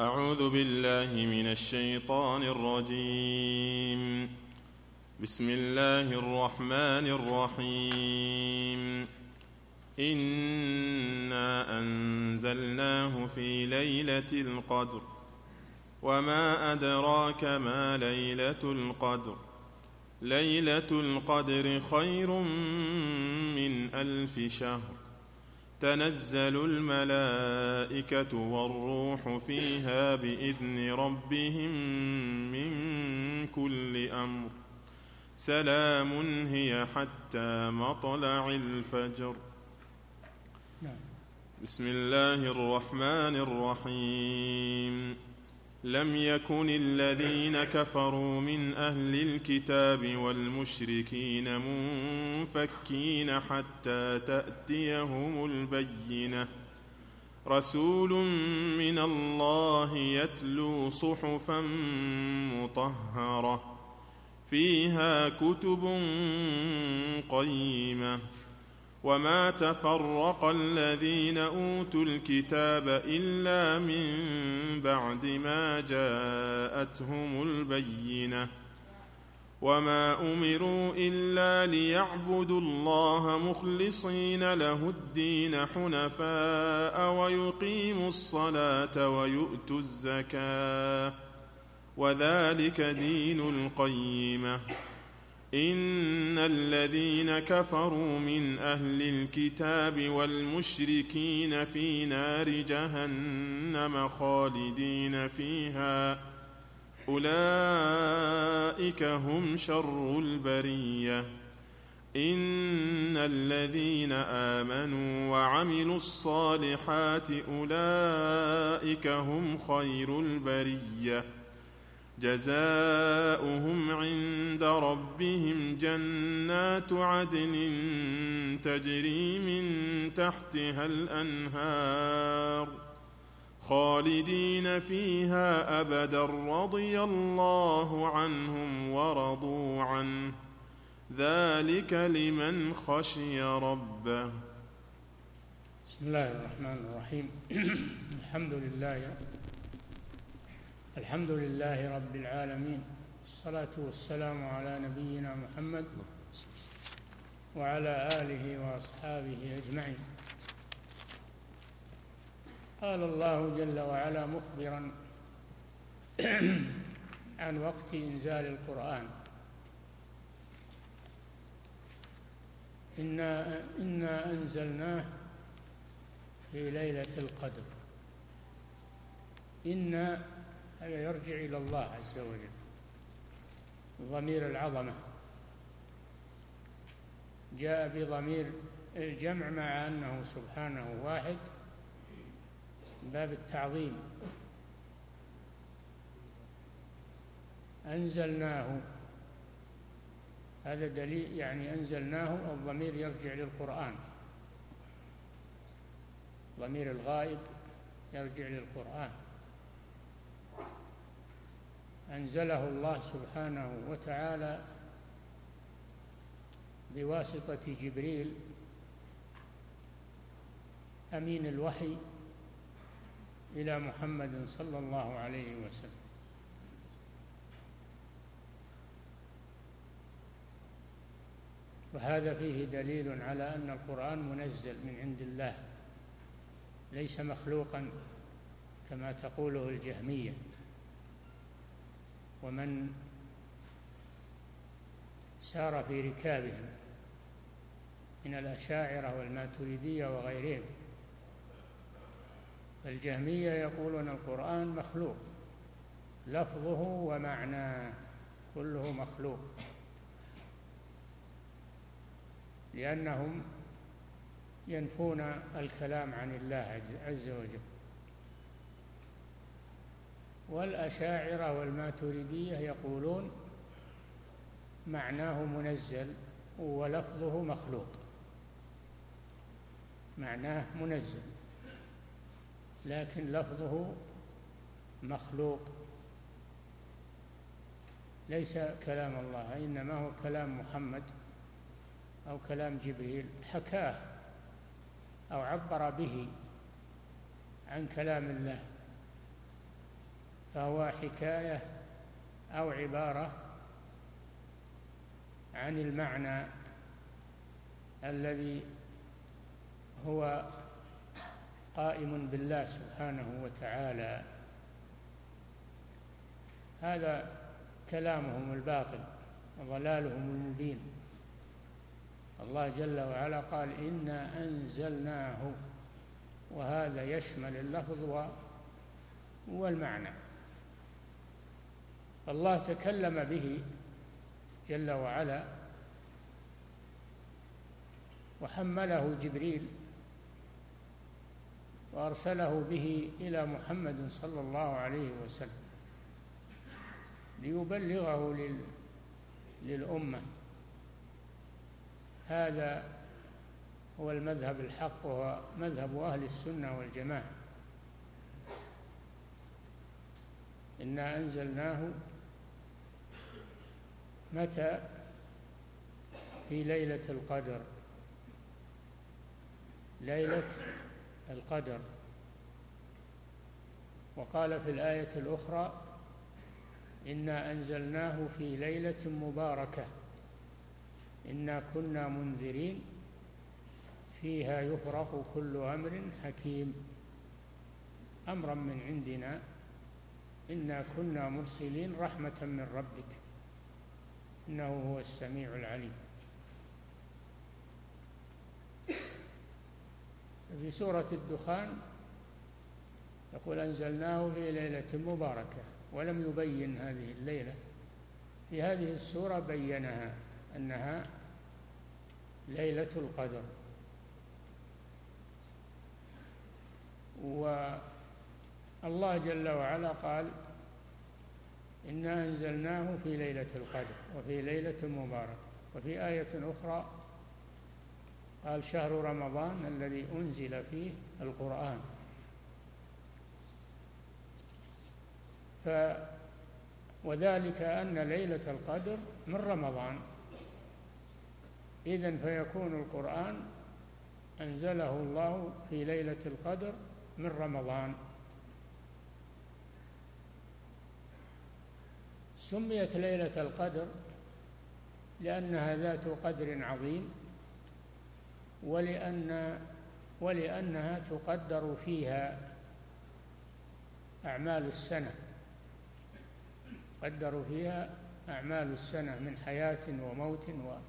أعوذ بالله من الشيطان الرجيم. بسم الله الرحمن الرحيم. إنا أنزلناه في ليلة القدر وما أدراك ما ليلة القدر ليلة القدر خير من 1000 شهر تنزل الملائكة والروح فيها بإذن ربهم من كل أمر سلام هي حتى مطلع الفجر. بسم الله الرحمن الرحيم. لم يكن الذين كفروا من أهل الكتاب والمشركين منفكين حتى تأتيهم البينة. رسول من الله يتلو صحفا مطهرة فيها كتب قيمة. وما تفرق الذين أوتوا الكتاب إلا من بعد ما جاءتهم البينة. وما أمروا إلا ليعبدوا الله مخلصين له الدين حنفاء ويقيموا الصلاة ويؤتوا الزكاة وذلك دين القيمة. إن الذين كفروا من أهل الكتاب والمشركين في نار جهنم خالدين فيها أولئك هم شر البرية. إن الذين آمنوا وعملوا الصالحات أولئك هم خير البرية. جزاؤهم عند ربهم جنات عدن تجري من تحتها الأنهار خالدين فيها أبدا رضي الله عنهم ورضوا عنه ذلك لمن خشي ربه. بسم الله الرحمن الرحيم. الحمد لله رب العالمين، الصلاة والسلام على نبينا محمد وعلى آله وأصحابه أجمعين. قال الله جل وعلا مخبرا عن وقت إنزال القرآن: إنا أنزلناه في ليلة القدر. إنا هذا يرجع إلى الله عز وجل، ضمير العظمة جاء بضمير الجمع مع أنه سبحانه واحد باب التعظيم. أنزلناه هذا دليل، يعني أنزلناه الضمير يرجع للقرآن، ضمير الغائب يرجع للقرآن. أنزله الله سبحانه وتعالى بواسطة جبريل أمين الوحي إلى محمد صلى الله عليه وسلم. وهذا فيه دليل على أن القرآن منزل من عند الله ليس مخلوقا كما تقوله الجهمية ومن سار في ركابهم من الأشاعرة والماتريدية وغيرهم. الجهمية يقولون القرآن مخلوق، لفظه ومعناه كله مخلوق، لأنهم ينفون الكلام عن الله عز وجل. والأشاعرة والماتريدية يقولون معناه منزل ولفظه مخلوق، معناه منزل لكن لفظه مخلوق، ليس كلام الله، إنما هو كلام محمد أو كلام جبريل حكاه أو عبر به عن كلام الله. فهو حكاية أو عبارة عن المعنى الذي هو قائم بالله سبحانه وتعالى. هذا كلامهم الباطل وضلالهم المبين. الله جل وعلا قال إنا أنزلناه، وهذا يشمل اللفظ والمعنى. الله تكلم به جل وعلا وحمله جبريل وأرسله به إلى محمد صلى الله عليه وسلم ليبلغه للأمة. هذا هو المذهب الحق، وهو مذهب أهل السنة والجماعة. إنا أنزلناه متى؟ في ليلة القدر، ليلة القدر. وقال في الآية الأخرى إنا أنزلناه في ليلة مباركة إنا كنا منذرين فيها يفرق كل أمر حكيم أمرا من عندنا إنا كنا مرسلين رحمة من ربك إنه هو السميع العليم. في سورة الدخان يقول أنزلناه في ليلة مباركة، ولم يبين هذه الليلة. في هذه السورة بينها أنها ليلة القدر. والله جل وعلا قال إنا أنزلناه في ليلة القدر وفي ليلة مباركة. وفي آية أخرى قال شهر رمضان الذي أنزل فيه القرآن. وذلك أن ليلة القدر من رمضان، إذن فيكون القرآن أنزله الله في ليلة القدر من رمضان. سميت ليلة القدر لأنها ذات قدر عظيم، ولأنها تقدر فيها أعمال السنة، قدروا فيها أعمال السنة من حياة وموت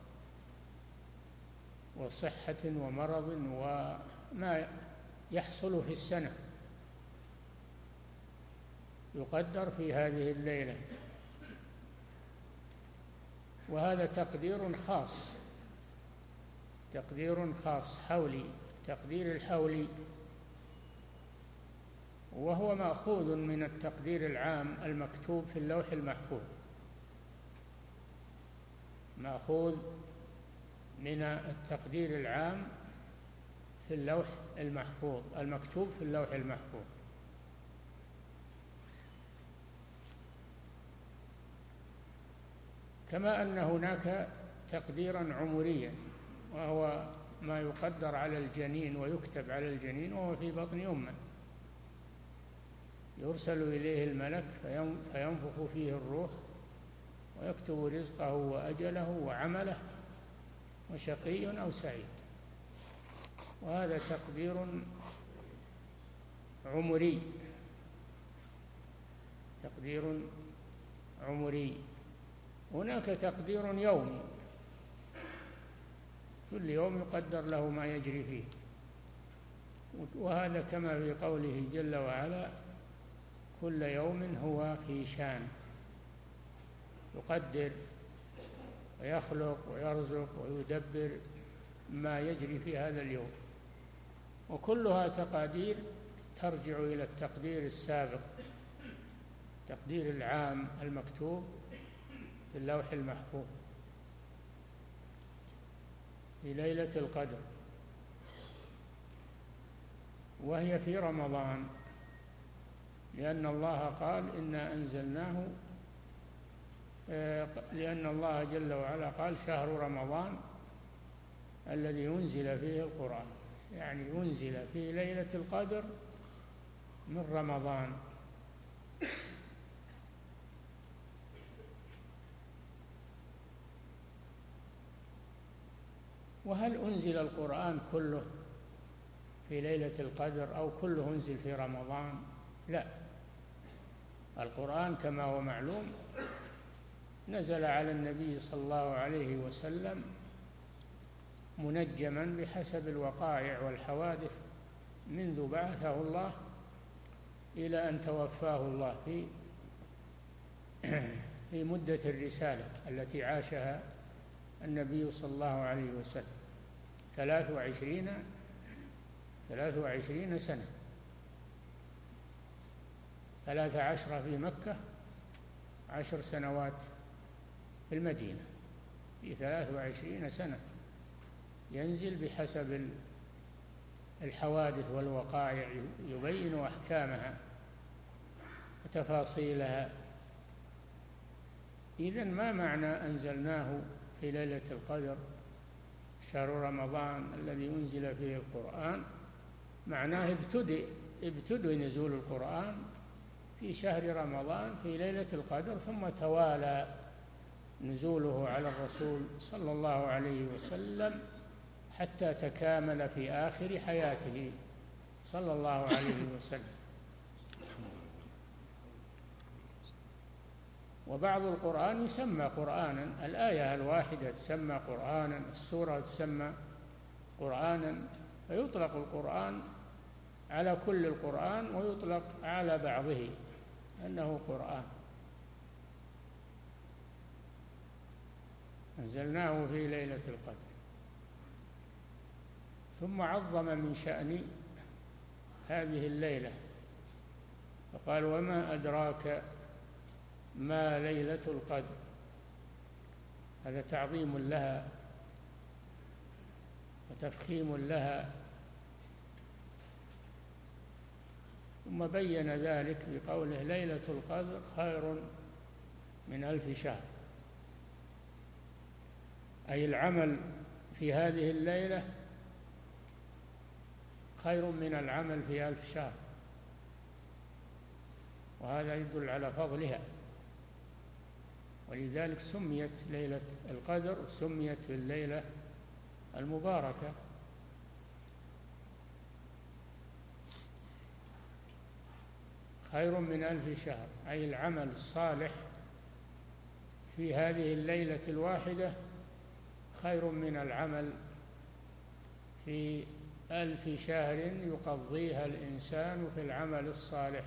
وصحة ومرض وما يحصل في السنة يقدر في هذه الليلة. وهذا تقدير خاص، تقدير خاص حولي، تقدير الحولي، وهو مأخوذ من التقدير العام المكتوب في اللوح المحفوظ، مأخوذ من التقدير العام في اللوح المحفوظ المكتوب في اللوح المحفوظ. كما أن هناك تقديرا عمريا، وهو ما يقدر على الجنين ويكتب على الجنين وهو في بطن أمه، يرسل إليه الملك فينفخ فيه الروح ويكتب رزقه وأجله وعمله وشقي أو سعيد. وهذا تقدير عمري، تقدير عمري. هناك تقدير يومي، كل يوم يقدر له ما يجري فيه. وهذا كما في قوله جل وعلا كل يوم هو في شان، يقدر ويخلق ويرزق ويدبر ما يجري في هذا اليوم. وكلها تقادير ترجع إلى التقدير السابق، التقدير العام المكتوب في اللوح المحفوظ في ليلة القدر، وهي في رمضان، لأن الله قال إنا أنزلناه، لأن الله جل وعلا قال شهر رمضان الذي أنزل فيه القرآن، يعني أنزل في ليلة القدر من رمضان. وهل أنزل القرآن كله في ليلة القدر أو كله أنزل في رمضان؟ لا، القرآن كما هو معلوم نزل على النبي صلى الله عليه وسلم منجما بحسب الوقائع والحوادث منذ بعثه الله إلى أن توفاه الله في مدة الرسالة التي عاشها النبي صلى الله عليه وسلم 23 سنة، 13 في مكة، 10 سنوات في المدينة، في 23 سنة ينزل بحسب الحوادث والوقائع، يبين أحكامها وتفاصيلها. إذن ما معنى أنزلناه في ليلة القدر شهر رمضان الذي أنزل فيه القرآن؟ معناه ابتدأ نزول القرآن في شهر رمضان في ليلة القدر، ثم توالى نزوله على الرسول صلى الله عليه وسلم حتى تكامل في آخر حياته صلى الله عليه وسلم. وبعض القرآن يسمى قرآنا، الآية الواحدة تسمى قرآنا، السورة تسمى قرآنا، فيطلق القرآن على كل القرآن ويطلق على بعضه أنه قرآن. أنزلناه في ليلة القدر. ثم عظم من شأن هذه الليلة فقال: وما أدراك ما ليلة القدر. هذا تعظيم لها وتفخيم لها. ثم بين ذلك بقوله: ليلة القدر خير من 1000 شهر، أي العمل في هذه الليلة خير من العمل في 1000 شهر، وهذا يدل على فضلها. ولذلك سميت ليلة القدر، سميت الليلة المباركة. خير من 1000 شهر، أي العمل الصالح في هذه الليلة الواحدة خير من العمل في 1000 شهر يقضيها الإنسان في العمل الصالح.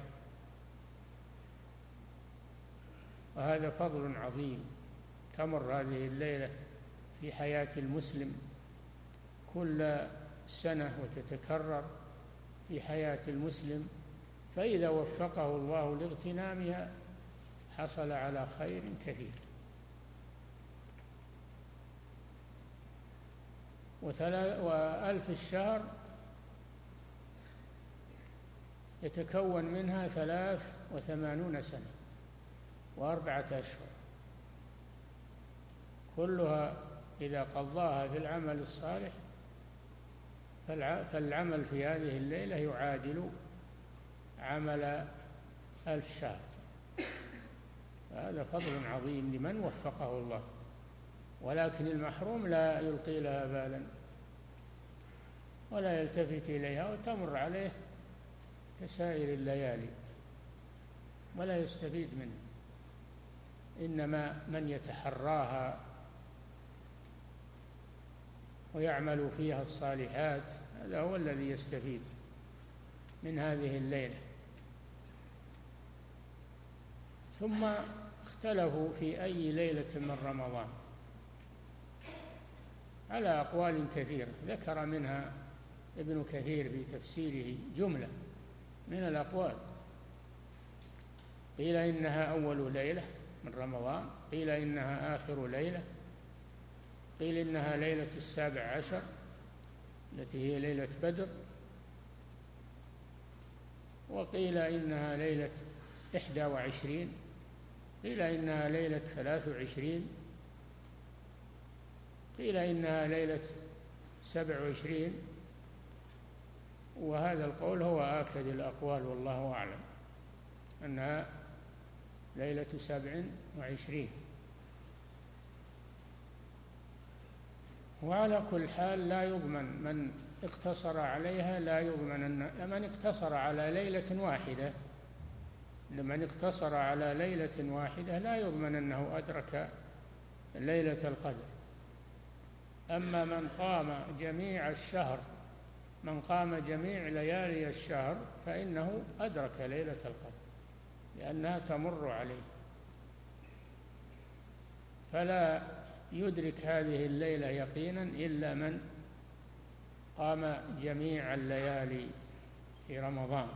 وهذا فضل عظيم. تمر هذه الليلة في حياة المسلم كل سنة وتتكرر في حياة المسلم، فإذا وفقه الله لاغتنامها حصل على خير كثير. و1000 الشهر يتكون منها 83 سنة و4 أشهر، كلها إذا قضاها في العمل الصالح فالعمل في هذه الليلة يعادل عمل 1000 شهر. هذا فضل عظيم لمن وفقه الله، ولكن المحروم لا يلقي لها بالا ولا يلتفت إليها وتمر عليه كسائر الليالي ولا يستفيد منها. إنما من يتحراها ويعمل فيها الصالحات هذا هو الذي يستفيد من هذه الليلة. ثم اختلفوا في أي ليلة من رمضان على أقوال كثيرة، ذكر منها ابن كثير في تفسيره جملة من الأقوال. قيل إنها أول ليلة من رمضان، قيل إنها آخر ليلة، قيل إنها ليلة 17 التي هي ليلة بدر، وقيل إنها ليلة 21، قيل إنها ليلة 23، قيل إنها ليلة 27. وهذا القول هو آكد الأقوال والله أعلم، أنها ليلة 27. وعلى كل حال لا يضمن من اقتصر عليها، لا يضمن أن من اقتصر على ليلة واحدة، لمن اقتصر على ليلة واحدة لا يضمن أنه أدرك ليلة القدر. أما من قام جميع الشهر، من قام جميع ليالي الشهر فإنه أدرك ليلة القدر لأنها تمر عليه، فلا يدرك هذه الليلة يقينا إلا من قام جميع الليالي في رمضان.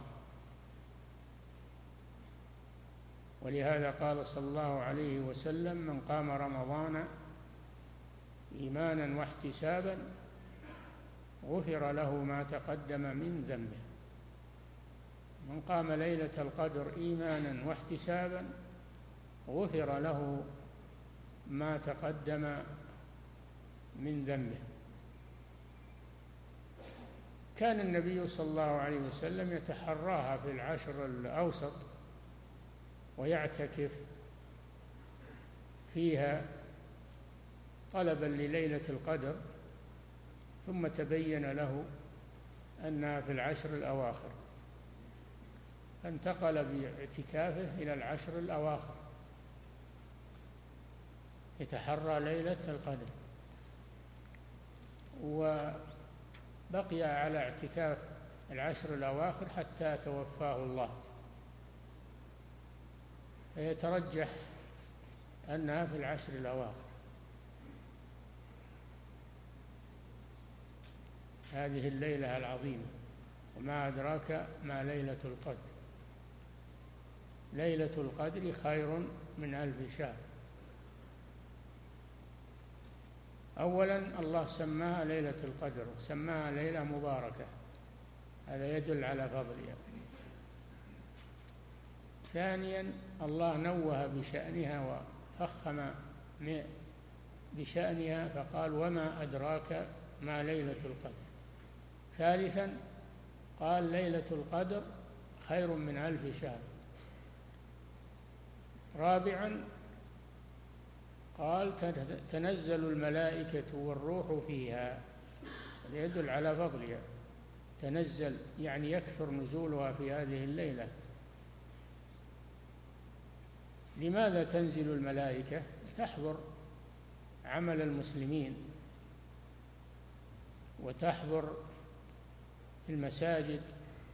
ولهذا قال صلى الله عليه وسلم: من قام رمضان إيمانا واحتسابا غفر له ما تقدم من ذنبه. من قام ليلة القدر إيمانا واحتسابا غفر له ما تقدم من ذنبه. كان النبي صلى الله عليه وسلم يتحراها في العشر الأوسط ويعتكف فيها طلبا لليلة القدر، ثم تبين له أنها في العشر الأواخر، فانتقل باعتكافه إلى العشر الأواخر يتحرى ليلة القدر، وبقي على اعتكاف العشر الأواخر حتى توفاه الله، فيترجح أنها في العشر الأواخر. هذه الليلة العظيمة، وما أدراك ما ليلة القدر. ليلة القدر خير من 1000 شهر. أولا الله سماها ليلة القدر وسماها ليلة مباركة، هذا يدل على فضلها. ثانيا الله نوه بشأنها وفخم بشأنها فقال: وما أدراك ما ليلة القدر. ثالثا قال: ليلة القدر خير من 1000 شهر. رابعا قال: تنزل الملائكة والروح فيها، هذا يدل على فضلها. تنزل يعني يكثر نزولها في هذه الليلة. لماذا تنزل الملائكة؟ تحضر عمل المسلمين وتحضر في المساجد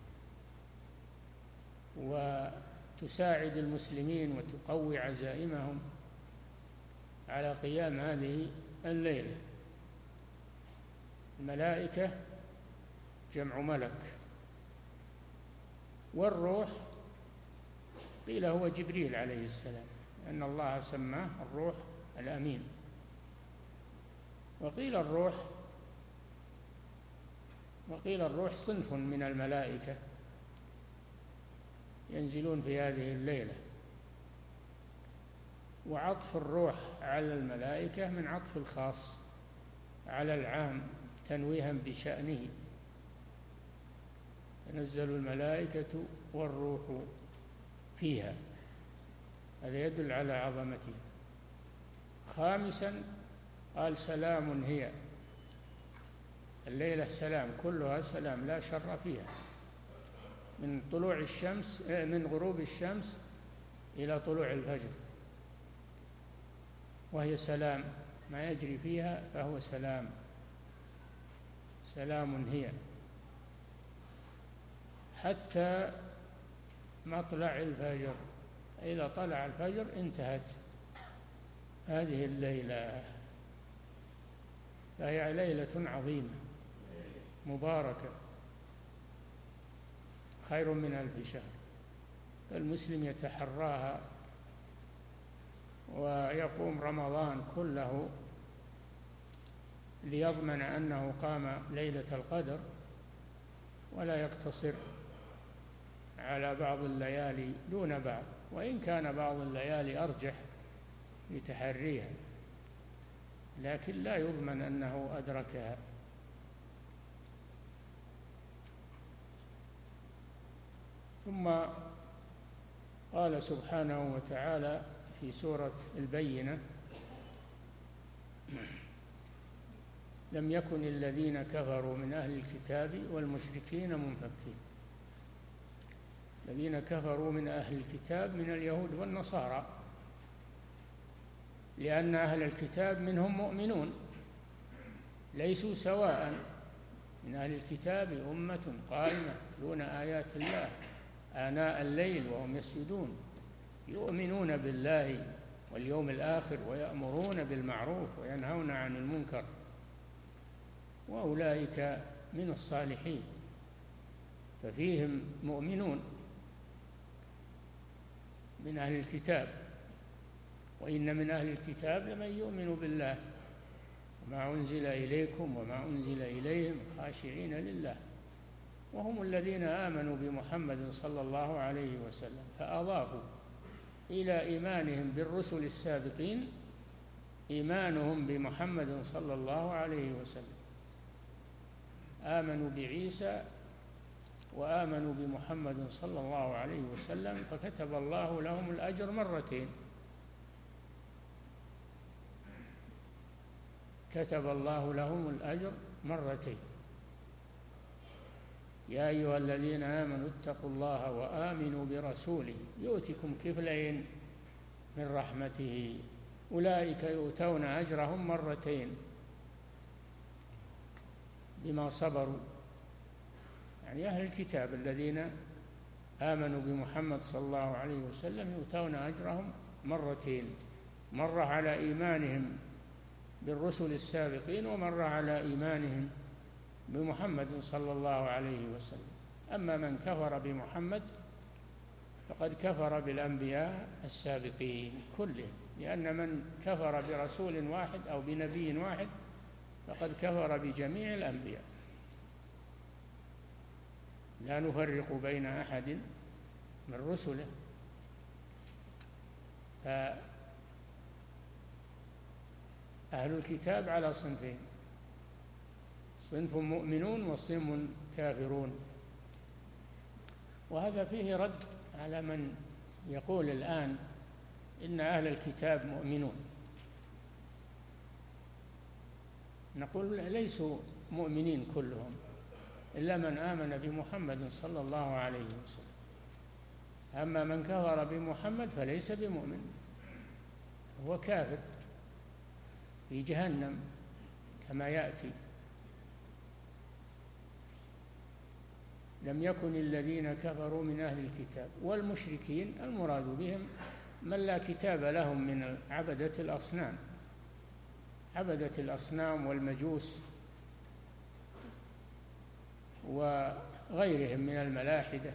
وتساعد المسلمين وتقوي عزائمهم على قيام هذه الليلة. الملائكة جمع ملك، والروح قيل هو جبريل عليه السلام، أن الله سماه الروح الأمين. وقيل الروح صنف من الملائكة ينزلون في هذه الليلة. وعطف الروح على الملائكة من عطف الخاص على العام تنويها بشأنه. تنزل الملائكة والروح فيها، هذا يدل على عظمتها. خامسا قال: سلام هي. الليلة سلام، كلها سلام، لا شر فيها، من طلوع الشمس من غروب الشمس إلى طلوع الفجر، وهي سلام، ما يجري فيها فهو سلام. سلام هي حتى مطلع الفجر، إذا طلع الفجر انتهت هذه الليلة. فهي ليلة عظيمة مباركة خير من 1000 شهر. فالمسلم يتحراها ويقوم رمضان كله ليضمن أنه قام ليلة القدر، ولا يقتصر على بعض الليالي دون بعض، وإن كان بعض الليالي أرجح لتحريها، لكن لا يضمن أنه أدركها. ثم قال سبحانه وتعالى في سورة البينة: لم يكن الذين كفروا من أهل الكتاب والمشركين منفكين. الذين كفروا من أهل الكتاب من اليهود والنصارى، لأن أهل الكتاب منهم مؤمنون ليسوا سواء. من أهل الكتاب أمة قائمة يتلون آيات الله آناء الليل وهم يسجدون يؤمنون بالله واليوم الآخر ويأمرون بالمعروف وينهون عن المنكر، وأولئك من الصالحين، ففيهم مؤمنون من أهل الكتاب. وإن من أهل الكتاب لمن يؤمن بالله وما أنزل إليكم وما أنزل إليهم خاشعين لله، وهم الذين آمنوا بمحمد صلى الله عليه وسلم، فأضافوا إلى إيمانهم بالرسل السابقين إيمانهم بمحمد صلى الله عليه وسلم. آمنوا بعيسى وآمنوا بمحمد صلى الله عليه وسلم، فكتب الله لهم الأجر مرتين. كتب الله لهم الأجر مرتين. يا أيها الذين آمنوا اتقوا الله وآمنوا برسوله يؤتكم كفلين من رحمته أولئك يؤتون أجرهم مرتين بما صبروا. يعني أهل الكتاب الذين آمنوا بمحمد صلى الله عليه وسلم يؤتون أجرهم مرتين، مرة على إيمانهم بالرسل السابقين ومرة على إيمانهم بمحمد صلى الله عليه وسلم. أما من كفر بمحمد فقد كفر بالأنبياء السابقين كلهم، لأن من كفر برسول واحد أو بنبي واحد فقد كفر بجميع الأنبياء، لا نفرق بين أحد من رسله. فأهل الكتاب على صنفين: صنف مؤمنون وصنف كافرون. وهذا فيه رد على من يقول الآن إن أهل الكتاب مؤمنون. نقول ليسوا مؤمنين كلهم إلا من آمن بمحمد صلى الله عليه وسلم. أما من كفر بمحمد فليس بمؤمن، هو كافر في جهنم كما يأتي. لم يكن الذين كفروا من أهل الكتاب والمشركين، المراد بهم من لا كتاب لهم من عبدة الأصنام، عبدة الأصنام والمجوس وغيرهم من الملاحدة.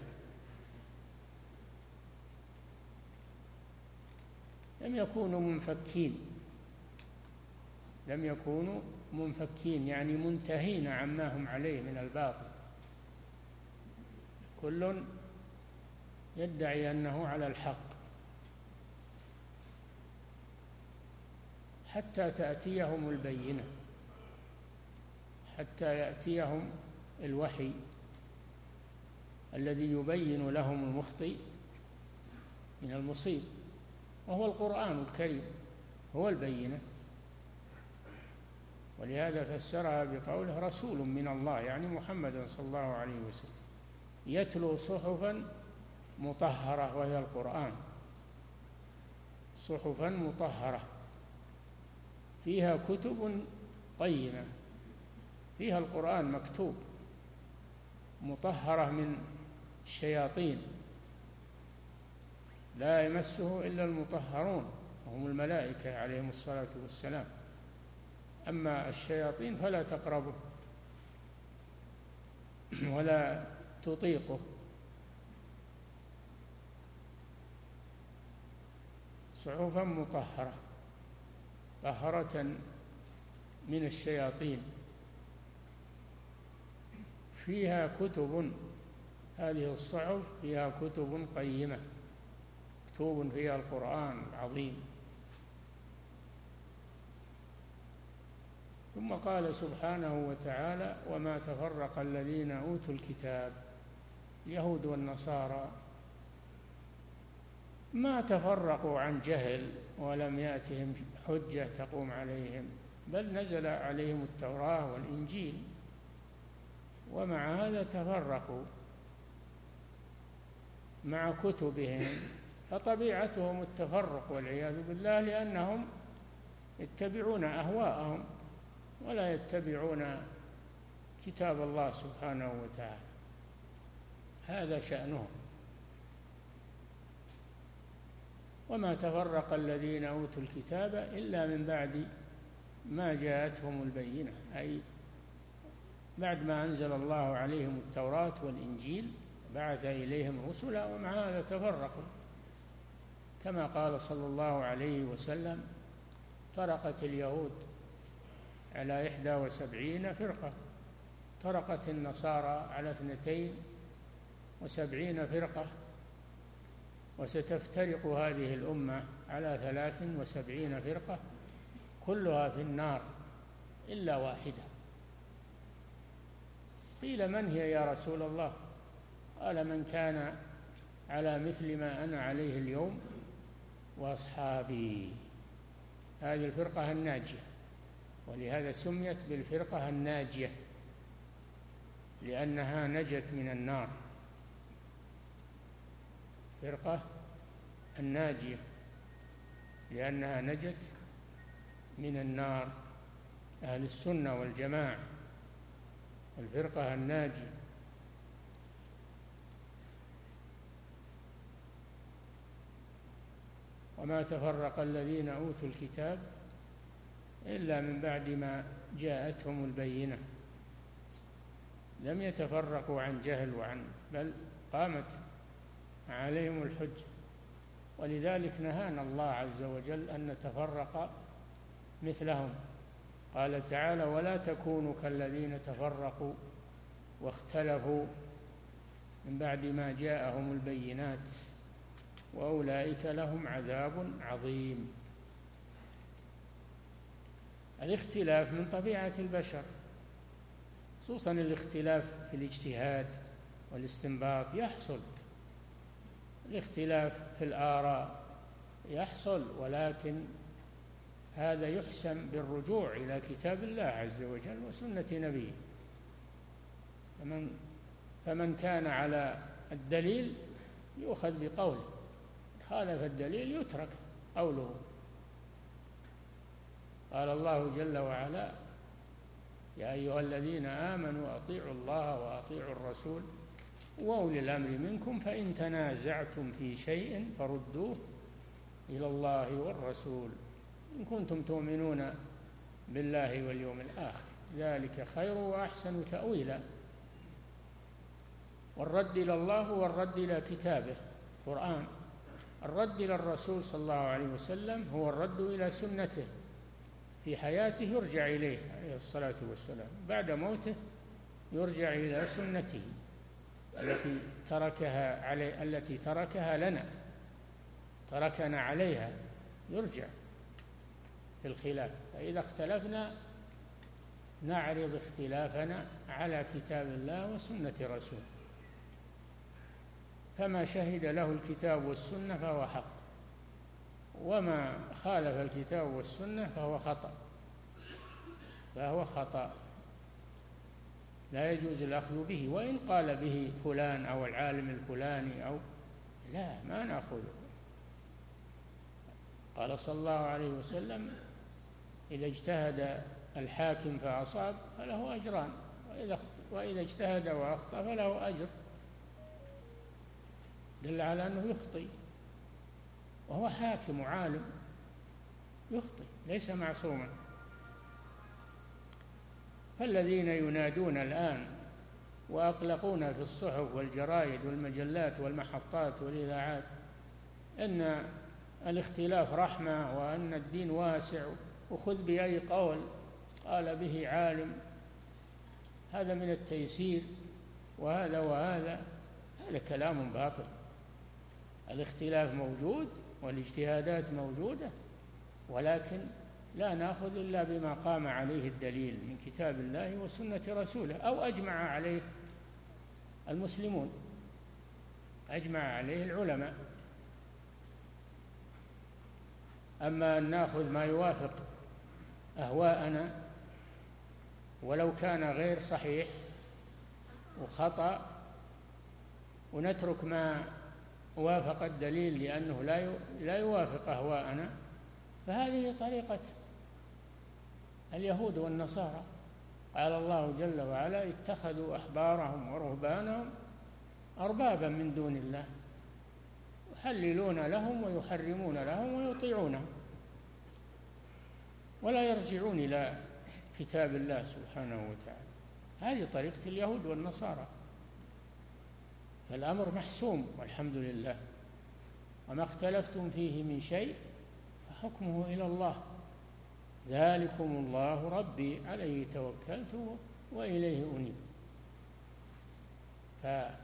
لم يكونوا منفكين، يعني منتهين عما هم عليه من الباطل. كل يدعي أنه على الحق حتى تأتيهم البينة، حتى يأتيهم الوحي الذي يبين لهم المخطئ من المصيب، وهو القرآن الكريم، هو البينة. ولهذا فسرها بقوله رسول من الله، يعني محمد صلى الله عليه وسلم، يتلو صحفا مطهرة، وهي القرآن، صحفا مطهرة فيها كتب قيمة، فيها القرآن مكتوب، مطهرة من الشياطين، لا يمسه إلا المطهرون وهم الملائكة عليهم الصلاة والسلام. أما الشياطين فلا تقربه ولا تطيقه. صحفا مطهرة طهرة من الشياطين، فيها كتب، هذه الصحف فيها كتب قيمة، مكتوب فيها القرآن العظيم. ثم قال سبحانه وتعالى: وما تفرق الذين أوتوا الكتاب، اليهود والنصارى، ما تفرقوا عن جهل ولم يأتهم حجة تقوم عليهم، بل نزل عليهم التوراة والإنجيل، ومع هذا تفرقوا مع كتبهم، فطبيعتهم التفرق والعياذ بالله، لأنهم يتبعون أهواءهم ولا يتبعون كتاب الله سبحانه وتعالى، هذا شأنهم. وما تفرق الذين أوتوا الكتاب إلا من بعد ما جاءتهم البينة، أي بعد ما أنزل الله عليهم التوراة والإنجيل بعث إليهم رسلا، ومع هذا تفرقوا، كما قال صلى الله عليه وسلم: طرقت اليهود على 71 فرقة، طرقت النصارى على 72 فرقة، وستفترق هذه الأمة على 73 فرقة كلها في النار إلا واحدة. قيل: من هي يا رسول الله؟ قال: من كان على مثل ما أنا عليه اليوم وأصحابي. هذه الفرقة الناجية، ولهذا سميت بالفرقة الناجية، لأنها نجت من النار. فرقة الناجية لأنها نجت من النار، أهل السنة والجماعة، الفرقة الناجية. وما تفرق الذين أوتوا الكتاب إلا من بعد ما جاءتهم البينة، لم يتفرقوا عن جهل بل قامت عليهم الحجة. ولذلك نهانا الله عز وجل أن نتفرق مثلهم، قال تعالى: ولا تكونوا كالذين تفرقوا واختلفوا من بعد ما جاءهم البينات وأولئك لهم عذاب عظيم. الاختلاف من طبيعة البشر، خصوصا الاختلاف في الاجتهاد والاستنباط يحصل، الاختلاف في الآراء يحصل، ولكن هذا يحسم بالرجوع إلى كتاب الله عز وجل وسنة نبيه. فمن كان على الدليل يؤخذ بقوله، خالف الدليل يترك قوله. قال الله جل وعلا: يا أيها الذين آمنوا أطيعوا الله وأطيعوا الرسول وأولي الأمر منكم فإن تنازعتم في شيء فردوه إلى الله والرسول إن كنتم تؤمنون بالله واليوم الآخر، ذلك خير وأحسن تأويلا. والرد إلى الله هو الرد إلى كتابه القرآن، الرد إلى الرسول صلى الله عليه وسلم هو الرد إلى سنته، في حياته يرجع إليه عليه الصلاة والسلام، بعد موته يرجع إلى سنته التي تركها لنا، تركنا عليها، يرجع في الخلاف. فإذا اختلفنا نعرض اختلافنا على كتاب الله وسنة رسوله، فما شهد له الكتاب والسنة فهو حق، وما خالف الكتاب والسنة فهو خطأ لا يجوز الأخذ به، وإن قال به فلان أو العالم الفلاني أو لا، ما نأخذه. قال صلى الله عليه وسلم: إذا اجتهد الحاكم فأصاب فله أجران، وإذا اجتهد وأخطأ فله أجر، دل على أنه يخطئ، وهو حاكم وعالم يخطئ، ليس معصوما. فالذين ينادون الآن وأطلقون في الصحف والجرائد والمجلات والمحطات والإذاعات أن الاختلاف رحمة وأن الدين واسع وخذ بأي قول قال به عالم، هذا من التيسير وهذا كلام باطل. الاختلاف موجود والاجتهادات موجودة، ولكن لا نأخذ إلا بما قام عليه الدليل من كتاب الله وسنة رسوله، أو أجمع عليه المسلمون، أجمع عليه العلماء. أما أن نأخذ ما يوافق أهواءنا ولو كان غير صحيح وخطأ، ونترك ما وافق الدليل لأنه لا يوافق أهواءنا، فهذه طريقة اليهود والنصارى. قال الله جل وعلا: اتخذوا أحبارهم ورهبانهم أربابا من دون الله يحللون لهم ويحرمون لهم ويطيعونهم ولا يرجعون إلى كتاب الله سبحانه وتعالى. هذه طريقة اليهود والنصارى. فالأمر محسوم والحمد لله، وما اختلفتم فيه من شيء فحكمه إلى الله، ذلكم الله ربي عليه توكلت وإليه أنيب. فلا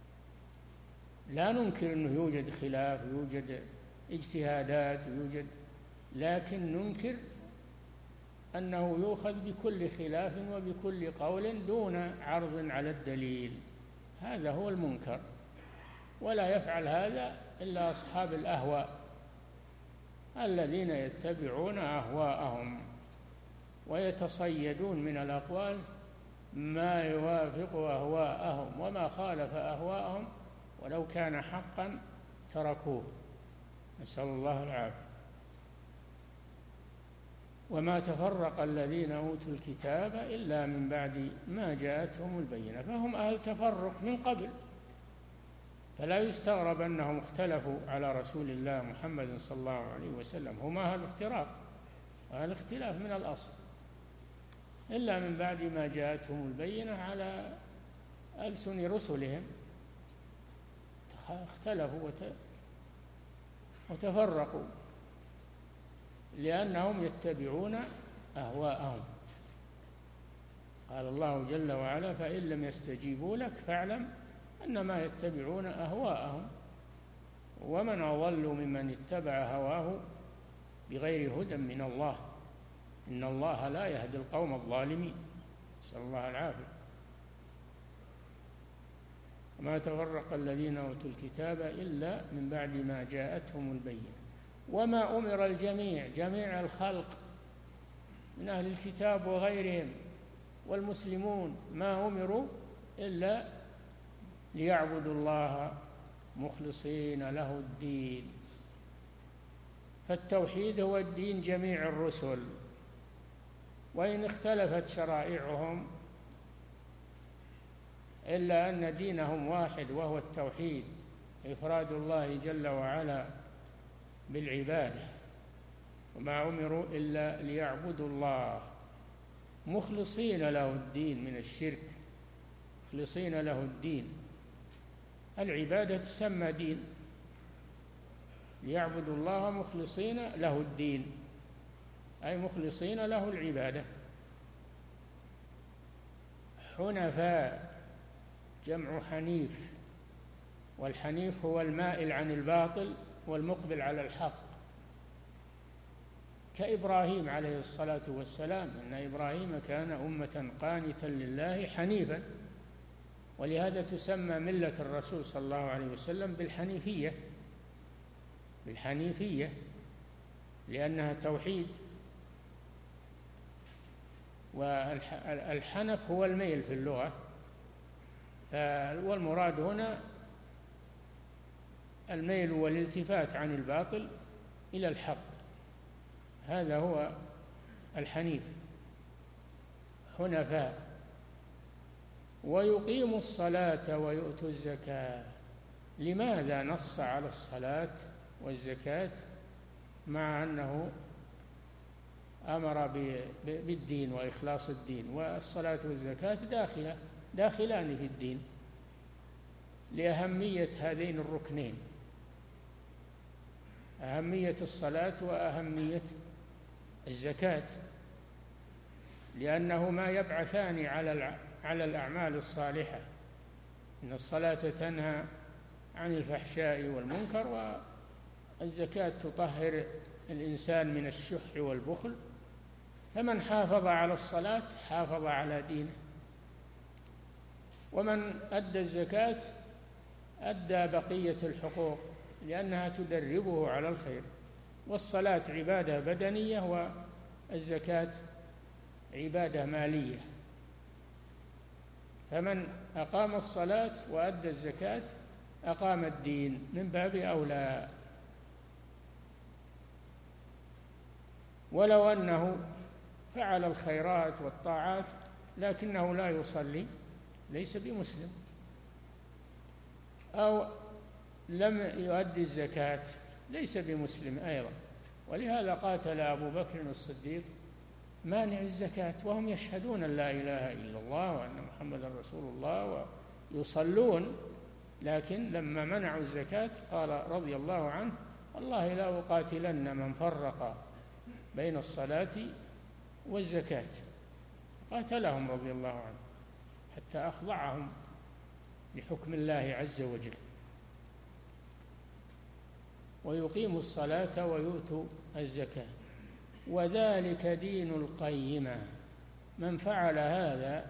ننكر أنه يوجد خلاف، يوجد اجتهادات، لكن ننكر أنه يؤخذ بكل خلاف وبكل قول دون عرض على الدليل. هذا هو المنكر، ولا يفعل هذا إلا أصحاب الأهواء الذين يتبعون أهواءهم ويتصيدون من الأقوال ما يوافق أهواءهم، وما خالف أهواءهم ولو كان حقا تركوه، نسأل الله العافية. وما تفرق الذين أوتوا الكتاب إلا من بعد ما جاءتهم البينة، فهم أهل تفرق من قبل، فلا يستغرب أنهم اختلفوا على رسول الله محمد صلى الله عليه وسلم. هم أهل اختراق وأهل اختلاف من الأصل، إلا من بعد ما جاءتهم البينة على ألسن رسلهم اختلفوا وتفرقوا لأنهم يتبعون أهواءهم. قال الله جل وعلا: فإن لم يستجيبوا لك فاعلم أنما يتبعون أهواءهم ومن أضل ممن اتبع هواه بغير هدى من الله إن الله لا يهدي القوم الظالمين، نسأل الله العافية. وما تفرق الذين أوتوا الكتاب إلا من بعد ما جاءتهم البينة. وما أمر الجميع، جميع الخلق من أهل الكتاب وغيرهم والمسلمون، ما أمروا إلا ليعبدوا الله مخلصين له الدين. فالتوحيد هو الدين جميع الرسل، وإن اختلفت شرائعهم إلا أن دينهم واحد، وهو التوحيد، إفراد الله جل وعلا بالعبادة. وما أمروا إلا ليعبدوا الله مخلصين له الدين من الشرك، مخلصين له الدين. العبادة تسمى دين، ليعبدوا الله مخلصين له الدين، أي مخلصين له العبادة. حنفاء جمع حنيف، والحنيف هو المائل عن الباطل والمقبل على الحق، كإبراهيم عليه الصلاة والسلام، إن إبراهيم كان أمة قانتا لله حنيفا، ولهذا تسمى ملة الرسول صلى الله عليه وسلم بالحنيفية لأنها توحيد. والحنف هو الميل في اللغة، والمراد هنا الميل والالتفات عن الباطل إلى الحق، هذا هو الحنيف. حنفاء ويقيموا الصلاة ويؤتوا الزكاة. لماذا نص على الصلاة والزكاة مع أنه أمر بالدين وإخلاص الدين؟ والصلاة والزكاة داخلان في الدين لأهمية هذين الركنين، أهمية الصلاة وأهمية الزكاة، لأنهما يبعثان على الأعمال الصالحة. إن الصلاة تنهى عن الفحشاء والمنكر، والزكاة تطهر الإنسان من الشح والبخل. فمن حافظ على الصلاة حافظ على دينه، ومن أدى الزكاة أدى بقية الحقوق، لأنها تدربه على الخير. والصلاة عبادة بدنية الزكاة عبادة مالية، فمن أقام الصلاة وأدى الزكاة أقام الدين من باب أولى. ولو أنه فعل الخيرات والطاعات لكنه لا يصلي ليس بمسلم، أو لم يؤدي الزكاة ليس بمسلم أيضا. ولهذا قاتل أبو بكر الصديق مانع الزكاة وهم يشهدون أن لا إله إلا الله وأن محمدا رسول الله ويصلون، لكن لما منعوا الزكاة قال رضي الله عنه: والله لا أقاتلن من فرق بين الصلاة والزكاة. قاتلهم رضي الله عنه حتى أخضعهم لحكم الله عز وجل. ويقيموا الصلاة ويؤتوا الزكاة وذلك دين القيمة. من فعل هذا،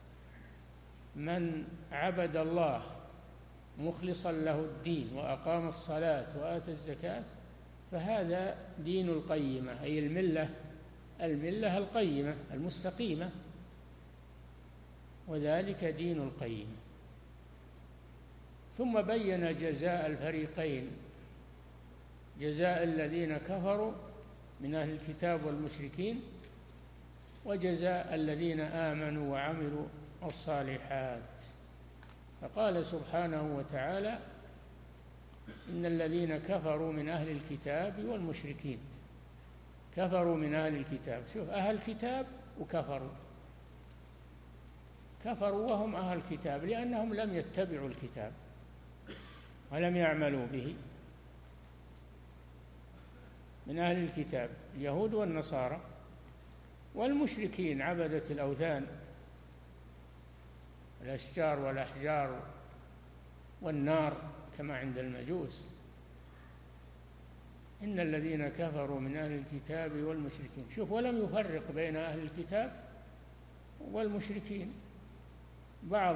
من عبد الله مخلصا له الدين وأقام الصلاة وآتى الزكاة، فهذا دين القيمة، أي الملة القيمة المستقيمة، وذلك دين القيمة. ثم بين جزاء الفريقين، جزاء الذين كفروا من أهل الكتاب والمشركين، وجزاء الذين آمنوا وعملوا الصالحات. فقال سبحانه وتعالى: إن الذين كفروا من أهل الكتاب والمشركين. كفروا من أهل الكتاب، شوف، أهل الكتاب وكفروا، كفروا وهم أهل الكتاب لأنهم لم يتبعوا الكتاب ولم يعملوا به. من أهل الكتاب اليهود والنصارى، والمشركين عبدة الأوثان، الأشجار والأحجار والنار كما عند المجوس. إن الذين كفروا من أهل الكتاب والمشركين، شوف، ولم يفرق بين أهل الكتاب والمشركين. بعض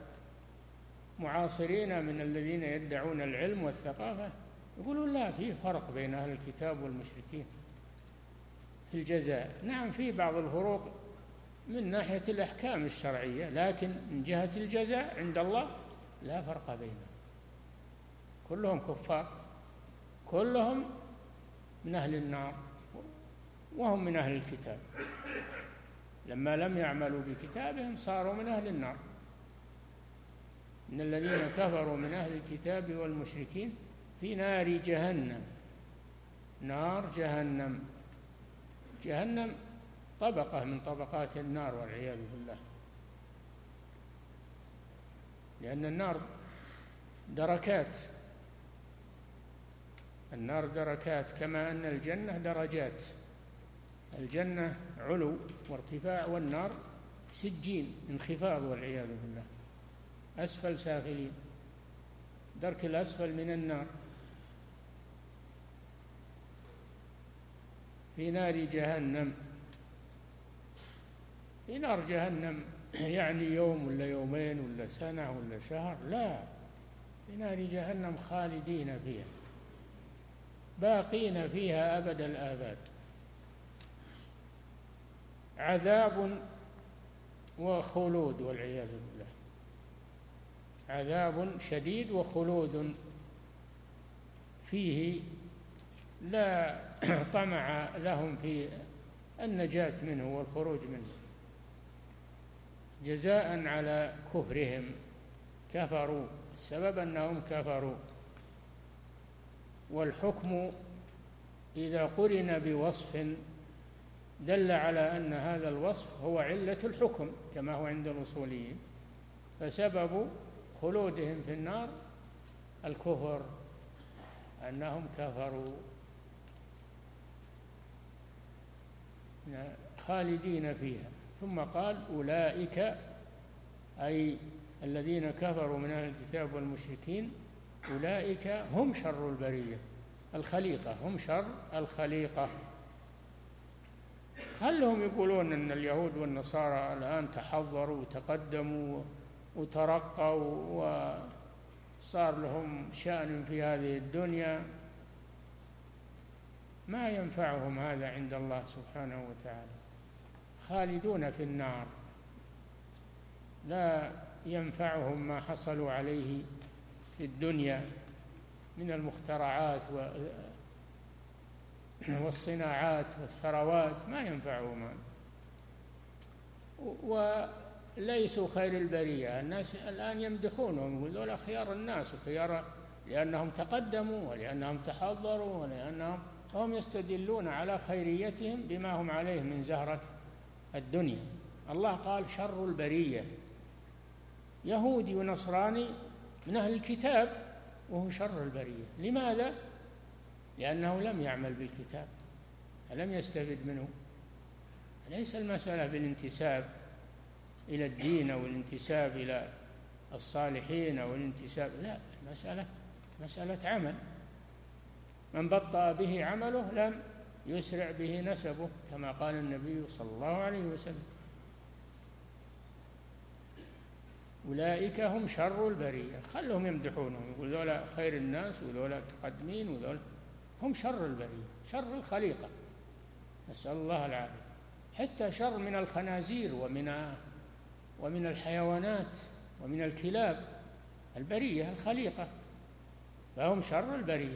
معاصرين من الذين يدعون العلم والثقافة يقولون لا، فيه فرق بين أهل الكتاب والمشركين في الجزاء. نعم، في بعض الفروق من ناحية الأحكام الشرعية، لكن من جهة الجزاء عند الله لا فرق بينهم، كلهم كفار، كلهم من أهل النار وهم من أهل الكتاب. لما لم يعملوا بكتابهم صاروا من أهل النار. إن الذين كفروا من أهل الكتاب والمشركين في نار جهنم. نار جهنم، جهنم طبقة من طبقات النار والعياذ بالله، لأن النار دركات، النار دركات، كما أن الجنة درجات. الجنة علو وارتفاع، والنار سجين انخفاض والعياذ بالله، أسفل سافلين، درك الأسفل من النار. في نار جهنم، في نار جهنم يعني يوم ولا يومين ولا سنة ولا شهر، لا، في نار جهنم خالدين فيها باقين فيها أبد الآباد. عذاب وخلود والعياذ بالله، عذاب شديد وخلود فيه لا طمع لهم في النجاة منه والخروج منه، جزاء على كفرهم. كفروا، السبب أنهم كفروا. والحكم إذا قرن بوصف دل على أن هذا الوصف هو علة الحكم كما هو عند الأصوليين، فسبب خلودهم في النار الكفر، أنهم كفروا خالدين فيها. ثم قال: أولئك، أي الذين كفروا من أهل الكتاب والمشركين، أولئك هم شر البرية، الخليقة، هم شر الخليقة. خلهم يقولون أن اليهود والنصارى الآن تحضروا وتقدموا وترقوا وصار لهم شأن في هذه الدنيا، ما ينفعهم هذا عند الله سبحانه وتعالى، خالدون في النار، لا ينفعهم ما حصلوا عليه في الدنيا من المخترعات والصناعات والثروات، ما ينفعهم. وليسوا خير البرية. الناس الآن يمدحونهم، يقولون ذولا خيار الناس، وخيار لأنهم تقدموا ولأنهم تحضروا ولأنهم هم يستدلون على خيريتهم بما هم عليه من زهرة الدنيا. الله قال شر البرية، يهودي ونصراني من أهل الكتاب وهو شر البرية. لماذا؟ لأنه لم يعمل بالكتاب، لم يستفد منه. ليس المسألة بالانتساب إلى الدين أو الانتساب إلى الصالحين أو الانتساب، لا، المسألة مسألة عمل. من بطأ به عمله لم يسرع به نسبه، كما قال النبي صلى الله عليه وسلم. أولئك هم شر البرية. خلهم يمدحونهم، يقول ذولا خير الناس وذولا متقدمين وذولا، هم شر البرية، شر الخليقة، نسأل الله العافية. حتى شر من الخنازير ومن الحيوانات ومن الكلاب، البرية الخليقة، فهم شر البرية.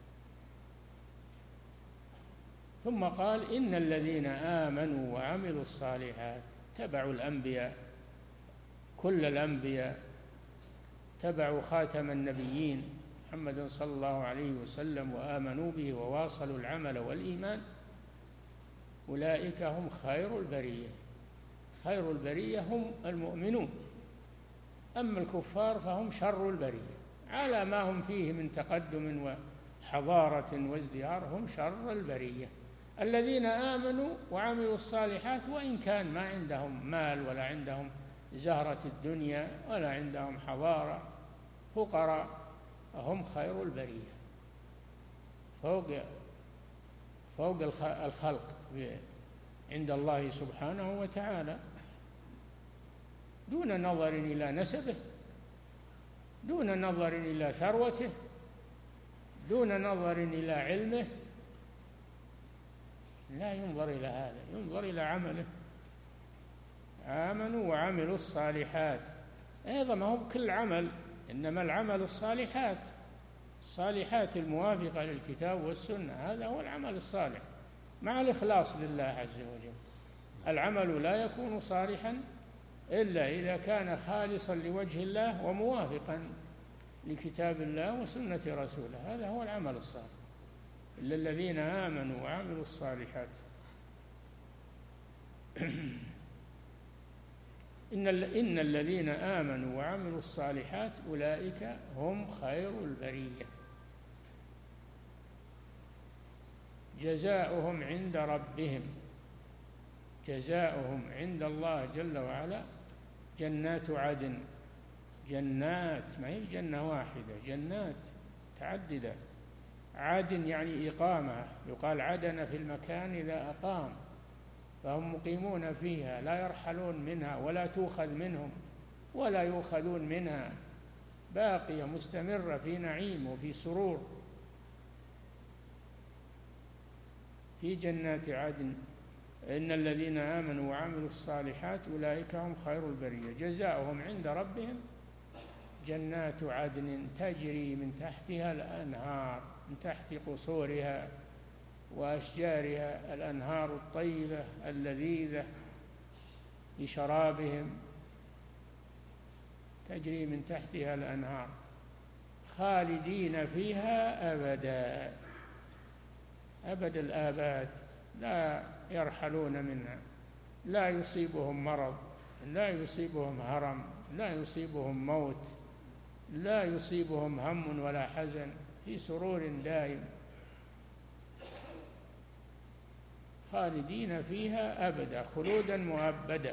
ثم قال إن الذين آمنوا وعملوا الصالحات تبعوا الأنبياء، كل الأنبياء تبعوا خاتم النبيين محمد صلى الله عليه وسلم وآمنوا به وواصلوا العمل والإيمان، أولئك هم خير البرية. خير البرية هم المؤمنون، أما الكفار فهم شر البرية، على ما هم فيه من تقدم وحضارة وازدهار، هم شر البرية. الذين آمنوا وعملوا الصالحات وإن كان ما عندهم مال ولا عندهم زهرة الدنيا ولا عندهم حضارة، فقراء، هم خير البرية، فوق الخلق عند الله سبحانه وتعالى، دون نظر إلى نسبه، دون نظر إلى ثروته، دون نظر إلى علمه، لا ينظر إلى هذا، ينظر إلى عمله. آمنوا وعملوا الصالحات، أيضا ما هو كل عمل، إنما العمل الصالحات الموافقة للكتاب والسنة، هذا هو العمل الصالح مع الإخلاص لله عز وجل. العمل لا يكون صالحا إلا إذا كان خالصا لوجه الله وموافقا لكتاب الله وسنة رسوله، هذا هو العمل الصالح. إلا الذين آمنوا وعملوا الصالحات. إن الذين آمنوا وعملوا الصالحات أولئك هم خير البرية، جزاؤهم عند ربهم، جزاؤهم عند الله جل وعلا جنات عدن. جنات، ما هي جنة واحدة، جنات متعددة. عدن يعني إقامة، يقال عدن في المكان إذا أقام، فهم مقيمون فيها لا يرحلون منها ولا تؤخذ منهم ولا يؤخذون منها، باقية مستمرة في نعيم وفي سرور في جنات عدن. إن الذين آمنوا وعملوا الصالحات أولئك هم خير البرية، جزاؤهم عند ربهم جنات عدن تجري من تحتها الأنهار، من تحت قصورها وأشجارها الأنهار الطيبة اللذيذة لشرابهم، تجري من تحتها الأنهار خالدين فيها أبدا، أبد الآباد، لا يرحلون منها، لا يصيبهم مرض، لا يصيبهم هرم، لا يصيبهم موت، لا يصيبهم هم ولا حزن، في سرور دائم خالدين فيها أبدا، خلودا مؤبدا،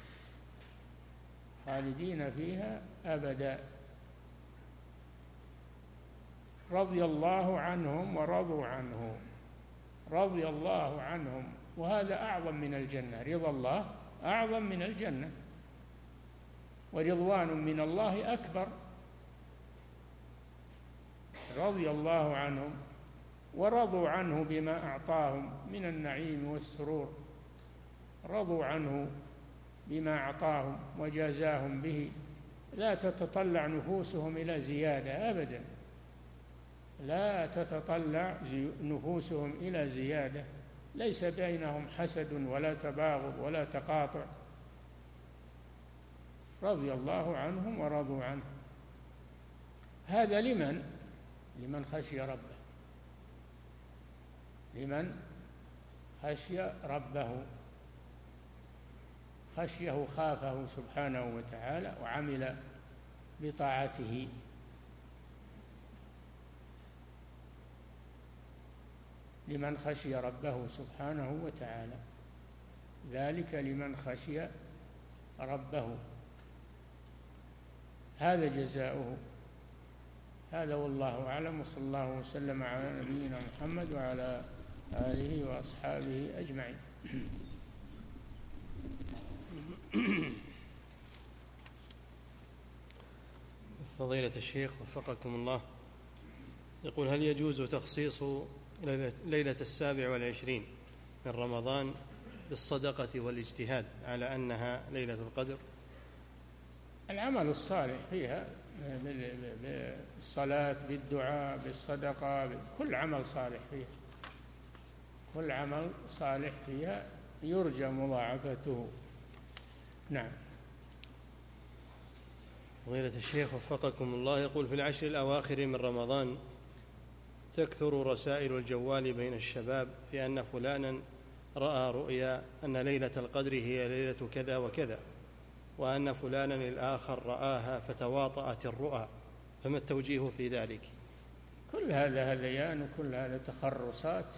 خالدين فيها أبدا. رضي الله عنهم ورضوا عنه، رضي الله عنهم، وهذا أعظم من الجنة، رضا الله أعظم من الجنة، ورضوان من الله أكبر. رضي الله عنهم ورضوا عنه بما أعطاهم من النعيم والسرور، رضوا عنه بما أعطاهم وجازاهم به، لا تتطلع نفوسهم إلى زيادة أبدا، لا تتطلع نفوسهم إلى زيادة، ليس بينهم حسد ولا تباغض ولا تقاطع، رضي الله عنهم ورضوا عنه. هذا لمن خشي ربه، لمن خشي ربه، خشيه خافه سبحانه وتعالى وعمل بطاعته. لمن خشي ربه سبحانه وتعالى، ذلك لمن خشي ربه، هذا جزاؤه. هذا والله أعلم، وصلى الله وسلم على نبينا محمد وعلى آله وأصحابه أجمعين. فضيلة الشيخ وفقكم الله، يقول: هل يجوز تخصيص ليلة 27 من رمضان بالصدقة والاجتهاد على أنها ليلة القدر؟ العمل الصالح فيها بالصلاة، بالدعاء، بالصدقة، كل عمل صالح فيها، كل عمل صالح فيها يرجى مضاعفته. نعم. فضيلة الشيخ وفقكم الله، يقول: في العشر الأواخر من رمضان تكثر رسائل الجوال بين الشباب في أن فلانا رأى رؤيا أن ليلة القدر هي ليلة كذا وكذا، وأن فلانا الآخر رآها فتواطأت الرؤى، فما التوجيه في ذلك؟ كل هذا هذيان، وكل هذا تخرصات،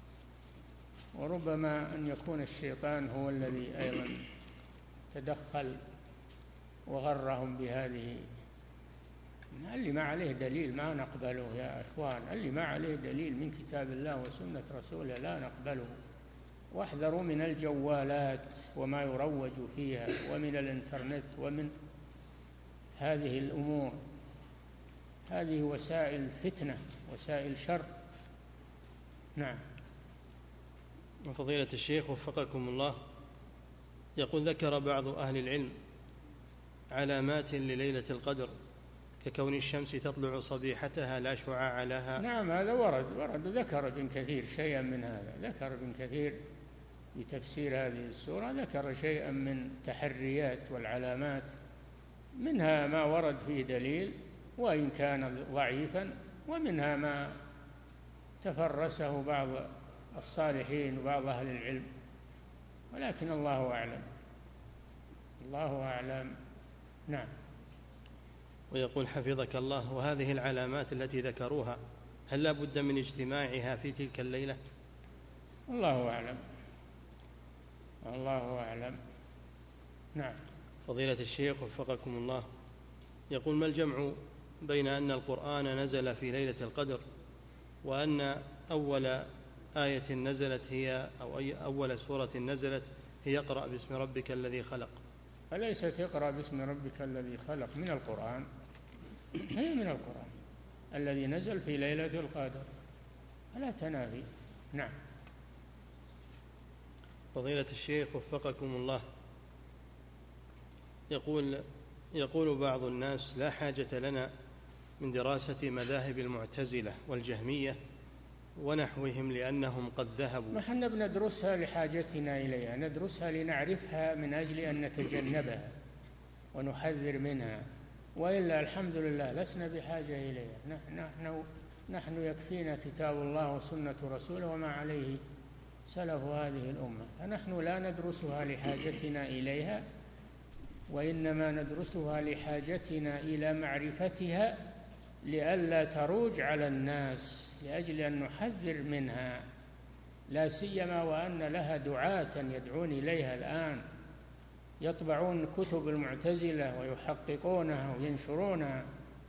وربما أن يكون الشيطان هو الذي أيضا تدخل وغرهم بهذه. اللي ما عليه دليل ما نقبله يا إخوان، اللي ما عليه دليل من كتاب الله وسنة رسوله لا نقبله. واحذروا من الجوالات وما يروج فيها، ومن الإنترنت، ومن هذه الأمور، هذه وسائل فتنة، وسائل شر. نعم. وفضيلة الشيخ وفقكم الله، يقول: ذكر بعض أهل العلم علامات لليلة القدر ككون الشمس تطلع صبيحتها لا شعاع لها. نعم، هذا ورد ذكر ابن كثير شيئا من هذا، ذكر ابن كثير بتفسير هذه السورة، ذكر شيئا من تحريات والعلامات، منها ما ورد فيه دليل وإن كان ضعيفا، ومنها ما تفرسه بعض الصالحين وبعض أهل العلم، ولكن الله أعلم، الله أعلم. نعم. ويقول حفظك الله: وهذه العلامات التي ذكروها هل لا بد من اجتماعها في تلك الليلة؟ الله أعلم، الله أعلم. نعم. فضيلة الشيخ وفقكم الله، يقول: ما الجمع بين أن القرآن نزل في ليلة القدر وأن أول آية نزلت هي أو أول سورة نزلت هي اقرأ باسم ربك الذي خلق؟ أليست اقرأ باسم ربك الذي خلق من القرآن؟ هي من القرآن الذي نزل في ليلة القدر، فلا تنافي. نعم. فضيلة الشيخ وفقكم الله، يقول بعض الناس: لا حاجة لنا من دراسة مذاهب المعتزلة والجهمية ونحوهم لأنهم قد ذهبوا. نحن بندرسها لحاجتنا إليها، ندرسها لنعرفها من أجل أن نتجنبها ونحذر منها، وإلا الحمد لله لسنا بحاجة إليها. نحن يكفينا كتاب الله وسنة رسوله وما عليه سلف هذه الأمة، فنحن لا ندرسها لحاجتنا إليها، وإنما ندرسها لحاجتنا إلى معرفتها لئلا تروج على الناس، لأجل أن نحذر منها، لا سيما وأن لها دعاة يدعون إليها الآن، يطبعون كتب المعتزلة ويحققونها وينشرونها.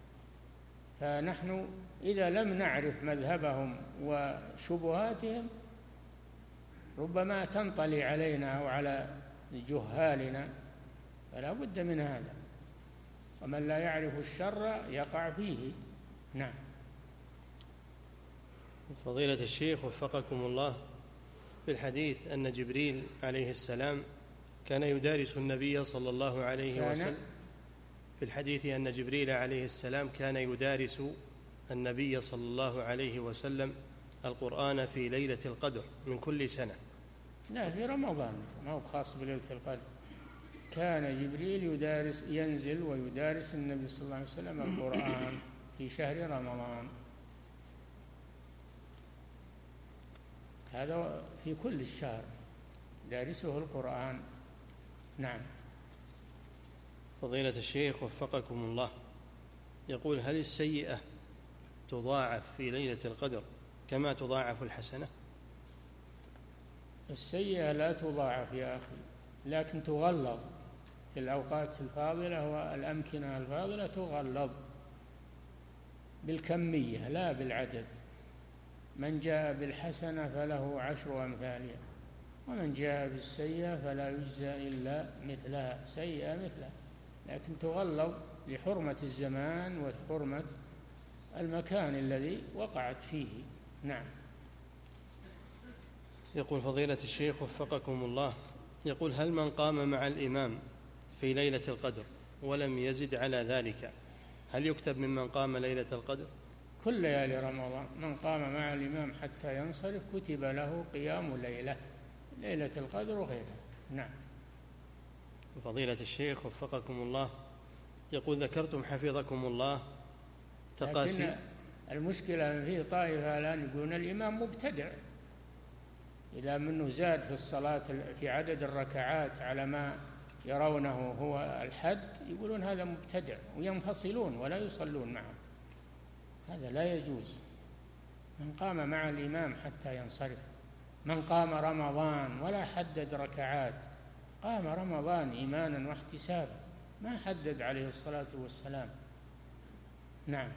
فنحن إذا لم نعرف مذهبهم وشبهاتهم ربما تنطلي علينا أو على جهالنا، فلا بد من هذا، ومن لا يعرف الشر يقع فيه. نعم. فضيلة الشيخ وفقكم الله، في الحديث أن جبريل عليه السلام كان يدارس النبي صلى الله عليه وسلم، في الحديث أن جبريل عليه السلام كان يدارس النبي صلى الله عليه وسلم القرآن في ليلة القدر من كل سنة. لا، في رمضان، ما هو خاص بليلة القدر. كان جبريل ينزل ويدارس النبي صلى الله عليه وسلم القرآن في شهر رمضان، هذا في كل الشهر دارسه القرآن. نعم. فضيلة الشيخ وفقكم الله، يقول: هل السيئة تضاعف في ليلة القدر كما تضاعف الحسنة؟ السيئة لا تضاعف يا أخي، لكن تغلظ في الأوقات الفاضلة والأمكنة الفاضلة، تغلظ بالكمية لا بالعدد. من جاء بالحسنة فله 10 أمثالها، ومن جاء بالسيئة فلا يجزى إلا مثلها، سيئة مثلها، لكن تغلظ لحرمة الزمان وحرمة المكان الذي وقعت فيه. نعم. يقول فضيلة الشيخ وفقكم الله، يقول: هل من قام مع الإمام في ليلة القدر ولم يزد على ذلك هل يكتب ممن قام ليلة القدر؟ كل ليالي رمضان من قام مع الإمام حتى ينصرف كتب له قيام ليلة القدر وغيرها. نعم. فضيلة الشيخ وفقكم الله، يقول: ذكرتم حفظكم الله تقاسيم. لكن المشكلة فيه طائفة الآن يقولون الإمام مبتدع، إذا منه زاد في الصلاة في عدد الركعات على ما يرونه هو الحد، يقولون هذا مبتدع، وينفصلون ولا يصلون معه. هذا لا يجوز. من قام مع الإمام حتى ينصرف، من قام رمضان ولا حدد ركعات، قام رمضان إيمانا واحتسابا، ما حدد عليه الصلاة والسلام. نعم.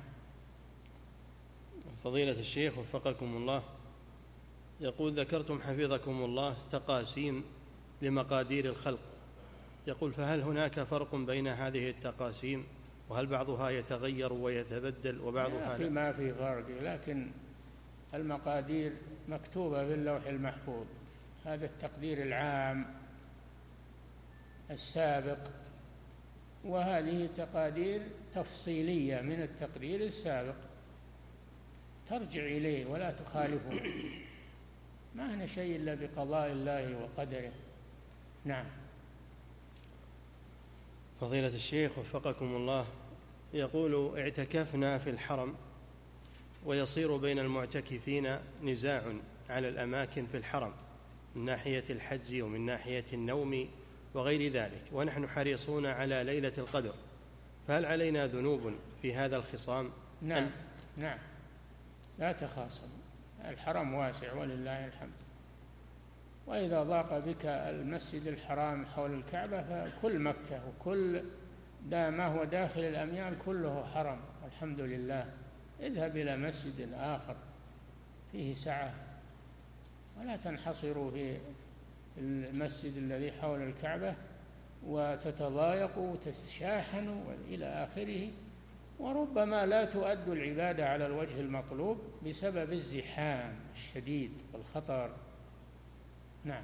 فضيلة الشيخ وفقكم الله، يقول: ذكرتم حفظكم الله تقاسيم لمقادير الخلق، يقول: فهل هناك فرق بين هذه التقاسيم؟ وهل بعضها يتغير ويتبدل وبعضها لا؟ ما في فرق، لكن المقادير مكتوبة في اللوح المحفوظ، هذا التقدير العام السابق، وهذه تقادير تفصيلية من التقدير السابق ترجع إليه ولا تخالفه، ما هنا شيء إلا بقضاء الله وقدره. نعم. فضيلة الشيخ وفقكم الله، يقول: اعتكفنا في الحرم ويصير بين المعتكفين نزاع على الأماكن في الحرم من ناحية الحجز ومن ناحية النوم وغير ذلك، ونحن حريصون على ليلة القدر، فهل علينا ذنوب في هذا الخصام؟ نعم. نعم، لا تخاصم، الحرم واسع ولله الحمد، وإذا ضاق بك المسجد الحرام حول الكعبة فكل مكة وكل ما هو داخل الأميال كله حرم الحمد لله. اذهب إلى مسجد آخر فيه سعة، ولا تنحصروا في المسجد الذي حول الكعبة وتتضايقوا وتتشاحنوا إلى آخره، وربما لا تؤدوا العبادة على الوجه المطلوب بسبب الزحام الشديد والخطر. نعم.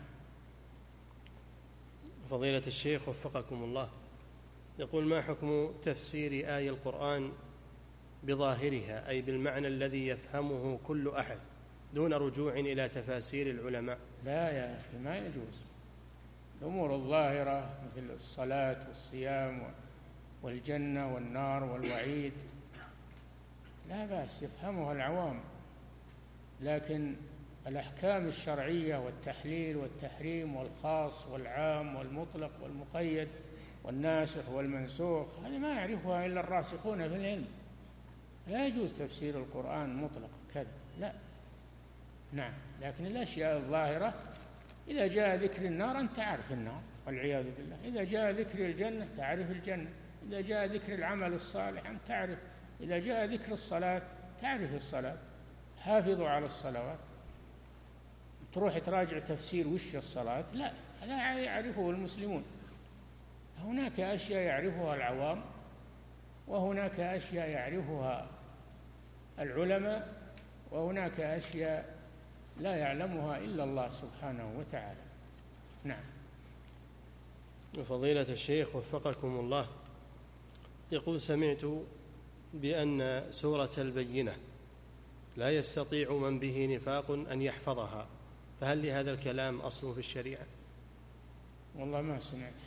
فضيلة الشيخ وفقكم الله، يقول: ما حكم تفسير آية القرآن بظاهرها، أي بالمعنى الذي يفهمه كل أحد دون رجوع إلى تفاسير العلماء؟ لا يا أخي، ما يجوز. الأمور الظاهرة مثل الصلاة والصيام والجنة والنار والوعيد لا بأس يفهمها العوام، لكن الأحكام الشرعية والتحليل والتحريم والخاص والعام والمطلق والمقيد والناسخ والمنسوخ هذه ما يعرفها إلا الراسخون في العلم. لا يجوز تفسير القرآن مطلق كذا، لا. نعم، لكن الأشياء الظاهرة إذا جاء ذكر النار أنت تعرف النار والعياذ بالله، إذا جاء ذكر الجنة تعرف الجنة، إذا جاء ذكر العمل الصالح أنت تعرف، إذا جاء ذكر الصلاة تعرف الصلاة، حافظوا على الصلوات. تروح تراجع تفسير وش الصلاة، لا يعرفه المسلمون. هناك أشياء يعرفها العوام وهناك أشياء يعرفها العلماء وهناك أشياء لا يعلمها إلا الله سبحانه وتعالى. نعم. فضيلة الشيخ وفقكم الله، يقول: سمعت بأن سورة البينة لا يستطيع من به نفاق أن يحفظها، فهل لهذا الكلام أصل في الشريعة؟ والله ما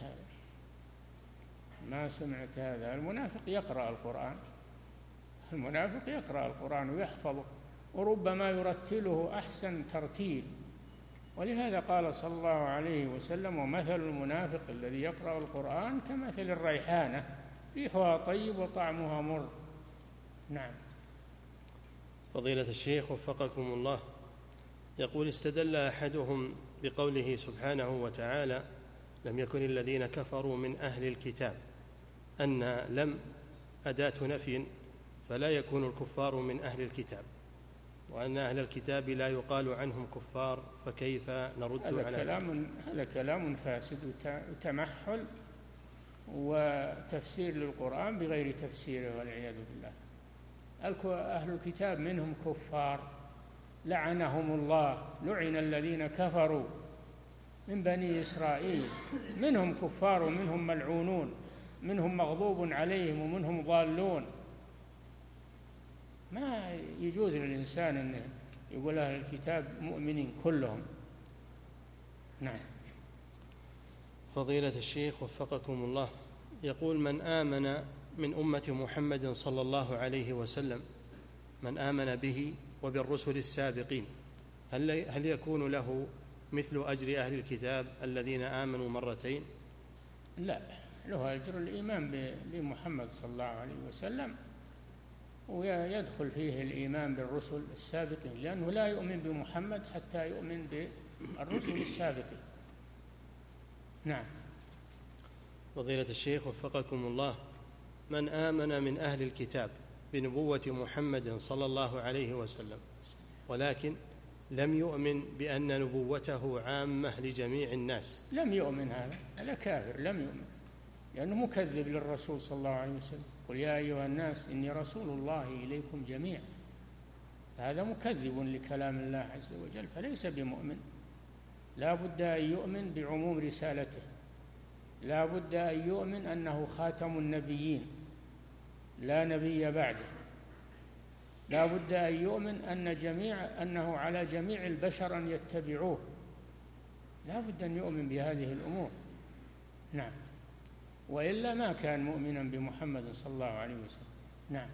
سمعت هذا. المنافق يقرأ القرآن ويحفظه، وربما يرتله أحسن ترتيل. ولهذا قال صلى الله عليه وسلم: ومثل المنافق الذي يقرأ القرآن كمثل الريحانة ريحها طيب وطعمها مر. نعم. فضيلة الشيخ وفقكم الله، يقول: استدل أحدهم بقوله سبحانه وتعالى: لم يكن الذين كفروا من أهل الكتاب، أن لم أداة نفي، فلا يكون الكفار من أهل الكتاب، وأن أهل الكتاب لا يقال عنهم كفار، فكيف نرد على هذا كلام فاسد وتمحل وتفسير للقرآن بغير تفسيره والعياذ بالله. أهل الكتاب منهم كفار لعنهم الله، لعن الذين كفروا من بني إسرائيل، منهم كفار ومنهم ملعونون، منهم مغضوب عليهم ومنهم ضالون. ما يجوز للإنسان أن يقول أهل الكتاب مؤمنين كلهم. نعم. فضيلة الشيخ وفقكم الله، يقول: من آمن من أمة محمد صلى الله عليه وسلم، من آمن به وبالرسل السابقين، هل يكون له مثل أجر أهل الكتاب الذين آمنوا مرتين؟ لا، له أجر الإيمان بمحمد صلى الله عليه وسلم، ويدخل فيه الإيمان بالرسل السابقين، لأنه لا يؤمن بمحمد حتى يؤمن بالرسل السابقين. نعم. فضيلة الشيخ وفقكم الله، من آمن من أهل الكتاب بنبوة محمد صلى الله عليه وسلم ولكن لم يؤمن بأن نبوته عامة لجميع الناس، لم يؤمن، هذا كافر، لم يؤمن، لأنه مكذب للرسول صلى الله عليه وسلم. قل يا أيها الناس إني رسول الله إليكم جميعا. هذا مكذب لكلام الله عز وجل، فليس بمؤمن. لا بد أن يؤمن بعموم رسالته، لا بد أن يؤمن أنه خاتم النبيين لا نبي بعده، لا بد أن يؤمن أنه على جميع البشر أن يتبعوه، لا بد أن يؤمن بهذه الأمور. نعم، وإلا ما كان مؤمنا بمحمد صلى الله عليه وسلم. نعم.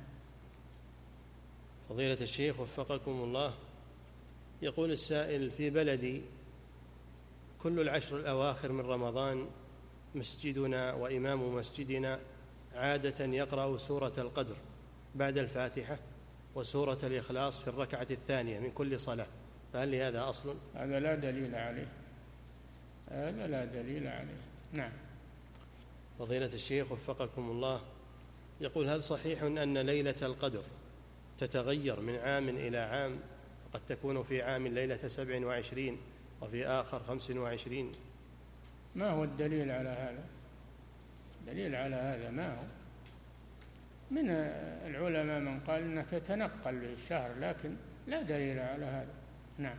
فضيلة الشيخ وفقكم الله، يقول السائل: في بلدي كل العشر الأواخر من رمضان مسجدنا وإمام مسجدنا عادة يقرأ سورة القدر بعد الفاتحة وسورة الإخلاص في الركعة الثانية من كل صلاة، فهل لهذا أصل؟ هذا لا دليل عليه، هذا لا دليل عليه. نعم. فضيلة الشيخ وفقكم الله، يقول: هل صحيح أن ليلة القدر تتغير من عام إلى عام، قد تكون في عام ليلة 27 وفي آخر 25؟ ما هو الدليل على هذا؟ الدليل على هذا ما هو؟ من العلماء من قال أنها تتنقل بالشهر، لكن لا دليل على هذا. نعم.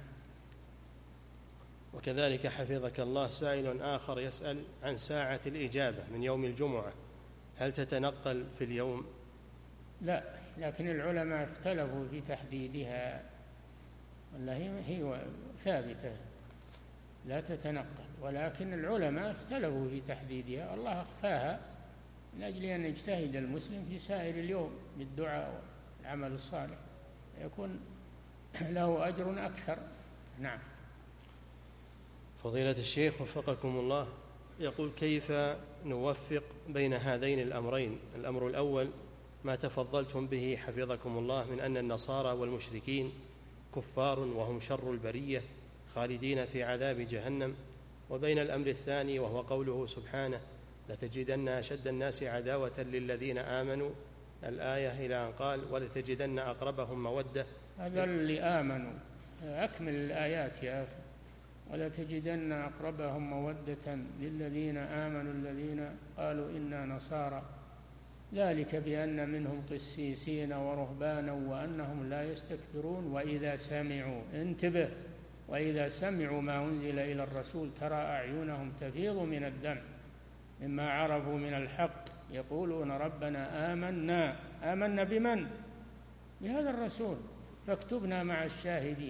وكذلك حفظك الله سائل آخر يسأل عن ساعة الإجابة من يوم الجمعة، هل تتنقل في اليوم؟ لا، لكن العلماء اختلفوا في تحديدها، والله هي ثابتة لا تتنقل، ولكن العلماء اختلفوا في تحديدها، الله أخفاها من أجل أن يجتهد المسلم في سائر اليوم بالدعاء والعمل الصالح، يكون له أجر أكثر. نعم. فضيلة الشيخ وفقكم الله، يقول: كيف نوفق بين هذين الأمرين؟ الأمر الأول ما تفضلتم به حفظكم الله من أن النصارى والمشركين كفار وهم شر البرية خالدين في عذاب جهنم، وبين الأمر الثاني وهو قوله سبحانه: لتجدن أشد الناس عداوة للذين آمنوا، الآية إلى أن قال: ولتجدن أقربهم مودة. هذا اللي آمنوا، أكمل الآيات يا أخي. ولتجدن أقربهم مودة للذين آمنوا الذين قالوا إنا نصارى، ذلك بأن منهم قسيسين ورهبانا وأنهم لا يستكبرون وإذا سمعوا، انتبه، وإذا سمعوا ما أنزل إلى الرسول ترى أعينهم تفيض من الدمع مما عرفوا من الحق يقولون ربنا آمنا بمن؟ بهذا الرسول فاكتبنا مع الشاهدين.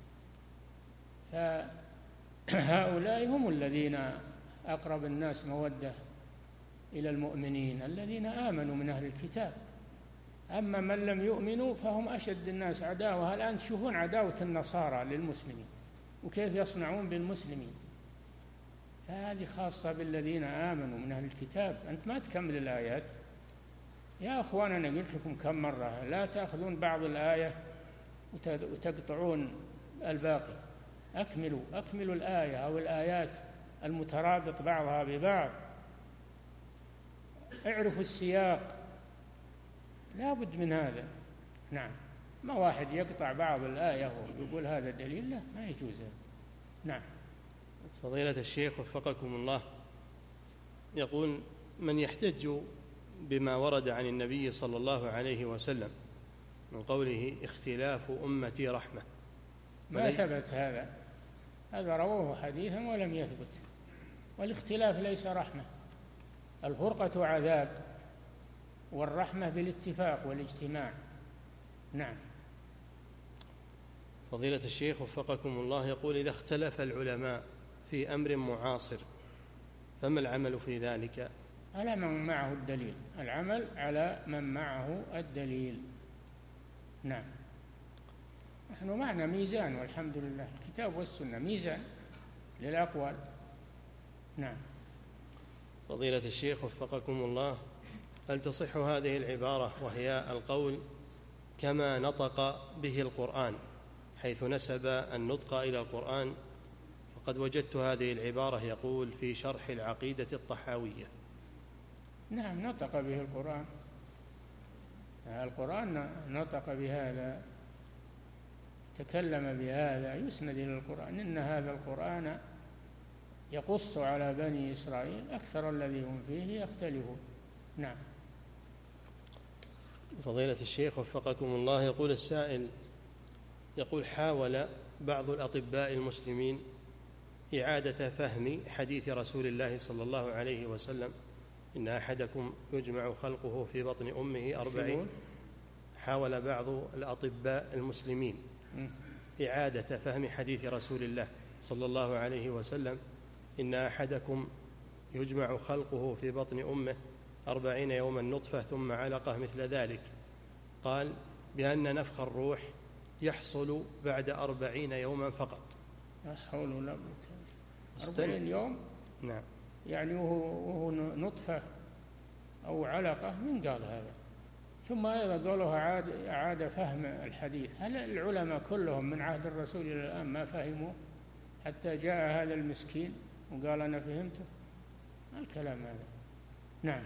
فهؤلاء هم الذين أقرب الناس مودة إلى المؤمنين الذين آمنوا من أهل الكتاب. أما من لم يؤمنوا فهم أشد الناس عداوة. الآن تشوفون عداوة النصارى للمسلمين وكيف يصنعون بالمسلمين، فهذه خاصة بالذين آمنوا من أهل الكتاب. أنت ما تكمل الآيات يا أخوان، أنا قلت لكم كم مرة لا تأخذون بعض الآية وتقطعون الباقي. أكملوا الآية أو الآيات المترابط بعضها ببعض، اعرفوا السياق، لا بد من هذا. نعم، ما واحد يقطع بعض الآية ويقول هذا دليل، لا، ما يجوز. نعم. فضيلة الشيخ وفقكم الله، يقول: من يحتج بما ورد عن النبي صلى الله عليه وسلم من قوله اختلاف أمتي رحمة؟ ما ثبت هذا رواه حديثا ولم يثبت، والاختلاف ليس رحمة، الفرقة عذاب والرحمة بالاتفاق والاجتماع. نعم. فضيلة الشيخ وفقكم الله، يقول: إذا اختلف العلماء في أمر معاصر فما العمل في ذلك؟ على من معه الدليل، العمل على من معه الدليل. نعم. نحن معنا ميزان والحمد لله، الكتاب والسنة ميزان للأقوال. نعم. فضيلة الشيخ وفقكم الله، هل تصح هذه العبارة وهي القول كما نطق به القرآن، حيث نسب النطق إلى القرآن؟ فقد وجدت هذه العبارة يقول في شرح العقيدة الطحاوية. نعم، نطق به القرآن نطق بهذا، تكلم بهذا، يسند إلى القرآن. إن هذا القرآن يقص على بني إسرائيل أكثر الذي هم فيه يختلفون. نعم. فضيلة الشيخ وفقكم الله، يقول السائل، يقول: حاول بعض الأطباء المسلمين إعادة فهم حديث رسول الله صلى الله عليه وسلم إن أحدكم يجمع خلقه في بطن أمه 40. حاول بعض الأطباء المسلمين إعادة فهم حديث رسول الله صلى الله عليه وسلم إن أحدكم يجمع خلقه في بطن أمه 40 يوما نطفة ثم علقة مثل ذلك. قال بأن نفخ الروح يحصل بعد 40 يوما فقط. لا حول ولا قوة. 40 يوم؟ نعم. يعني وهو نطفة أو علقة، من قال هذا؟ ثم أيضا قالوا أعاد فهم الحديث. هل العلماء كلهم من عهد الرسول إلى الآن ما فهموا حتى جاء هذا المسكين وقال أنا فهمته؟ الكلام هذا. نعم.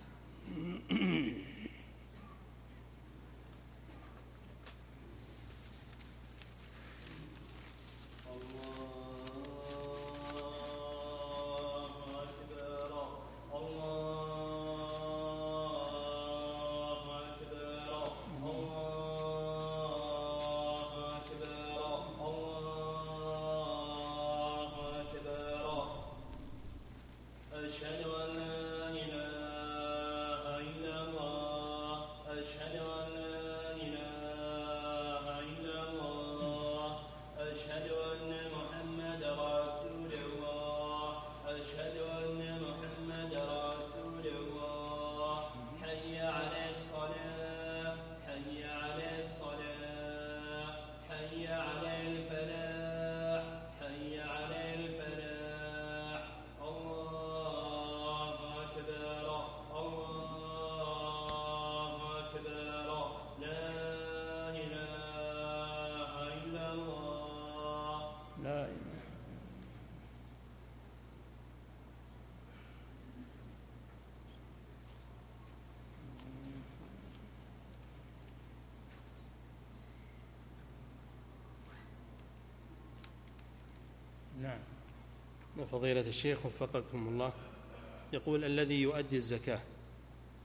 نعم. فضيلة الشيخ وفقكم الله، يقول: الذي يؤدي الزكاة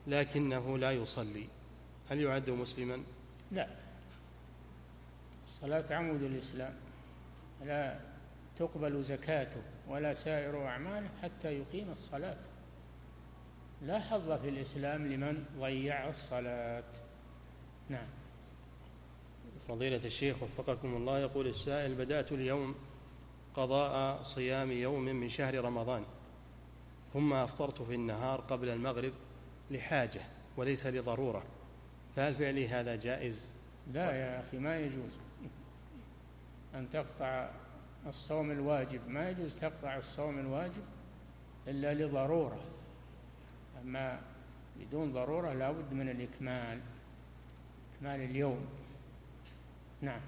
لكنه لا يصلي، هل يعد مسلما؟ لا، الصلاة عمود الإسلام، لا تقبل زكاته ولا سائر أعماله حتى يقيم الصلاة. لا حظ في الإسلام لمن ضيع الصلاة. نعم. فضيلة الشيخ وفقكم الله، يقول السائل: بدأت اليوم قضاء صيام يوم من شهر رمضان، ثم أفطرت في النهار قبل المغرب لحاجة وليس لضرورة، فهل فعلي هذا جائز؟ لا يا أخي، ما يجوز أن تقطع الصوم الواجب، ما يجوز تقطع الصوم الواجب إلا لضرورة، أما بدون ضرورة لا بد من الإكمال، إكمال اليوم. نعم.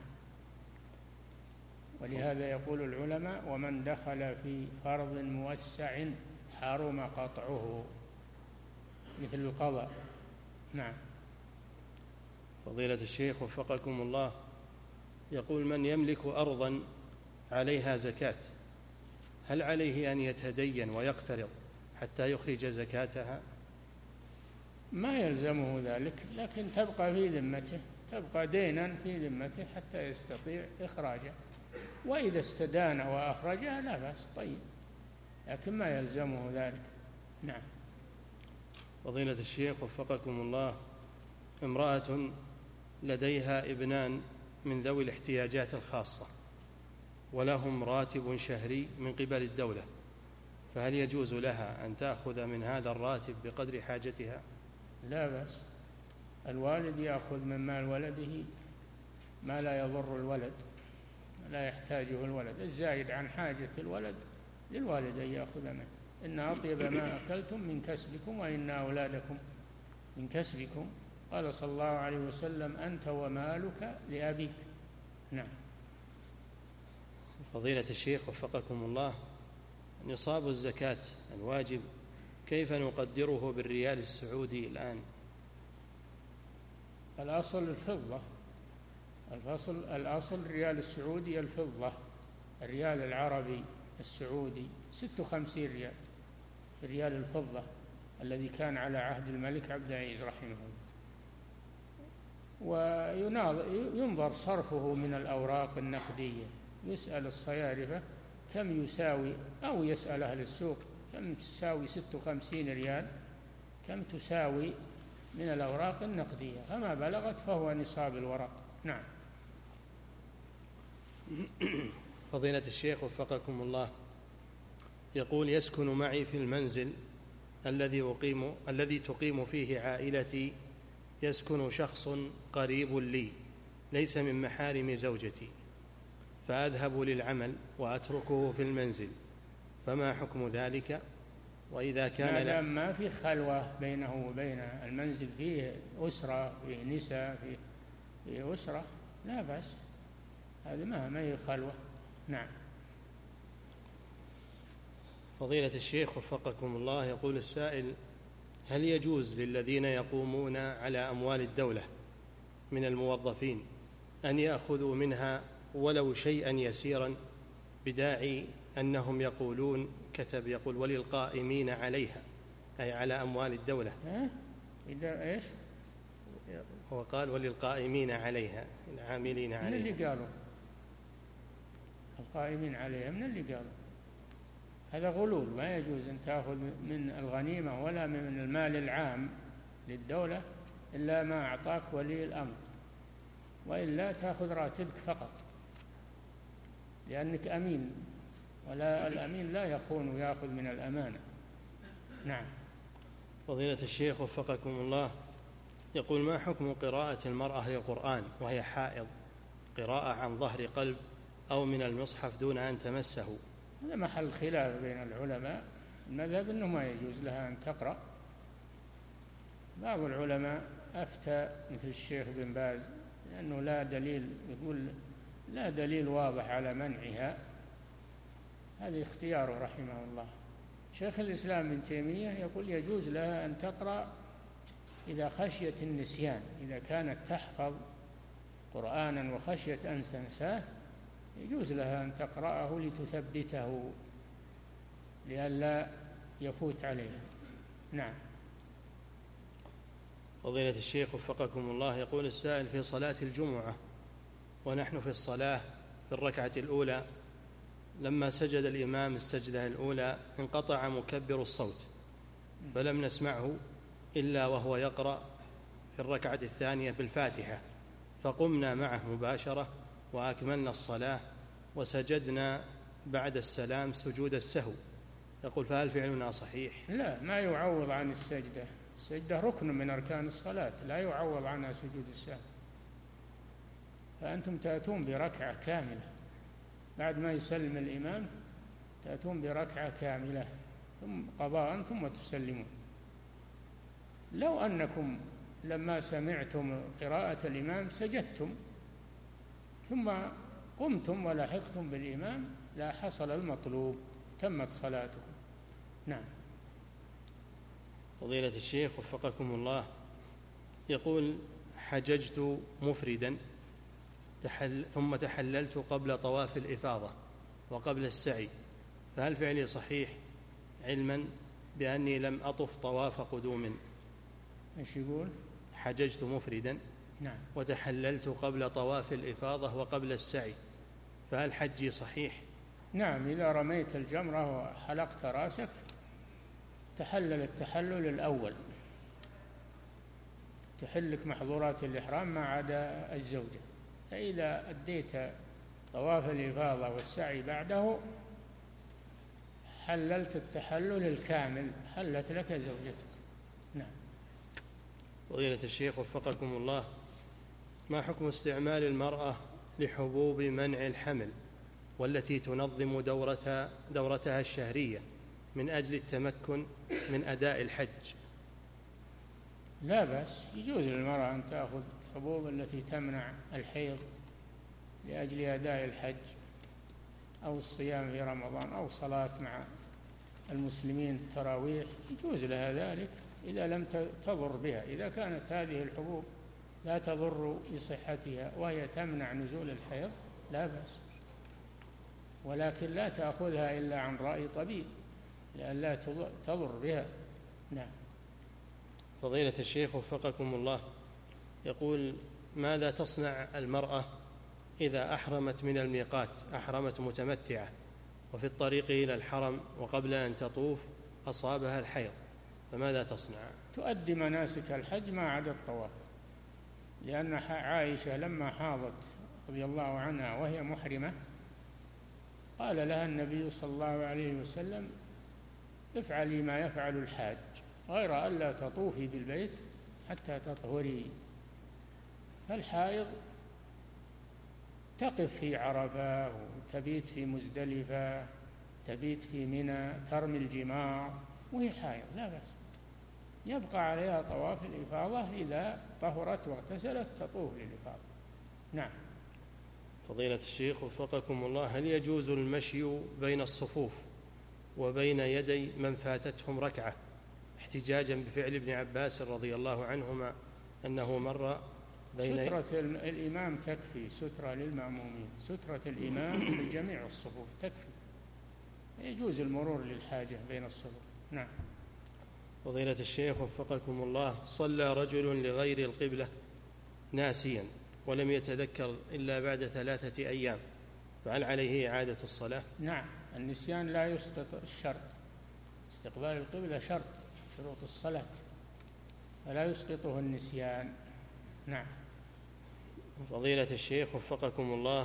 ولهذا يقول العلماء: ومن دخل في فرض موسع حرم قطعه، مثل القضاء. نعم. فضيلة الشيخ وفقكم الله، يقول: من يملك أرضا عليها زكاة، هل عليه أن يتدين ويقترض حتى يخرج زكاتها؟ ما يلزمه ذلك، لكن تبقى في ذمته، تبقى دينا في ذمته حتى يستطيع إخراجه، وإذا استدان وأخرجها لا بأس، طيب، لكن ما يلزمه ذلك. نعم. فضيلة الشيخ وفقكم الله، امرأة لديها ابنان من ذوي الاحتياجات الخاصة ولهم راتب شهري من قبل الدولة، فهل يجوز لها أن تأخذ من هذا الراتب بقدر حاجتها؟ لا بأس، الوالد يأخذ من مال ولده ما لا يضر الولد، لا يحتاجه الولد، الزايد عن حاجة الولد للوالد أن يأخذ منه. إن أطيب ما أكلتم من كسبكم وإن أولادكم من كسبكم، قال صلى الله عليه وسلم: أنت ومالك لأبيك. نعم. فضيلة الشيخ وفقكم الله، نصاب الزكاة الواجب كيف نقدره بالريال السعودي الآن؟ الأصل الفضة، الأصل الريال السعودي الفضة، الريال العربي السعودي 56 ريال، الريال الفضة الذي كان على عهد الملك عبد العزيز رحمه الله. وينظر صرفه من الأوراق النقدية، يسأل الصيارفة كم يساوي، أو يسأل أهل السوق كم تساوي 56 ريال، كم تساوي من الأوراق النقدية، فما بلغت فهو نصاب الورق. نعم. فضيلة الشيخ وفقكم الله، يقول: يسكن معي في المنزل الذي تقيم فيه عائلتي يسكن شخص قريب لي ليس من محارم زوجتي، فأذهب للعمل وأتركه في المنزل، فما حكم ذلك؟ وإذا كان ما دام ما في خلوة بينه وبين المنزل، فيه أسرة، فيه نساء، فيه أسرة، لا بأس، هذا ما هي خلوة. نعم. فضيلة الشيخ وفقكم الله، يقول السائل: هل يجوز للذين يقومون على أموال الدولة من الموظفين أن يأخذوا منها ولو شيئا يسيرا بداعي أنهم يقولون يقول وللقائمين عليها، أي على أموال الدولة؟ إذا إيش؟ هو قال وللقائمين عليها، العاملين عليها. من اللي قالوا القائمين عليها؟ من اللي قالوا؟ هذا غلول، ما يجوز أن تأخذ من الغنيمة ولا من المال العام للدولة إلا ما أعطاك ولي الأمر، وإلا تأخذ راتبك فقط، لأنك أمين، ولا الأمين لا يخون ويأخذ من الأمانة. نعم. فضيلة الشيخ وفقكم الله، يقول: ما حكم قراءة المرأة للقرآن وهي حائض، قراءة عن ظهر قلب أو من المصحف دون أن تمسه؟ هذا محل خلاف بين العلماء، المذهب أنه ما يجوز لها أن تقرأ، بعض العلماء أفتى مثل الشيخ بن باز لأنه لا دليل، يقول لا دليل واضح على منعها، هذا اختياره رحمه الله. شيخ الإسلام ابن تيمية يقول يجوز لها أن تقرأ إذا خشيت النسيان، إذا كانت تحفظ قرآنا وخشيت أن تنساه يجوز لها أن تقرأه لتثبته لئلا يفوت عليها. نعم. فضيلة الشيخ وفقكم الله، يقول السائل: في صلاة الجمعة ونحن في الصلاة في الركعة الأولى، لما سجد الإمام السجدة الأولى انقطع مكبر الصوت، فلم نسمعه إلا وهو يقرأ في الركعة الثانية بالفاتحة، فقمنا معه مباشرة وأكملنا الصلاة وسجدنا بعد السلام سجود السهو. يقول: فهل فعلنا صحيح؟ لا، ما يعوض عن السجدة. السجدة ركن من أركان الصلاة، لا يعوض عنها سجود السهو. فأنتم تأتون بركعة كاملة بعد ما يسلم الإمام، تأتون بركعة كاملة ثم قضاء ثم تسلمون. لو أنكم لما سمعتم قراءة الإمام سجدتم ثم قمتم ولحقتم بالإمام لا حصل المطلوب، تمت صلاتكم. نعم. فضيلة الشيخ وفقكم الله، يقول: حججت مفردا ثم تحللت قبل طواف الإفاضة وقبل السعي، فهل فعلي صحيح علما بأني لم أطف طواف قدوم؟ ايش يقول؟ حججت مفردا نعم وتحللت قبل طواف الإفاضة وقبل السعي، فهل حجي صحيح؟ نعم، إذا رميت الجمرة وحلقت رأسك تحلل التحلل الأول، تحلك محظورات الإحرام ما عدا الزوجة. فإذا أديت طواف الإفاضة والسعي بعده حللت التحلل الكامل، حلت لك زوجتك. نعم. فضيلة الشيخ وفقكم الله، ما حكم استعمال المرأة لحبوب منع الحمل والتي تنظم دورتها الشهرية من أجل التمكن من أداء الحج؟ لا بأس، يجوز للمرأة أن تأخذ الحبوب التي تمنع الحيض لأجل أداء الحج أو الصيام في رمضان أو صلاة مع المسلمين التراويح، يجوز لها ذلك إذا لم تضر بها. إذا كانت هذه الحبوب لا تضر بصحتها وهي تمنع نزول الحيض لا بأس، ولكن لا تأخذها إلا عن رأي طبيب لئلا تضر بها. نعم. فضيلة الشيخ وفقكم الله، يقول: ماذا تصنع المرأة إذا أحرمت من الميقات، أحرمت متمتعة وفي الطريق إلى الحرم وقبل أن تطوف أصابها الحيض، فماذا تصنع؟ تؤدي مناسك الحج ما عدا الطواف، لأن عائشة لما حاضت رضي الله عنها وهي محرمة قال لها النبي صلى الله عليه وسلم: افعلي ما يفعل الحاج غير أن لا تطوفي بالبيت حتى تطهري. فالحائض تقف في عرفة وتبيت في مزدلفة، تبيت في منى، ترمي الجمار وهي حائض لا بأس، يبقى عليها طواف الإفاضة، إذا طهرت واغتسلت تطوف للإفاضة. نعم. فضيلة الشيخ وفقكم الله، هل يجوز المشي بين الصفوف وبين يدي من فاتتهم ركعة احتجاجا بفعل ابن عباس رضي الله عنهما أنه مر بين سترة الإمام تكفي، سترة للمأمومين، سترة الإمام لجميع الصفوف تكفي، يجوز المرور للحاجة بين الصفوف. نعم. فضيلة الشيخ وفقكم الله، صلى رجل لغير القبلة ناسيا ولم يتذكر إلا بعد 3 أيام، فهل عليه إعادة الصلاة؟ نعم، النسيان لا يسقط الشرط، استقبال القبلة شرط شروط الصلاة فلا يسقطه النسيان. نعم. فضيلة الشيخ وفقكم الله،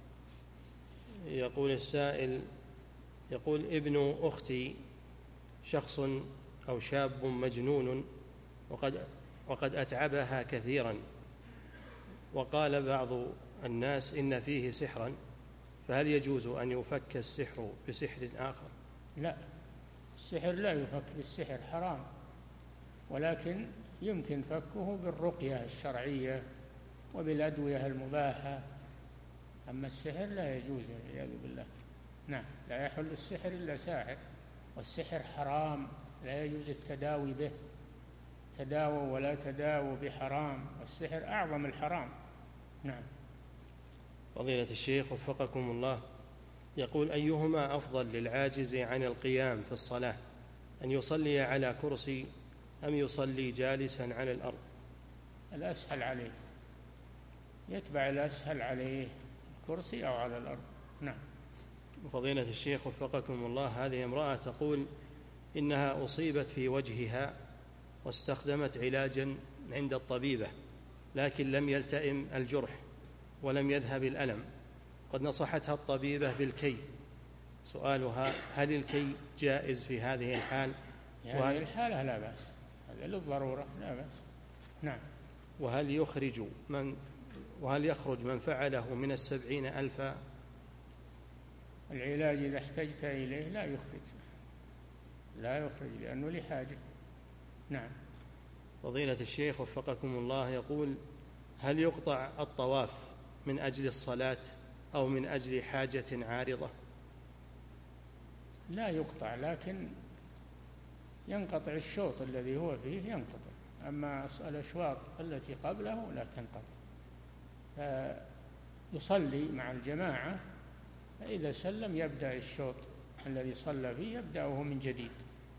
يقول السائل: يقول: ابن أختي شخص أو شاب مجنون وقد أتعبها كثيرا، وقال بعض الناس إن فيه سحرا، فهل يجوز أن يفك السحر بسحر آخر؟ لا، السحر لا يفك بالسحر، حرام، ولكن يمكن فكه بالرقية الشرعية وبالأدوية المباحة، أما السحر لا يجوز والعياذ بالله. نعم، لا يحل السحر إلا ساحر، والسحر حرام لا يجوز التداوي به، تداووا ولا تداووا بحرام، والسحر أعظم الحرام. نعم. فضيلة الشيخ وفقكم الله، يقول: أيهما أفضل للعاجز عن القيام في الصلاة، أن يصلي على كرسي أم يصلي جالسا على الأرض؟ الأسهل عليه، يتبع الأسهل عليه، كرسي أو على الأرض. نعم. فضيلة الشيخ وفقكم الله، هذه امرأة تقول إنها أصيبت في وجهها واستخدمت علاجا عند الطبيبة، لكن لم يلتئم الجرح ولم يذهب الألم، قد نصحتها الطبيبة بالكي. سؤالها: هل الكي جائز في هذه الحال؟ في هذه الحالة لا بأس، هذا للضرورة لا بأس. نعم. وهل يخرج من فعله من 70,000؟ العلاج إذا احتجت إليه لا يخرج لأنه لحاجة. نعم. فضيلة الشيخ وفقكم الله يقول: هل يقطع الطواف من أجل الصلاة أو من أجل حاجة عارضة؟ لا يقطع، لكن ينقطع الشوط الذي هو فيه ينقطع، أما الأشواط التي قبله لا تنقطع. فيصلي مع الجماعة، فإذا سلم يبدأ الشوط الذي صلى فيه يبدأه من جديد،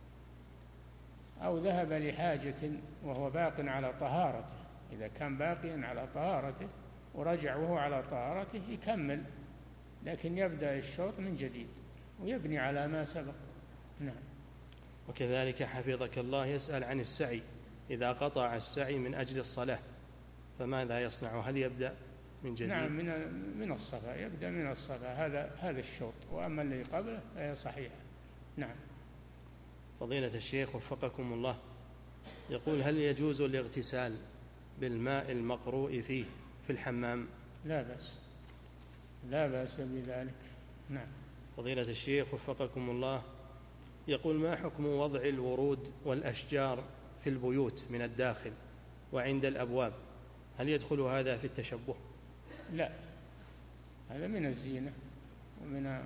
أو ذهب لحاجة وهو باق على طهارته، إذا كان باقيا على طهارته ورجع وهو على طهارته يكمل، لكن يبدأ الشوط من جديد ويبني على ما سبق. نعم. وكذلك حفظك الله يسأل عن السعي، إذا قطع السعي من أجل الصلاة فماذا يصنع؟ هل يبدأ من جديد؟ نعم، من الصفا، يبدأ من الصفا، هذا الشوط، وأما الذي قبله فهي صحيحة. نعم. فضيلة الشيخ وفقكم الله يقول: هل يجوز الاغتسال بالماء المقروء فيه في الحمام؟ لا بأس بذلك. نعم. فضيلة الشيخ وفقكم الله يقول: ما حكم وضع الورود والأشجار في البيوت من الداخل وعند الأبواب؟ هل يدخل هذا في التشبه؟ لا، هذا من الزينة ومن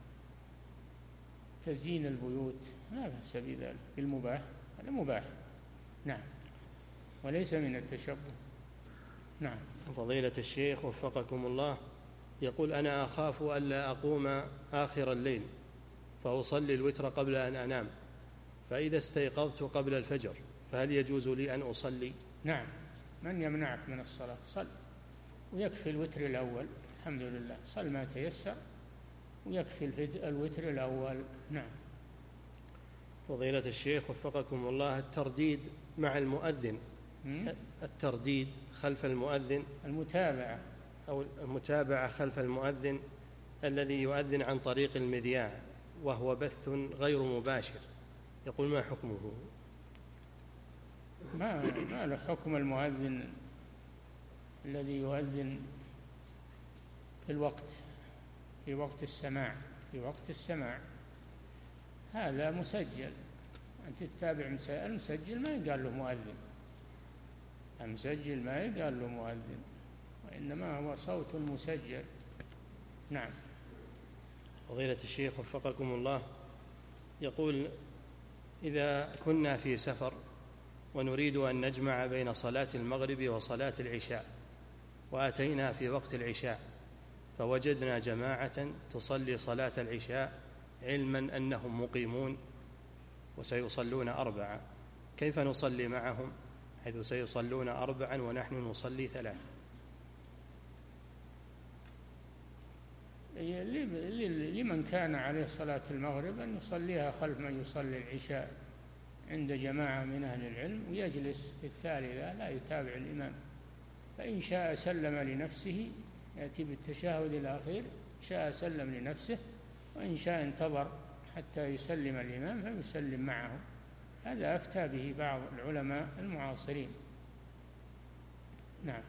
تزيين البيوت، لا بأس بذلك، بالمباح، هذا مباح. نعم، وليس من التشبه. نعم. فضيلة الشيخ وفقكم الله يقول: أنا أخاف ألا أقوم آخر الليل فأصلي الوتر قبل أن أنام، فإذا استيقظت قبل الفجر فهل يجوز لي أن أصلي؟ نعم، من يمنعك من الصلاة؟ صل، ويكفي الوتر الأول، الحمد لله، صل ما تيسر ويكفي الوتر الأول. نعم. فضيلة الشيخ وفقكم الله الترديد مع المؤذن، الترديد خلف المؤذن، المتابعة خلف المؤذن الذي يؤذن عن طريق المذياع وهو بث غير مباشر، يقول: ما حكمه؟ ما له حكم المؤذن الذي يؤذن في وقت السماع، هذا مسجل، أنت تتابع المسجل ما يقال له مؤذن، المسجل ما يقال له مؤذن، وإنما هو صوت مسجل. نعم. فضيلة الشيخ وفقكم الله يقول: إذا كنا في سفر ونريد أن نجمع بين صلاة المغرب وصلاة العشاء، وأتينا في وقت العشاء فوجدنا جماعة تصلي صلاة العشاء علما أنهم مقيمون وسيصلون 4، كيف نصلي معهم حيث سيصلون 4 ونحن نصلي 3؟ لمن كان عليه صلاة المغرب أن يصليها خلف من يصلي العشاء عند جماعة من أهل العلم، ويجلس في الثالثة لا يتابع الإمام، فإن شاء سلم لنفسه، يأتي بالتشهد الأخير، شاء سلم لنفسه، وإن شاء انتظر حتى يسلم الإمام فيسلم معه. هذا أفتى به بعض العلماء المعاصرين. نعم.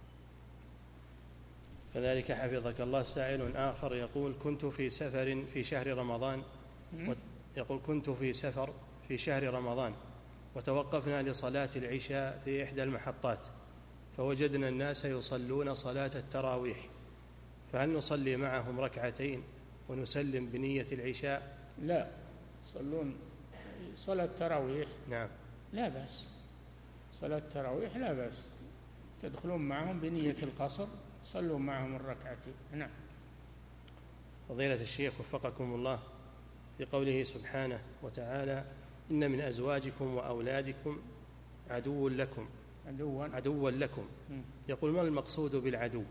كذلك حفظك الله سائل آخر يقول: كنت في سفر في شهر رمضان، يقول: كنت في سفر في شهر رمضان وتوقفنا لصلاة العشاء في إحدى المحطات، فوجدنا الناس يصلون صلاة التراويح، فهل نصلي معهم 2 ونسلم بنية العشاء؟ لا، يصلون صلاة التراويح. نعم. لا بأس، صلاة التراويح لا بأس، تدخلون معهم بنية القصر، صلوا معهم 2. نعم. فضيلة الشيخ وفقكم الله في قوله سبحانه وتعالى: إن من أزواجكم وأولادكم عدو لكم عدوا لكم. يقول ما المقصود بالعدو؟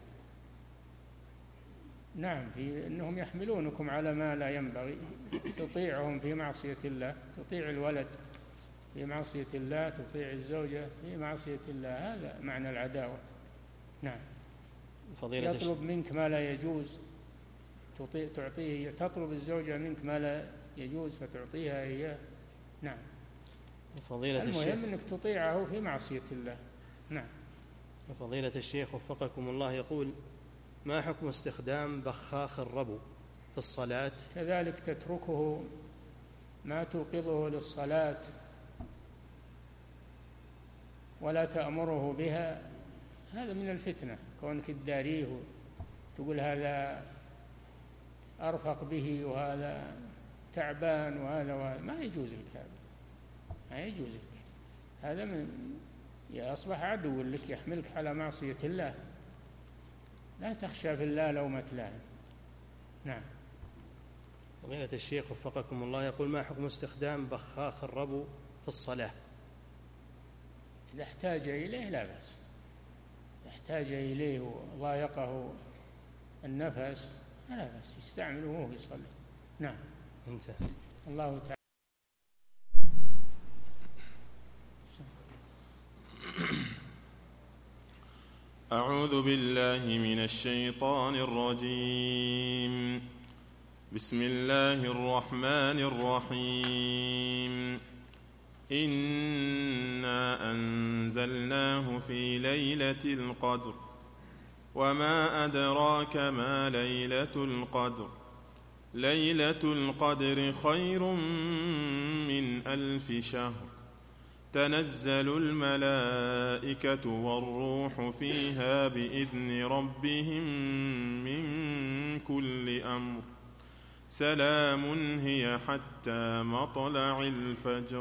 نعم، في أنهم يحملونكم على ما لا ينبغي، تطيعهم في معصية الله، تطيع الولد في معصية الله، تطيع الزوجة في معصية الله، هذا معنى العداوة. نعم، يطلب منك ما لا يجوز تعطيه، تطلب الزوجة منك ما لا يجوز فتعطيها إياه. نعم، المهم أنك تطيعه في معصية الله. نعم. فضيلة الشيخ وفقكم الله، يقول ما حكم استخدام بخاخ الربو في الصلاة؟ كذلك تتركه، ما توقظه للصلاة ولا تأمره بها، هذا من الفتنة. كونك تداريه تقول هذا أرفق به وهذا تعبان وهذا ما يجوز لك، هذا ما يجوز لك، هذا أصبح عدو لك، يحملك على معصية الله. لا تخشى في الله لومة لائم. نعم. فضيلة الشيخ وفقكم الله، يقول ما حكم استخدام بخاخ الربو في الصلاة؟ إذا احتاج إليه لا بأس، احتاج إليه وضايقه النفس لا بأس، يستعمله وهو يصلي. نعم. انتهى. الله تعالى. أعوذ بالله من الشيطان الرجيم. بسم الله الرحمن الرحيم. إنا أنزلناه في ليلة القدر وما أدراك ما ليلة القدر. ليلة القدر خير من 1000 شهر. تنزل الملائكة والروح فيها بإذن ربهم من كل أمر. سلام هي حتى مطلع الفجر.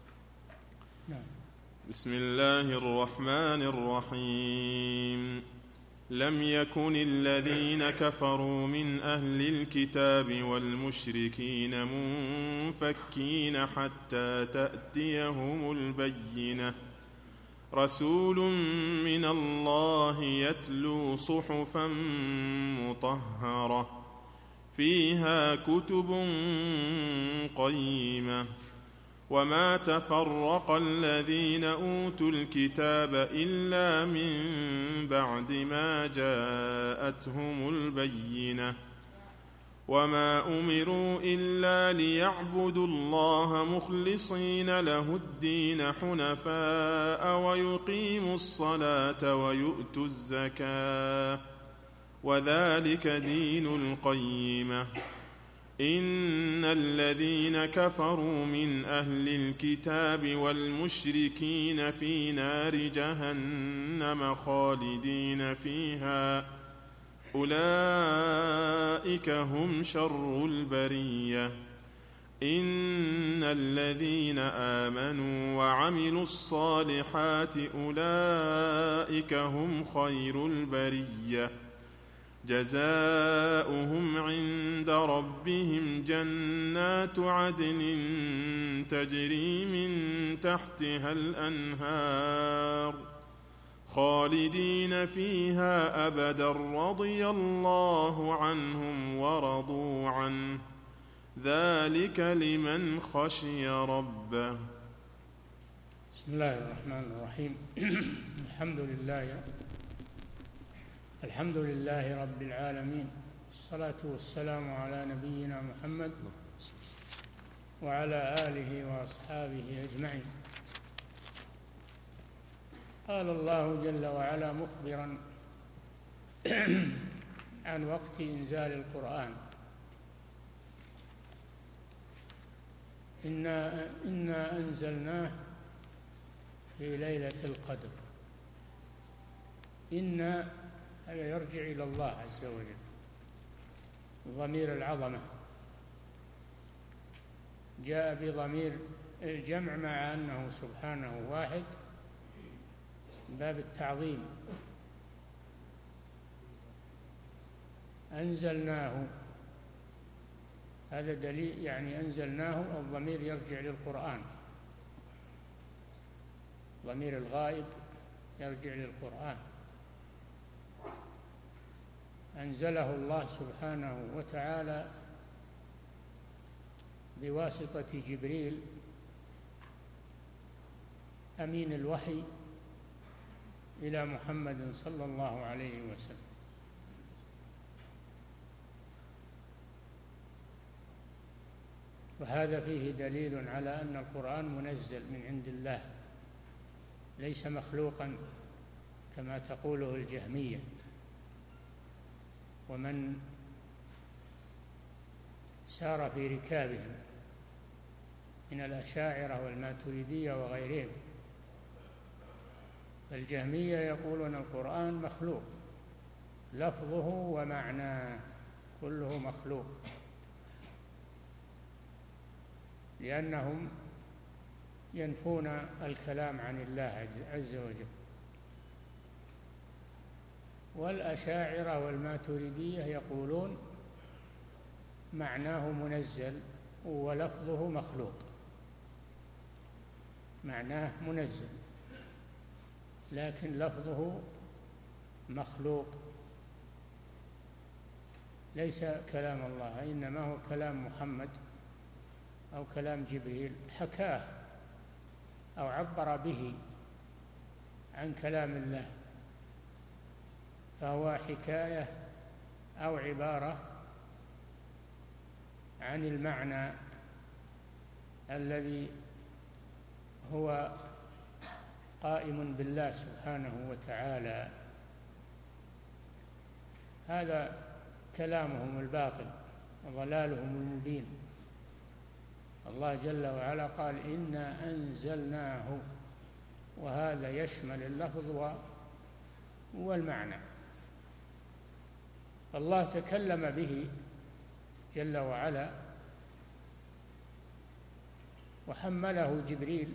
بسم الله الرحمن الرحيم. لم يكن الذين كفروا من أهل الكتاب والمشركين منفكين حتى تأتيهم البينة. رسول من الله يتلو صحفا مطهرة فيها كتب قيمة. وما تفرق الذين أوتوا الكتاب إلا من بعد ما جاءتهم البينة. وما أمروا إلا ليعبدوا الله مخلصين له الدين حنفاء ويقيموا الصلاة ويؤتوا الزكاة وذلك دين القيمة. إن الذين كفروا من أهل الكتاب والمشركين في نار جهنم خالدين فيها أولئك هم شر البرية. إن الذين آمنوا وعملوا الصالحات أولئك هم خير البرية. جزاؤهم عند ربهم جنات عدن تجري من تحتها الأنهار خالدين فيها أبدا رضي الله عنهم ورضوا عنه ذلك لمن خشي ربه. بسم الله الرحمن الرحيم. الحمد لله رب العالمين، الصلاة والسلام على نبينا محمد وعلى آله وأصحابه أجمعين. قال الله جل وعلا مخبرا عن وقت إنزال القرآن: إنا أنزلناه في ليلة القدر. إنا هذا يرجع إلى الله عز وجل، ضمير العظمة جاء بضمير الجمع مع أنه سبحانه واحد باب التعظيم. أنزلناه هذا دليل، يعني أنزلناه الضمير يرجع للقرآن، ضمير الغائب يرجع للقرآن. أنزله الله سبحانه وتعالى بواسطة جبريل أمين الوحي إلى محمد صلى الله عليه وسلم. وهذا فيه دليل على أن القرآن منزل من عند الله ليس مخلوقا كما تقوله الجهمية ومن سار في ركابهم من الأشاعرة والماتريدية وغيرهم. الجهمية يقولون القرآن مخلوق، لفظه ومعناه كله مخلوق، لأنهم ينفون الكلام عن الله عز وجل. والأشاعرة والماتريدية يقولون معناه منزل ولفظه مخلوق، معناه منزل لكن لفظه مخلوق، ليس كلام الله، إنما هو كلام محمد أو كلام جبريل حكاه أو عبر به عن كلام الله، فهو حكاية أو عبارة عن المعنى الذي هو قائم بالله سبحانه وتعالى. هذا كلامهم الباطل وضلالهم المبين. الله جل وعلا قال إنا أنزلناه، وهذا يشمل اللفظ والمعنى. الله تكلم به جل وعلا وحمله جبريل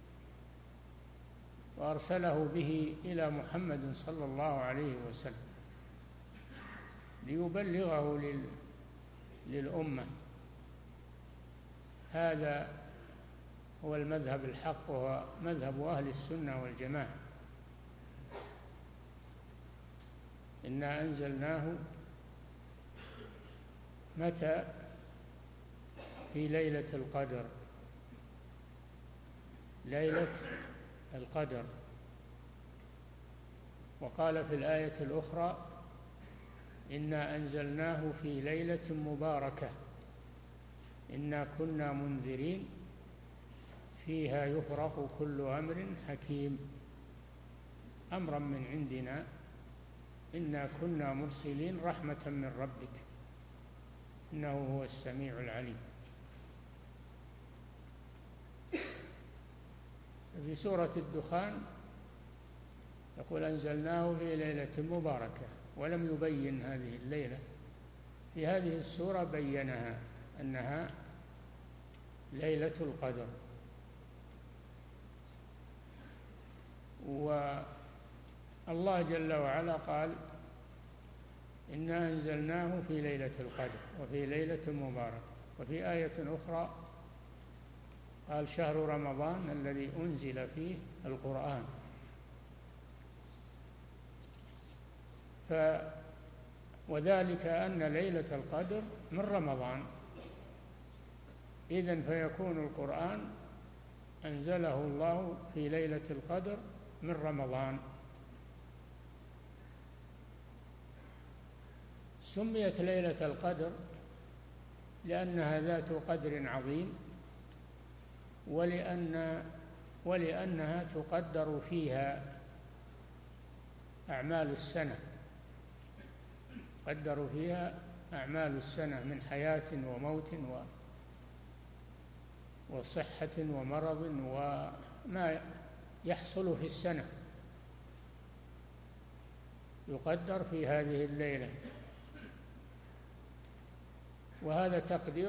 وأرسله به إلى محمد صلى الله عليه وسلم ليبلغه للأمة. هذا هو المذهب الحق وهو مذهب أهل السنة والجماعة. إنا أنزلناه متى؟ في ليلة القدر، ليلة القدر. وقال في الآية الأخرى إنا أنزلناه في ليلة مباركة إنا كنا منذرين فيها يفرق كل أمر حكيم أمرا من عندنا إنا كنا مرسلين رحمة من ربك إنه هو السميع العليم. في سورة الدخان يقول أنزلناه في ليلة مباركة، ولم يبين هذه الليلة. في هذه السورة بينها أنها ليلة القدر. والله جل وعلا قال إنا أنزلناه في ليلة القدر وفي ليلة مباركة. وفي آية أخرى قال شهر رمضان الذي أنزل فيه القرآن. وذلك أن ليلة القدر من رمضان، إذن فيكون القرآن أنزله الله في ليلة القدر من رمضان. سميت ليلة القدر لأنها ذات قدر عظيم، ولأنها تقدر فيها أعمال السنة، قدر فيها أعمال السنة من حياة وموت وصحة ومرض وما يحصل في السنة يقدر في هذه الليلة. وهذا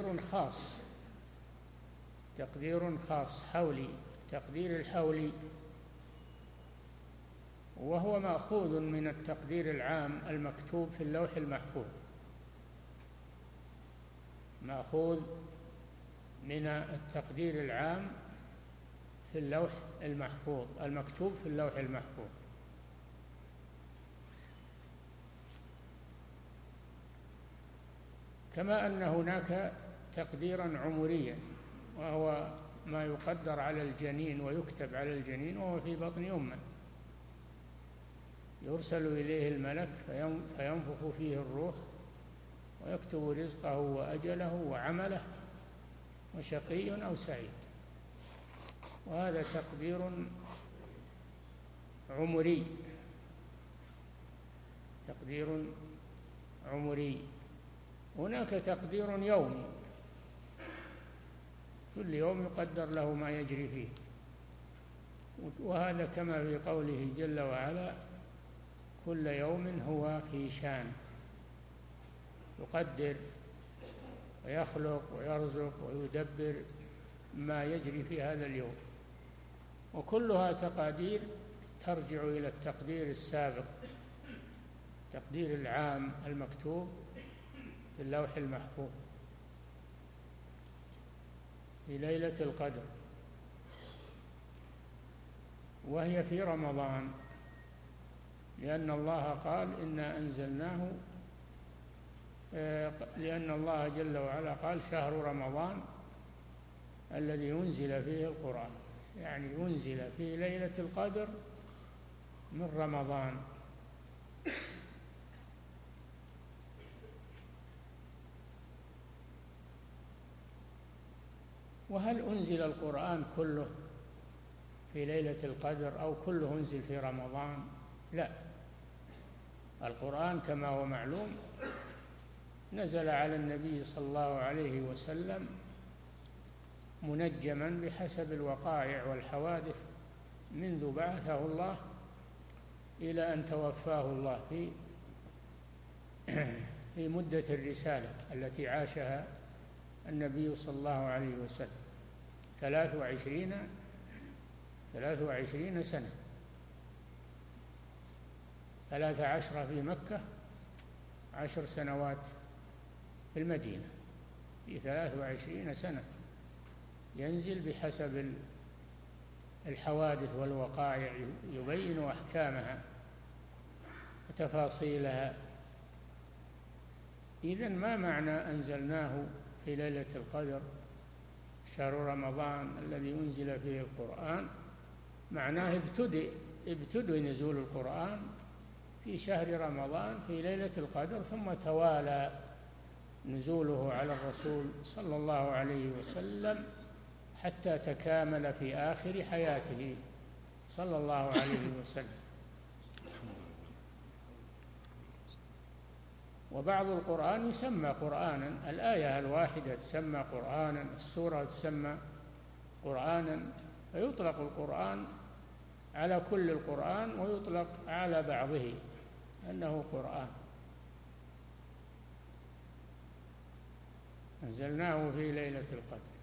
تقدير خاص حولي، تقدير الحولي، وهو مأخوذ من التقدير العام المكتوب في اللوح المحفوظ، مأخوذ من التقدير العام في اللوح المحفوظ المكتوب في اللوح المحفوظ. كما أن هناك تقديرا عمريا، وهو ما يقدر على الجنين ويكتب على الجنين وهو في بطن أمه، يرسل إليه الملك فينفخ فيه الروح ويكتب رزقه وأجله وعمله وشقي أو سعيد. وهذا تقدير عمري، تقدير عمري. هناك تقدير يومي، كل يوم يقدر له ما يجري فيه، وهذا كما في قوله جل وعلا: كل يوم هو في شان، يقدر ويخلق ويرزق ويدبر ما يجري في هذا اليوم، وكلها تقادير ترجع إلى التقدير السابق، التقدير العام المكتوب في اللوح المحفوظ في ليلة القدر، وهي في رمضان، لأن الله قال: إنا أنزلناه، لأن الله جل وعلا قال: شهر رمضان الذي أنزل فيه القرآن، يعني أنزل في ليلة القدر من رمضان. وهل أنزل القرآن كله في ليلة القدر أو كله أنزل في رمضان؟ لا، القرآن كما هو معلوم نزل على النبي صلى الله عليه وسلم منجما بحسب الوقائع والحوادث منذ بعثه الله إلى أن توفاه الله في مدة الرسالة التي عاشها النبي صلى الله عليه وسلم 23 سنة، 13 في مكة، 10 سنوات في المدينة، في 23 سنة ينزل بحسب الحوادث والوقائع، يبين أحكامها وتفاصيلها. إذن ما معنى أنزلناه في ليلة القدر شهر رمضان الذي أنزل فيه القرآن؟ معناه ابتدأ نزول القرآن في شهر رمضان في ليلة القدر، ثم توالى نزوله على الرسول صلى الله عليه وسلم حتى تكامل في آخر حياته صلى الله عليه وسلم. وبعض القرآن يسمى قرآنا، الآية الواحدة تسمى قرآنا، السورة تسمى قرآنا، فيطلق القرآن على كل القرآن ويطلق على بعضه أنه قرآن. أنزلناه في ليلة القدر.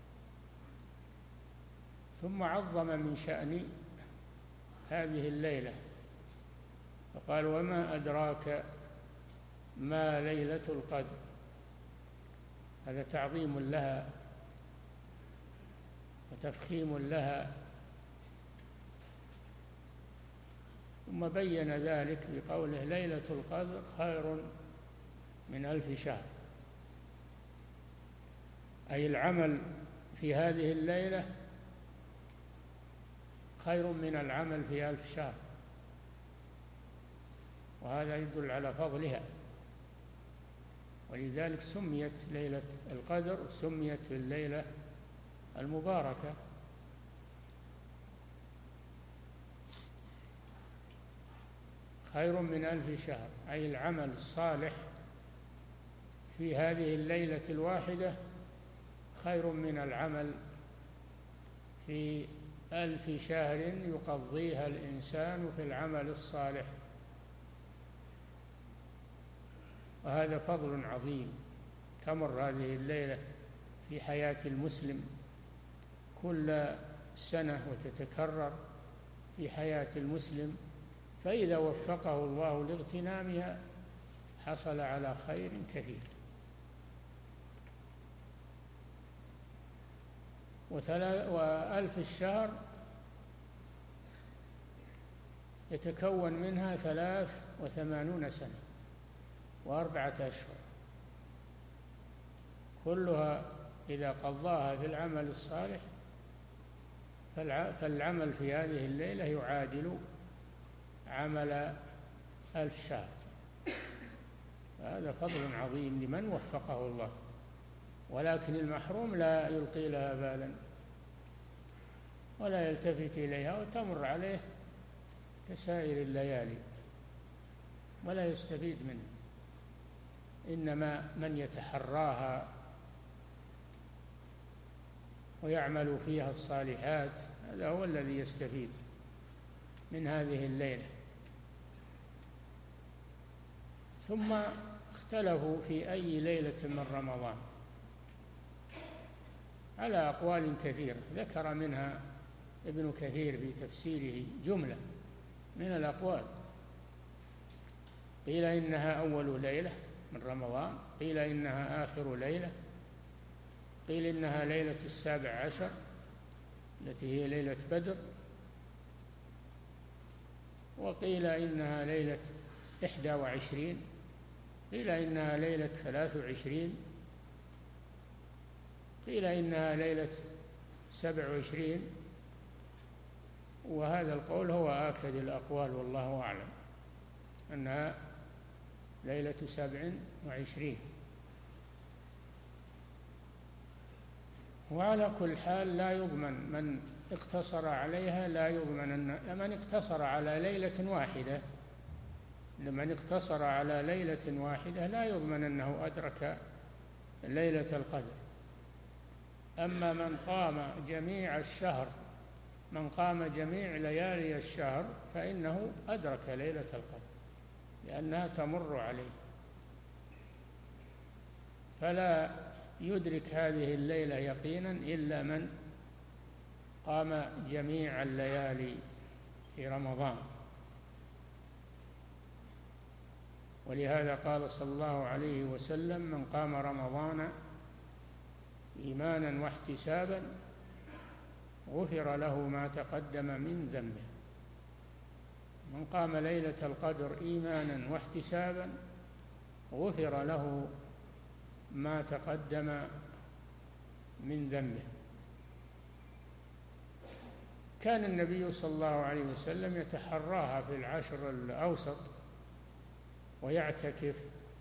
ثم عظم من شأن هذه الليلة فقال: وما أدراك ما ليلة القدر. هذا تعظيم لها وتفخيم لها. ثم بين ذلك بقوله: ليلة القدر خير من 1000 شهر، أي العمل في هذه الليلة خير من العمل في 1000 شهر، وهذا يدل على فضلها. ولذلك سميت ليلة القدر، سميت الليلة المباركة. خير من 1000 شهر، أي العمل الصالح في هذه الليلة الواحدة خير من العمل في 1000 شهر يقضيها الإنسان في العمل الصالح. وهذا فضل عظيم. تمر هذه الليلة في حياة المسلم كل سنة وتتكرر في حياة المسلم، فإذا وفقه الله لاغتنامها حصل على خير كثير. و1000 الشهر يتكون منها 83 سنة و4 أشهر، كلها إذا قضاها في العمل الصالح فالعمل في هذه الليلة يعادل عمل 1000 شهر. هذا فضل عظيم لمن وفقه الله، ولكن المحروم لا يلقي لها بالا ولا يلتفت إليها وتمر عليه كسائر الليالي ولا يستفيد منه. إنما من يتحراها ويعمل فيها الصالحات هذا هو الذي يستفيد من هذه الليلة. ثم اختلفوا في أي ليلة من رمضان على أقوال كثيرة، ذكر منها ابن كثير في تفسيره جملة من الأقوال. قيل إنها أول ليلة من رمضان، قيل إنها آخر ليلة، قيل إنها ليلة 17 التي هي ليلة بدر، وقيل إنها ليلة 21، قيل إنها ليلة 23، قيل إنها ليلة 27، وهذا القول هو آكد الأقوال والله أعلم أنها ليلة 27. وعلى كل حال لا يضمن من اقتصر عليها، لا يضمن أن من اقتصر على ليلة واحدة، لمن اقتصر على ليلة واحدة لا يضمن أنه أدرك ليلة القدر. أما من قام جميع الشهر، من قام جميع ليالي الشهر فإنه أدرك ليلة القدر لأنها تمر عليه، فلا يدرك هذه الليلة يقينا إلا من قام جميع الليالي في رمضان. ولهذا قال صلى الله عليه وسلم: من قام رمضان إيمانا واحتسابا غفر له ما تقدم من ذنبه. من قام ليلة القدر إيمانا واحتسابا غفر له ما تقدم من ذنبه. كان النبي صلى الله عليه وسلم يتحراها في العشر الأوسط ويعتكف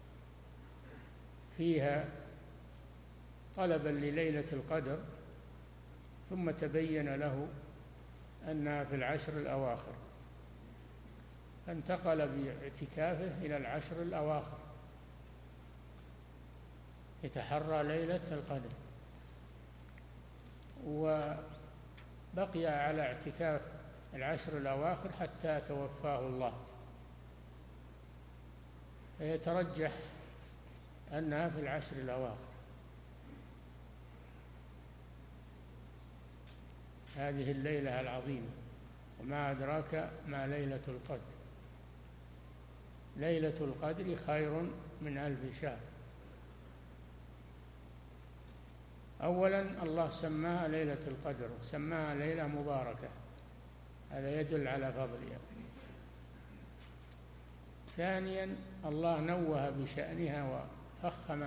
فيها طلبا لليلة القدر، ثم تبين له أنها في العشر الأواخر فانتقل باعتكافه إلى العشر الأواخر يتحرى ليلة القدر، وبقي على اعتكاف العشر الأواخر حتى توفاه الله، فيترجح أنها في العشر الأواخر. هذه الليلة العظيمة، وما أدراك ما ليلة القدر. ليلة القدر خير من 1000 شهر. أولا الله سماها ليلة القدر، سماها ليلة مباركة، هذا يدل على فضلها. ثانيا الله نوه بشأنها وفخم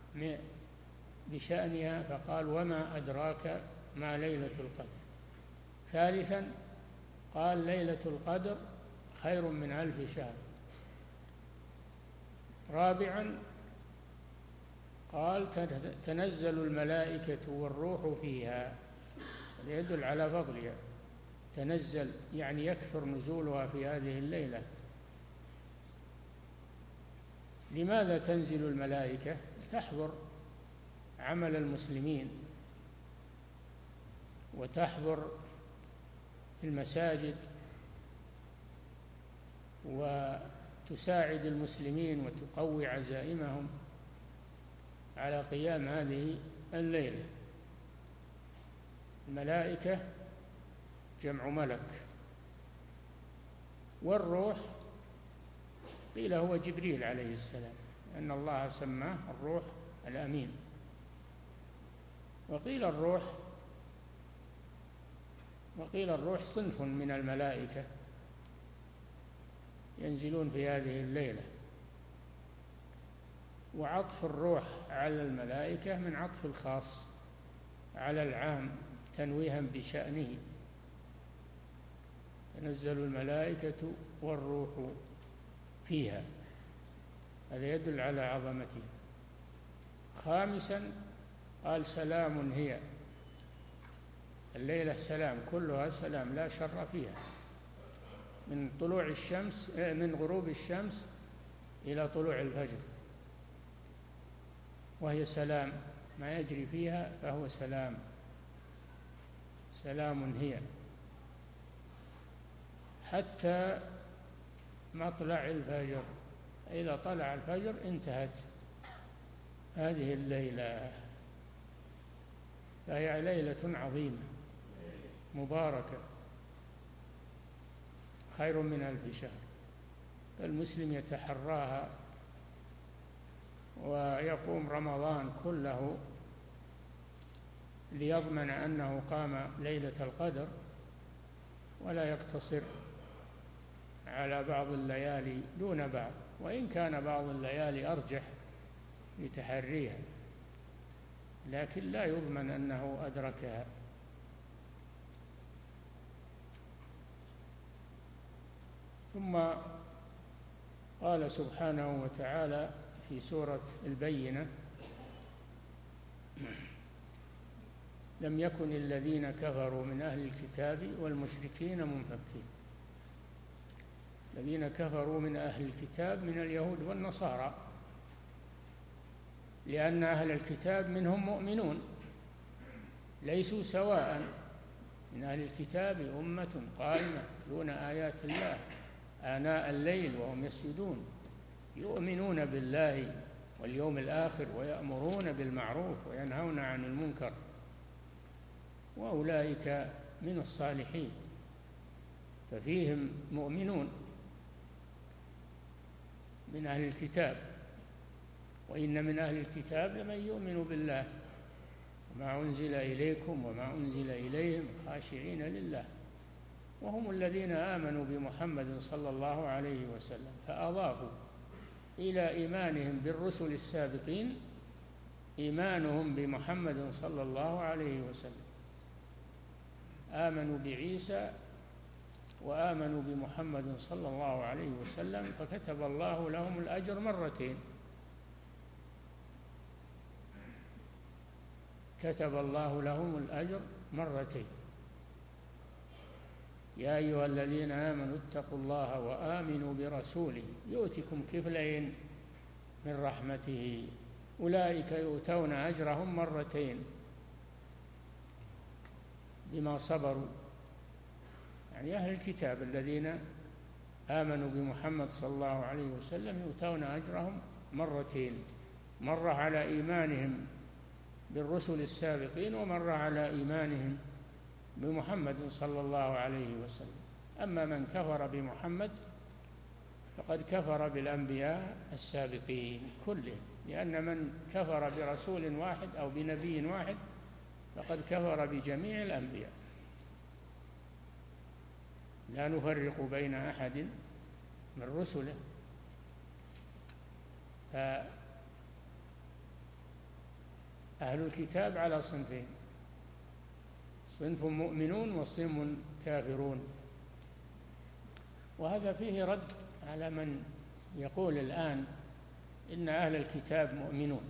بشأنها فقال: وما أدراك ما ليلة القدر. ثالثا قال: ليلة القدر خير من 1000 شهر. رابعا قال: تنزل الملائكة والروح فيها، يدل على فضلها. تنزل يعني يكثر نزولها في هذه الليلة. لماذا تنزل الملائكة؟ تحضر عمل المسلمين وتحضر في المساجد وتساعد المسلمين وتقوي عزائمهم على قيام هذه الليلة. الملائكة جمع ملك، والروح قيل هو جبريل عليه السلام، لأن الله سماه الروح الأمين. وقيل الروح صنف من الملائكة ينزلون في هذه الليلة. وعطف الروح على الملائكة من عطف الخاص على العام تنويها بشأنه. تنزل الملائكة والروح فيها، هذا يدل على عظمته. خامسا قال سلام هي، الليلة سلام، كلها سلام لا شر فيها، من طلوع الشمس من غروب الشمس إلى طلوع الفجر، وهي سلام، ما يجري فيها فهو سلام، سلام هي حتى مطلع الفجر. إذا طلع الفجر انتهت هذه الليلة، فهي ليلة عظيمة مباركة خير من 1000 شهر. المسلم يتحراها ويقوم رمضان كله ليضمن أنه قام ليلة القدر، ولا يقتصر على بعض الليالي دون بعض، وإن كان بعض الليالي أرجح لتحريها، لكن لا يضمن أنه أدركها. ثم قال سبحانه وتعالى في سورة البينة: لم يكن الذين كفروا من أهل الكتاب والمشركين منفكين. الذين كفروا من أهل الكتاب من اليهود والنصارى، لأن أهل الكتاب منهم مؤمنون ليسوا سواء. من أهل الكتاب أمة قائمة يتلون آيات الله آناء الليل وهم يسجدون يؤمنون بالله واليوم الآخر ويأمرون بالمعروف وينهون عن المنكر، وأولئك من الصالحين، ففيهم مؤمنون من أهل الكتاب. وإن من أهل الكتاب لمن يؤمن بالله وما أنزل إليكم وما أنزل إليهم خاشعين لله، وهم الذين آمنوا بمحمد صلى الله عليه وسلم، فأضافوا إلى إيمانهم بالرسل السابقين إيمانهم بمحمد صلى الله عليه وسلم. آمنوا بعيسى وآمنوا بمحمد صلى الله عليه وسلم، فكتب الله لهم الأجر مرتين. كتب الله لهم الأجر مرتين. يا أيها الذين آمنوا اتقوا الله وآمنوا برسوله يؤتكم كفلين من رحمته أولئك يؤتون أجرهم مرتين بما صبروا. يعني أهل الكتاب الذين آمنوا بمحمد صلى الله عليه وسلم يؤتون أجرهم مرتين، مرة على إيمانهم بالرسل السابقين، ومرة على إيمانهم بمحمد صلى الله عليه وسلم. أما من كفر بمحمد فقد كفر بالأنبياء السابقين كلهم، لأن من كفر برسول واحد أو بنبي واحد فقد كفر بجميع الأنبياء، لا نفرق بين أحد من رسله. فأهل الكتاب على صنفين: صنف مؤمنون وصنف كافرون. وهذا فيه رد على من يقول الآن إن أهل الكتاب مؤمنون.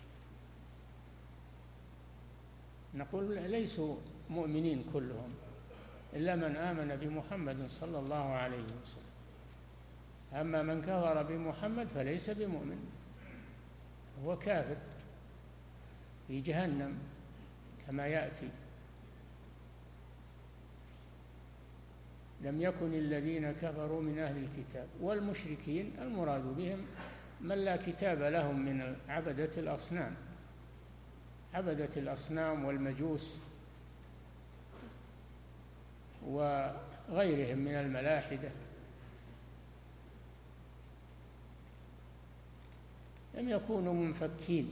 نقول ليسوا مؤمنين كلهم إلا من آمن بمحمد صلى الله عليه وسلم. أما من كفر بمحمد فليس بمؤمن، هو كافر في جهنم كما يأتي. لم يكن الذين كفروا من أهل الكتاب والمشركين، المراد بهم من لا كتاب لهم من عبدة الأصنام، عبدة الأصنام والمجوس وغيرهم من الملاحدة. لم يكونوا منفكين،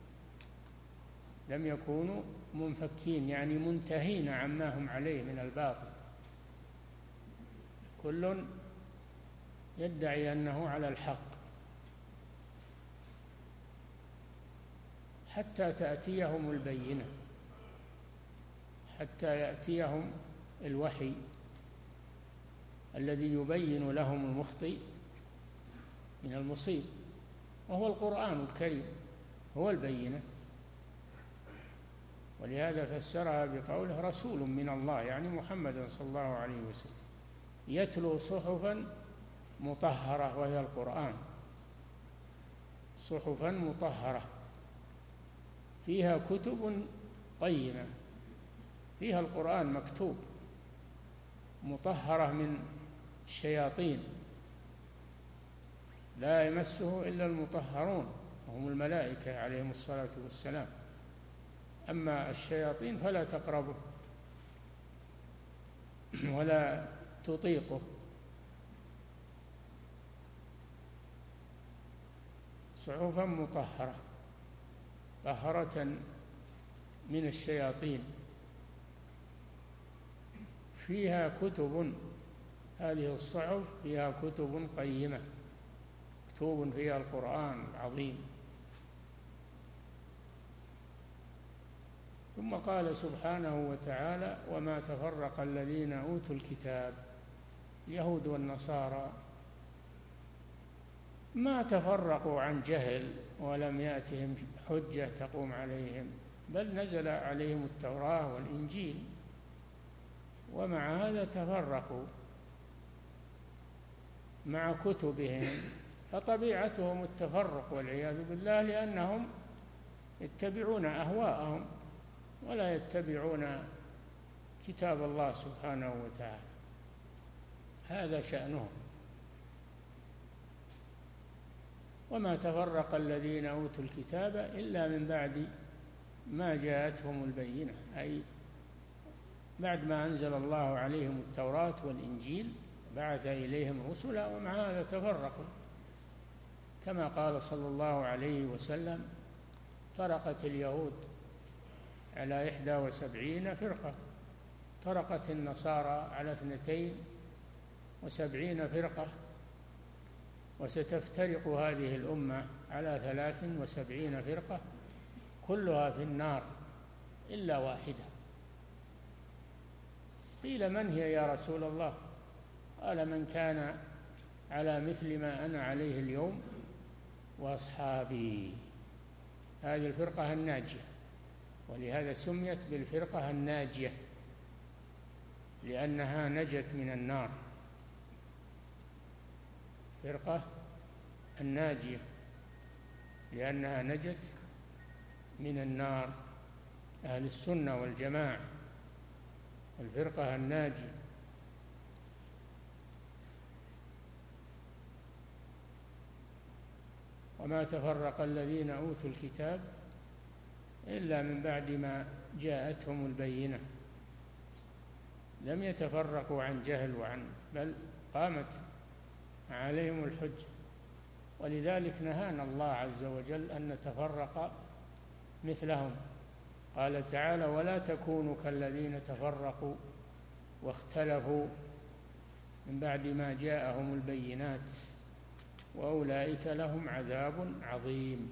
لم يكونوا منفكين يعني منتهين عما هم عليه من الباطل. كل يدعي أنه على الحق، حتى تأتيهم البينة، حتى يأتيهم الوحي الذي يبين لهم المخطئ من المصيب، وهو القرآن الكريم، هو البينة. ولهذا فسرها بقوله رسول من الله، يعني محمد صلى الله عليه وسلم، يتلو صحفا مطهرة، وهي القرآن، صحفا مطهرة فيها كتب قيمة، فيها القرآن مكتوب، مطهرة من الشياطين، لا يمسه إلا المطهرون وهم الملائكة عليهم الصلاة والسلام، أما الشياطين فلا تقربه ولا تطيقه. صحفا مطهرة طهرة من الشياطين، فيها كتب، هذه الصحف فيها كتب قيمة، مكتوب فيها القرآن العظيم. ثم قال سبحانه وتعالى: وما تفرق الذين أوتوا الكتاب، اليهود والنصارى، ما تفرقوا عن جهل ولم يأتهم حجة تقوم عليهم، بل نزل عليهم التوراة والإنجيل، ومع هذا تفرقوا مع كتبهم، فطبيعتهم التفرق والعياذ بالله، لأنهم يتبعون أهواءهم ولا يتبعون كتاب الله سبحانه وتعالى، هذا شأنهم. وما تفرق الذين أوتوا الكتاب إلا من بعد ما جاءتهم البينة، أي بعد ما أنزل الله عليهم التوراة والإنجيل بعث إليهم رسلا، ومع هذا تفرقوا، كما قال صلى الله عليه وسلم: طرقت اليهود على 71 فرقة، طرقت النصارى على 72 فرقة، وستفترق هذه الأمة على 73 فرقة كلها في النار إلا واحدة. قيل: من هي يا رسول الله؟ قال: من كان على مثل ما أنا عليه اليوم وأصحابي. هذه الفرقة الناجية، ولهذا سميت بالفرقة الناجية، لأنها نجت من النار، فرقة الناجية لأنها نجت من النار، أهل السنة والجماعة، الفرقة الناجية. وما تفرق الذين أوتوا الكتاب إلا من بعد ما جاءتهم البينة، لم يتفرقوا عن جهل بل قامت عليهم الحجة. ولذلك نهانا الله عز وجل أن نتفرق مثلهم، قال تعالى: ولا تكونوا كالذين تفرقوا واختلفوا من بعد ما جاءهم البينات وأولئك لهم عذاب عظيم.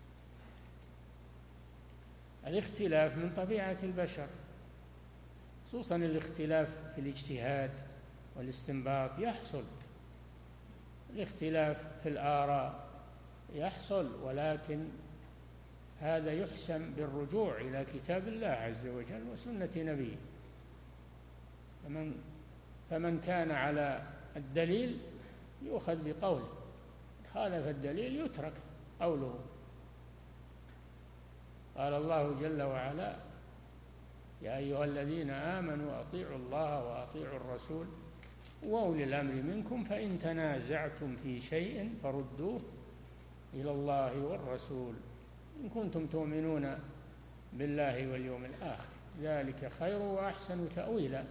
الاختلاف من طبيعة البشر، خصوصا الاختلاف في الاجتهاد والاستنباط يحصل، الاختلاف في الآراء يحصل، ولكن هذا يحسم بالرجوع إلى كتاب الله عز وجل وسنة نبيه. فمن كان على الدليل يؤخذ بقوله، خالف الدليل يترك قوله. قال الله جل وعلا: يا أيها الذين آمنوا أطيعوا الله وأطيعوا الرسول وأولي الأمر منكم فإن تنازعتم في شيء فردوه إلى الله والرسول إن كنتم تؤمنون بالله واليوم الآخر، ذلك خير وأحسن تأويلا.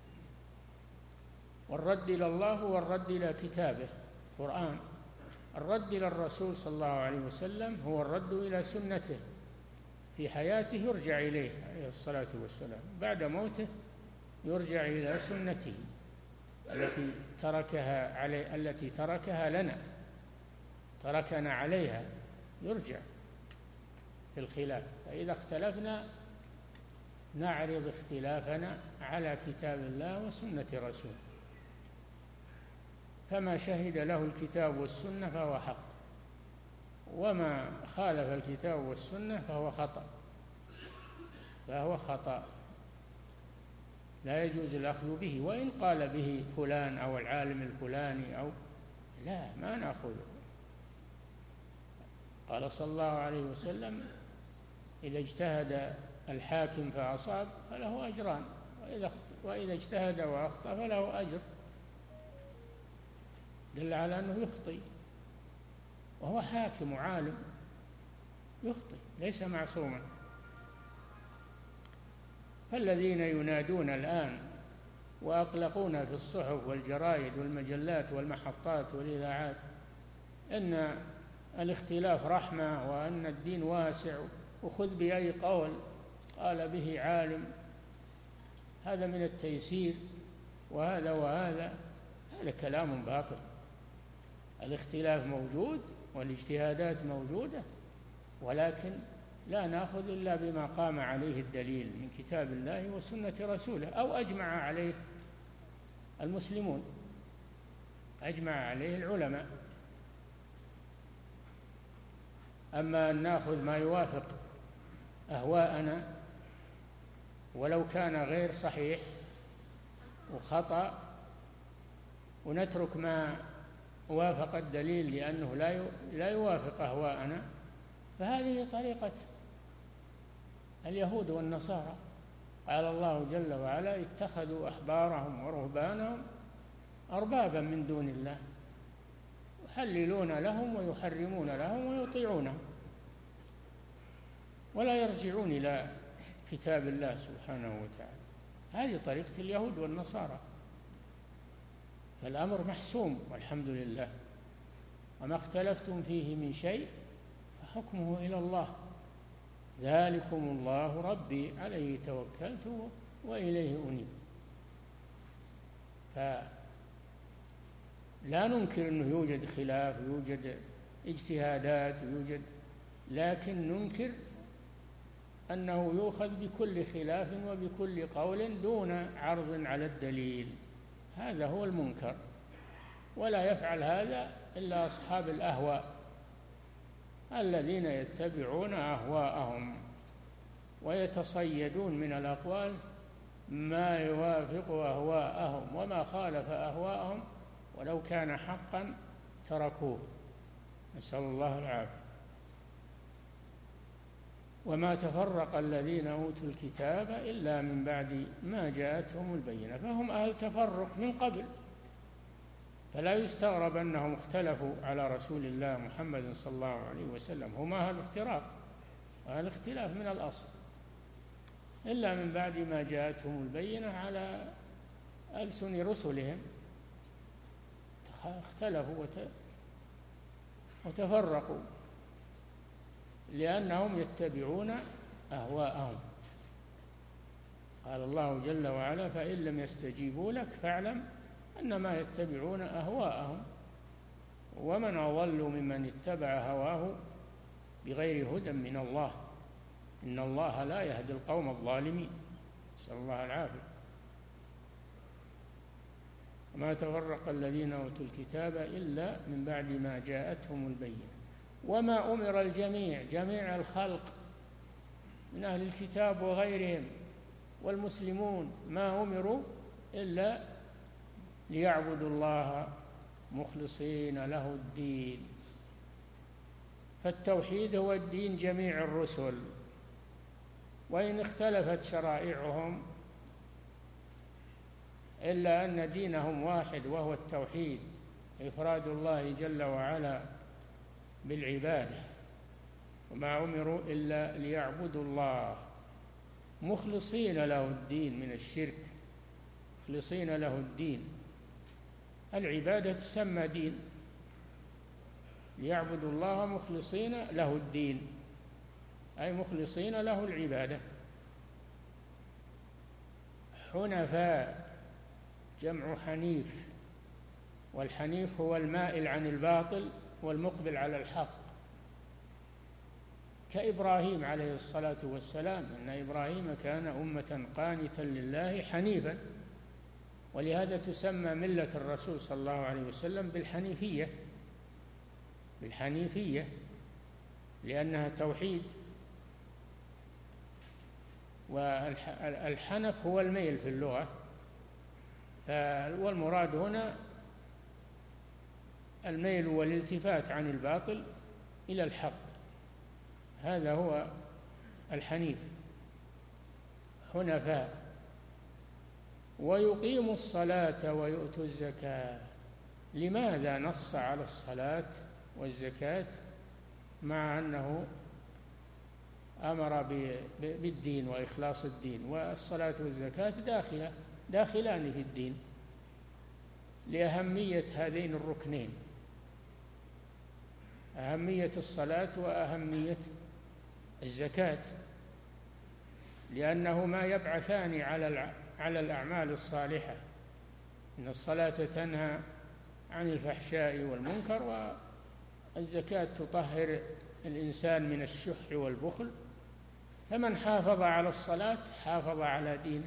والرد إلى الله والرد إلى كتابه القرآن، الرد إلى الرسول صلى الله عليه وسلم هو الرد إلى سنته، في حياته يرجع إليه عليه الصلاة والسلام، بعد موته يرجع إلى سنته التي تركها لنا، تركنا عليها، يرجع في الخلاف، فإذا اختلفنا نعرض اختلافنا على كتاب الله وسنة رسوله، فما شهد له الكتاب والسنة فهو حق، وما خالف الكتاب والسنة فهو خطأ لا يجوز الأخذ به، وإن قال به فلان أو العالم الفلاني أو لا، ما نأخذه. قال صلى الله عليه وسلم: إذا اجتهد الحاكم فأصاب فله أجران، وإذا اجتهد وأخطأ فله أجر، دل على أنه يخطئ، وهو حاكم وعالم يخطئ، ليس معصوما. فالذين ينادون الآن وأقلقون في الصحف والجرائد والمجلات والمحطات والإذاعات أن الاختلاف رحمة وأن الدين واسع وخذ بأي قول قال به عالم، هذا من التيسير وهذا كلام باطل. الاختلاف موجود والاجتهادات موجودة، ولكن لا نأخذ إلا بما قام عليه الدليل من كتاب الله وسنة رسوله، أو أجمع عليه المسلمون، أجمع عليه العلماء. أما أن نأخذ ما يوافق أهواءنا ولو كان غير صحيح وخطأ، ونترك ما وافق الدليل لأنه لا يوافق أهواءنا، فهذه طريقة اليهود والنصارى. قال الله جل وعلا: اتخذوا أحبارهم ورهبانهم أربابا من دون الله يحللون لهم ويحرمون لهم ويطيعونهم ولا يرجعون إلى كتاب الله سبحانه وتعالى. هذه طريقة اليهود والنصارى. فالأمر محسوم والحمد لله، وما اختلفتم فيه من شيء فحكمه إلى الله، ذلكم الله ربي عليه توكلت وإليه أنيب. فلا ننكر أنه يوجد خلاف، يوجد اجتهادات، لكن ننكر أنه يؤخذ بكل خلاف وبكل قول دون عرض على الدليل، هذا هو المنكر. ولا يفعل هذا إلا أصحاب الأهواء الذين يتبعون أهواءهم ويتصيدون من الأقوال ما يوافق أهواءهم، وما خالف أهواءهم ولو كان حقا تركوه، نسأل الله العافية. وما تفرق الذين أوتوا الكتاب إلا من بعد ما جاءتهم البينة، فهم أهل تفرق من قبل، فلا يستغرب أنهم اختلفوا على رسول الله محمد صلى الله عليه وسلم، هم أهل افتراق وأهل اختلاف من الأصل، إلا من بعد ما جاءتهم البينة على ألسن رسلهم اختلفوا وتفرقوا لأنهم يتبعون أهواءهم. قال الله جل وعلا: فإن لم يستجيبوا لك فاعلم أنما يتبعون أهواءهم ومن أضل ممن اتبع هواه بغير هدى من الله إن الله لا يهدي القوم الظالمين، نسأل الله العافية. وما تفرق الذين أوتوا الكتاب إلا من بعد ما جاءتهم البينة. وما أمر الجميع، جميع الخلق من أهل الكتاب وغيرهم والمسلمون، ما أمروا إلا ليعبدوا الله مخلصين له الدين، فالتوحيد هو الدين جميع الرسل، وإن اختلفت شرائعهم إلا أن دينهم واحد وهو التوحيد، إفراد الله جل وعلا بالعبادة. وما أمروا إلا ليعبدوا الله مخلصين له الدين من الشرك، مخلصين له الدين. العبادة تسمى دين، ليعبدوا الله مخلصين له الدين أي مخلصين له العبادة. حنفاء جمع حنيف، والحنيف هو المائل عن الباطل والمقبل على الحق. كإبراهيم عليه الصلاة والسلام، إن إبراهيم كان أمة قانتا لله حنيفا، ولهذا تسمى ملة الرسول صلى الله عليه وسلم بالحنيفية لأنها توحيد. والحنف هو الميل في اللغة، والمراد هنا الميل والالتفات عن الباطل إلى الحق، هذا هو الحنيف، حنفاء. ويقيم الصلاة ويؤتوا الزكاة. لماذا نص على الصلاة والزكاة مع أنه أمر بالدين وإخلاص الدين؟ والصلاة والزكاة داخلان في الدين لأهمية هذين الركنين، أهمية الصلاة وأهمية الزكاة، لأنهما يبعثان على الأعمال الصالحة. إن الصلاة تنهى عن الفحشاء والمنكر، والزكاة تطهر الإنسان من الشح والبخل. فمن حافظ على الصلاة حافظ على دينه،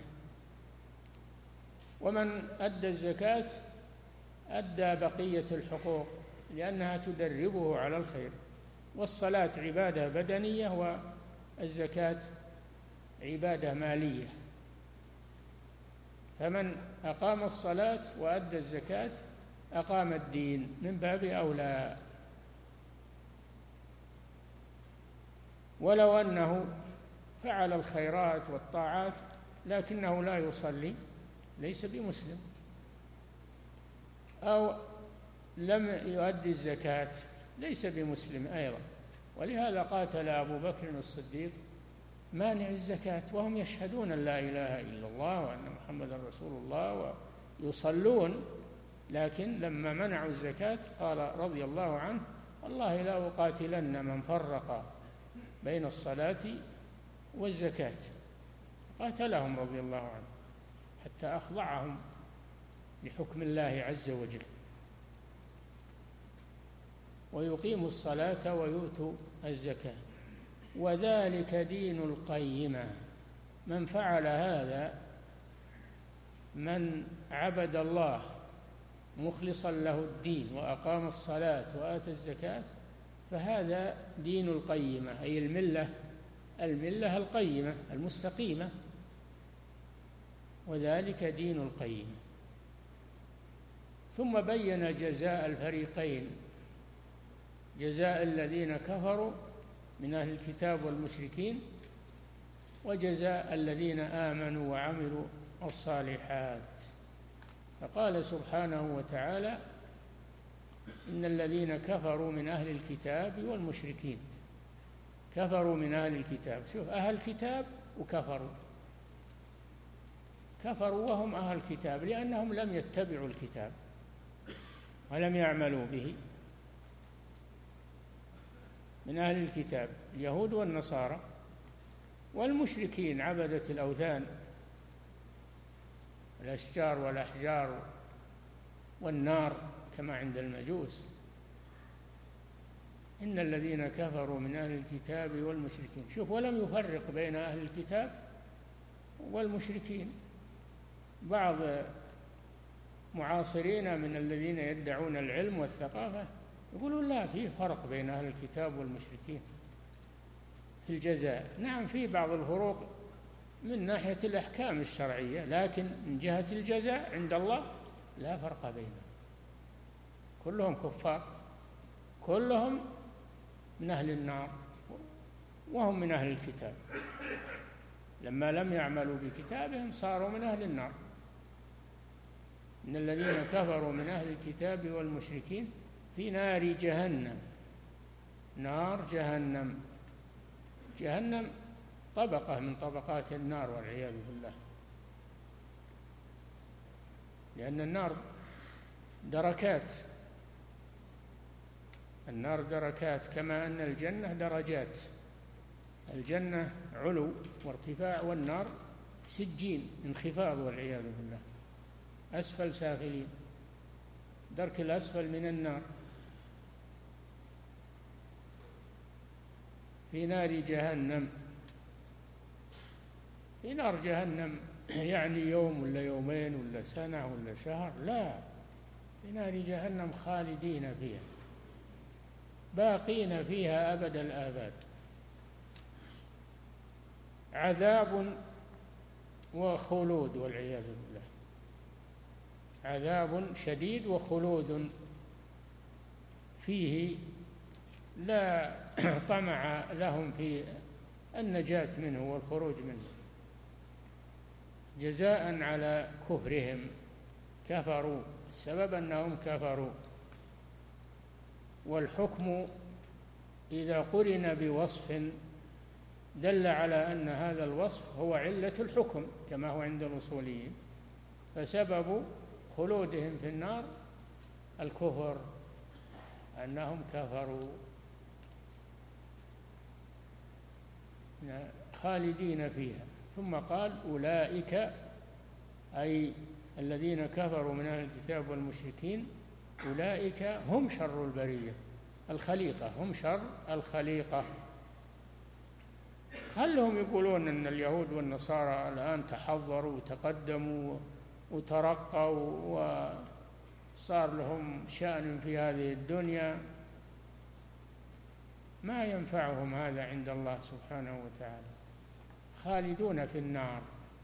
ومن أدى الزكاة أدى بقية الحقوق، لأنها تدربه على الخير. والصلاة عبادة بدنية، والزكاة عبادة مالية. فمن أقام الصلاة وأدى الزكاة أقام الدين من باب أولى. ولو أنه فعل الخيرات والطاعات لكنه لا يصلي ليس بمسلم، أو لم يؤدي الزكاة ليس بمسلم أيضا. ولهذا قاتل أبو بكر الصديق مانع الزكاة، وهم يشهدون أن لا إله إلا الله وأن محمدا رسول الله ويصلون، لكن لما منعوا الزكاة قال رضي الله عنه: والله لا أقاتلن من فرق بين الصلاة والزكاة. قاتلهم رضي الله عنه حتى أخضعهم لحكم الله عز وجل. ويقيم الصلاة ويؤتوا الزكاة وذلك دين القيمة. من فعل هذا، من عبد الله مخلصا له الدين وأقام الصلاة وآتى الزكاة، فهذا دين القيمة، أي الملة القيمة المستقيمة، وذلك دين القيمة. ثم بين جزاء الفريقين، جزاء الذين كفروا من أهل الكتاب والمشركين، وجزاء الذين آمنوا وعملوا الصالحات. فقال سبحانه وتعالى: إن الذين كفروا من أهل الكتاب والمشركين. كفروا من أهل الكتاب، شوف، أهل الكتاب وكفروا، كفروا وهم أهل الكتاب لأنهم لم يتبعوا الكتاب ولم يعملوا به. من أهل الكتاب اليهود والنصارى، والمشركين عبدة الأوثان، الأشجار والأحجار والنار كما عند المجوس. إن الذين كفروا من أهل الكتاب والمشركين. شوف، ولم يفرق بين أهل الكتاب والمشركين. بعض معاصرين من الذين يدعون العلم والثقافة يقولون لا، فيه فرق بين أهل الكتاب والمشركين في الجزاء. نعم، في بعض الفروق من ناحية الأحكام الشرعية، لكن من جهة الجزاء عند الله لا فرق بينهم، كلهم كفار، كلهم من أهل النار وهم من أهل الكتاب. لما لم يعملوا بكتابهم صاروا من أهل النار. إن الذين كفروا من أهل الكتاب والمشركين في نار جهنم. نار جهنم، جهنم طبقة من طبقات النار والعياذ بالله، لأن النار دركات، النار دركات، كما أن الجنة درجات. الجنة علو وارتفاع، والنار سجين انخفاض والعياذ بالله، أسفل سافلين، درك الأسفل من النار. في نار جهنم. في نار جهنم يعني يوم ولا يومين ولا سنة ولا شهر؟ لا، في نار جهنم خالدين فيها باقين فيها أبد الآباد، عذاب وخلود والعياذ بالله، عذاب شديد وخلود فيه لا طمع لهم في النجاة منه والخروج منه، جزاء على كفرهم، كفروا، السبب أنهم كفروا. والحكم إذا قرن بوصف دل على أن هذا الوصف هو علة الحكم كما هو عند الأصوليين، فسبب خلودهم في النار الكفر، أنهم كفروا خالدين فيها. ثم قال أولئك، أي الذين كفروا من أهل الكتاب والمشركين، أولئك هم شر البرية، الخليقة، هم شر الخليقة. خلهم يقولون أن اليهود والنصارى الآن تحضروا وتقدموا وترقوا وصار لهم شأن في هذه الدنيا، ما ينفعهم هذا عند الله سبحانه وتعالى، خالدون في النار،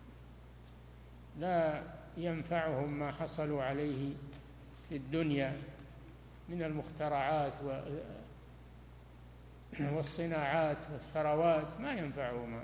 لا ينفعهم ما حصلوا عليه في الدنيا من المخترعات والصناعات والثروات، ما ينفعهم،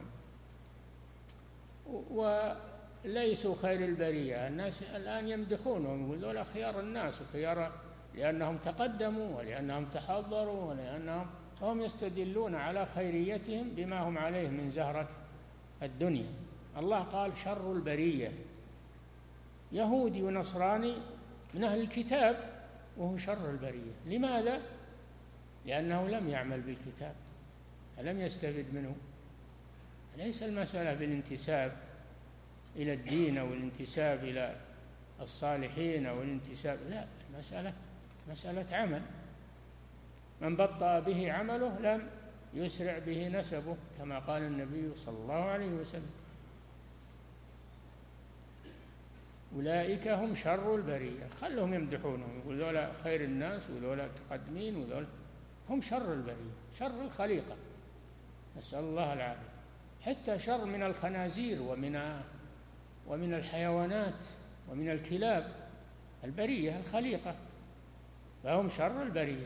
وليسوا خير البرية. الناس الآن يمدحونهم، يقولون ذولا خيار الناس، وخيار لأنهم تقدموا ولأنهم تحضروا ولأنهم، هم يستدلون على خيريتهم بما هم عليه من زهرة الدنيا. الله قال شر البرية، يهودي ونصراني من أهل الكتاب وهو شر البرية. لماذا؟ لأنه لم يعمل بالكتاب، لم يستفد منه. ليس المسألة بالانتساب إلى الدين أو الانتساب إلى الصالحين أو الانتساب، لا، المسألة مسألة عمل، من بطأ به عمله لم يسرع به نسبه، كما قال النبي صلى الله عليه وسلم. أولئك هم شر البرية، خلهم يمدحونهم، يقول ذولا خير الناس وذولا متقدمين وذولا، هم شر البرية، شر الخليقة، نسأل الله العافية. حتى شر من الخنازير ومن الحيوانات ومن الكلاب، البرية الخليقة، فهم شر البرية.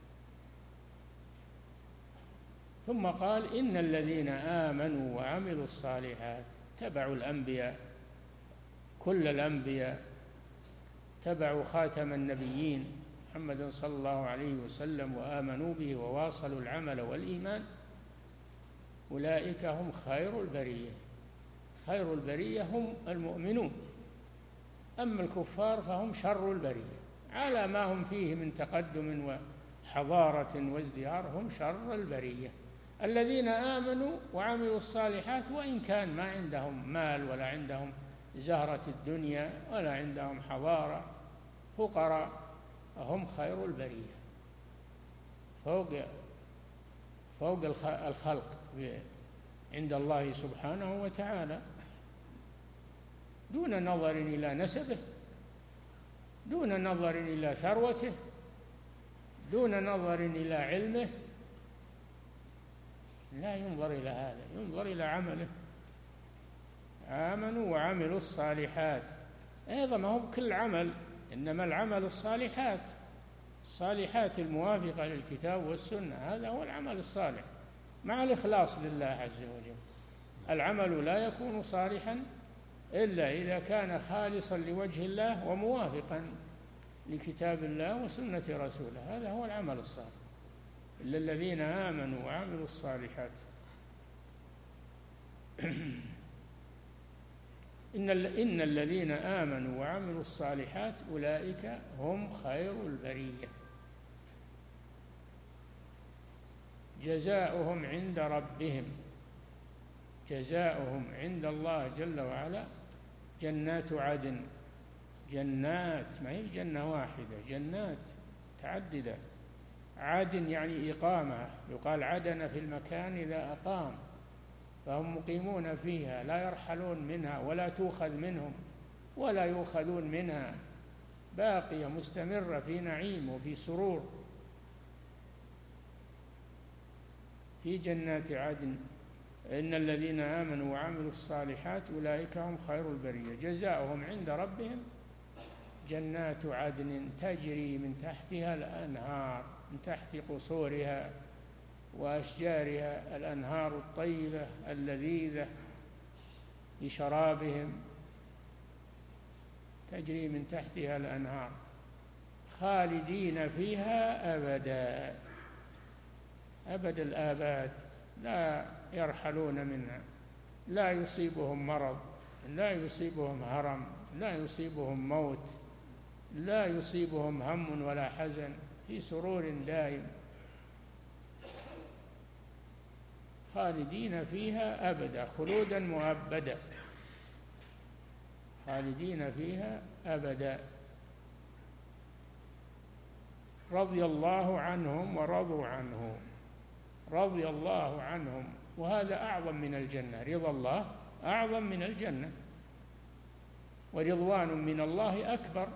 ثم قال إن الذين آمنوا وعملوا الصالحات تبعوا الأنبياء، كل الأنبياء تبعوا خاتم النبيين محمد صلى الله عليه وسلم وآمنوا به وواصلوا العمل والإيمان، أولئك هم خير البرية. خير البرية هم المؤمنون، أما الكفار فهم شر البرية، على ما هم فيه من تقدم وحضارة وازدهار، هم شر البرية. الذين آمنوا وعملوا الصالحات وإن كان ما عندهم مال ولا عندهم زهرة الدنيا ولا عندهم حضارة، فقراء، هم خير البرية، فوق الخلق عند الله سبحانه وتعالى، دون نظر إلى نسبه، دون نظر إلى ثروته، دون نظر إلى علمه، لا ينظر إلى هذا، ينظر إلى عمله. آمنوا وعملوا الصالحات، أيضا ما هو كل عمل، إنما العمل الصالحات الموافقة للكتاب والسنة، هذا هو العمل الصالح مع الإخلاص لله عز وجل. العمل لا يكون صالحا إلا إذا كان خالصا لوجه الله وموافقا لكتاب الله وسنة رسوله، هذا هو العمل الصالح. إلا الذين آمنوا وعملوا الصالحات. إن الذين آمنوا وعملوا الصالحات أولئك هم خير البرية، جزاؤهم عند ربهم، جزاؤهم عند الله جل وعلا جنات عدن، جنات، ما هي جنة واحدة، جنات متعددة، عدن يعني إقامة، يقال عدن في المكان إذا أقام، فهم مقيمون فيها لا يرحلون منها ولا تؤخذ منهم ولا يؤخذون منها، باقية مستمرة في نعيم وفي سرور في جنات عدن. إن الذين آمنوا وعملوا الصالحات أولئك هم خير البرية جزاؤهم عند ربهم جنات عدن تجري من تحتها الأنهار، من تحت قصورها وأشجارها الأنهار الطيبة اللذيذة لشرابهم، تجري من تحتها الأنهار خالدين فيها أبدا، أبد الآباد، لا يرحلون منها، لا يصيبهم مرض، لا يصيبهم هرم، لا يصيبهم موت، لا يصيبهم هم ولا حزن، في سرور دائم خالدين فيها أبدا، خلودا مؤبدا، خالدين فيها أبدا. رضي الله عنهم ورضوا عنه، رضي الله عنهم، وهذا أعظم من الجنة، رضا الله أعظم من الجنة، ورضوان من الله أكبر.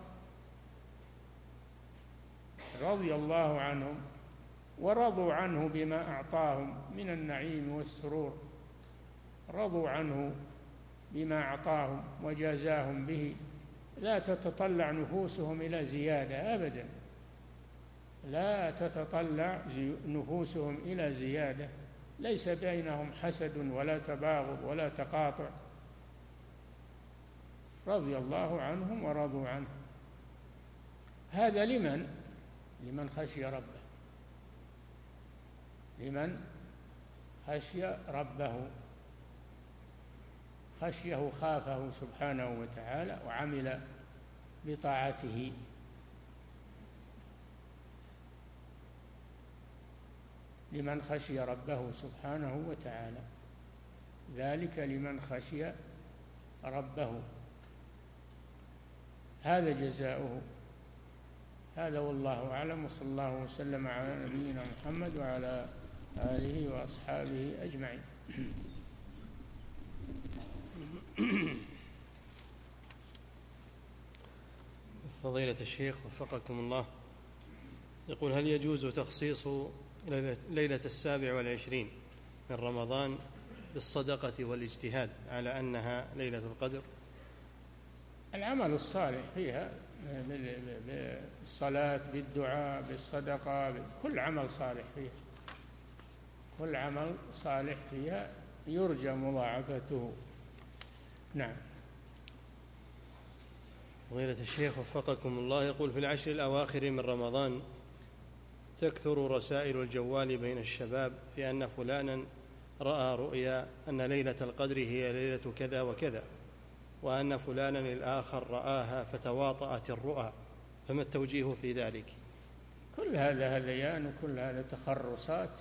رضي الله عنهم ورضوا عنه بما أعطاهم من النعيم والسرور، رضوا عنه بما أعطاهم وجازاهم به، لا تتطلع نفوسهم إلى زيادة أبدا، لا تتطلع نفوسهم إلى زيادة، ليس بينهم حسد ولا تباغض ولا تقاطع، رضي الله عنهم ورضوا عنه. هذا لمن خشي ربه، لمن خشي ربه، خشيه خافه سبحانه وتعالى وعمل بطاعته. لمن خشي ربه سبحانه وتعالى، ذلك لمن خشي ربه، هذا جزاؤه. هذا والله أعلم، وصلى الله وسلم على نبينا محمد وعلى آله وأصحابه أجمعين. فضيلة الشيخ وفقكم الله، يقول: هل يجوز تخصيص ليلة 27 من رمضان بالصدقة والاجتهاد على أنها ليلة القدر؟ العمل الصالح فيها بالصلاة، بالدعاء، بالصدقة، كل عمل صالح فيها، كل عمل صالح فيها يرجى مضاعفته. نعم. فضيلة الشيخ وفقكم الله، يقول: في العشر الأواخر من رمضان تكثر رسائل الجوال بين الشباب في أن فلانا رأى رؤيا أن ليلة القدر هي ليلة كذا وكذا، وأن فلانا الآخر رآها فتواطأت الرؤى، فما التوجيه في ذلك؟ كل هذا هذيان، وكل هذا تخرصات،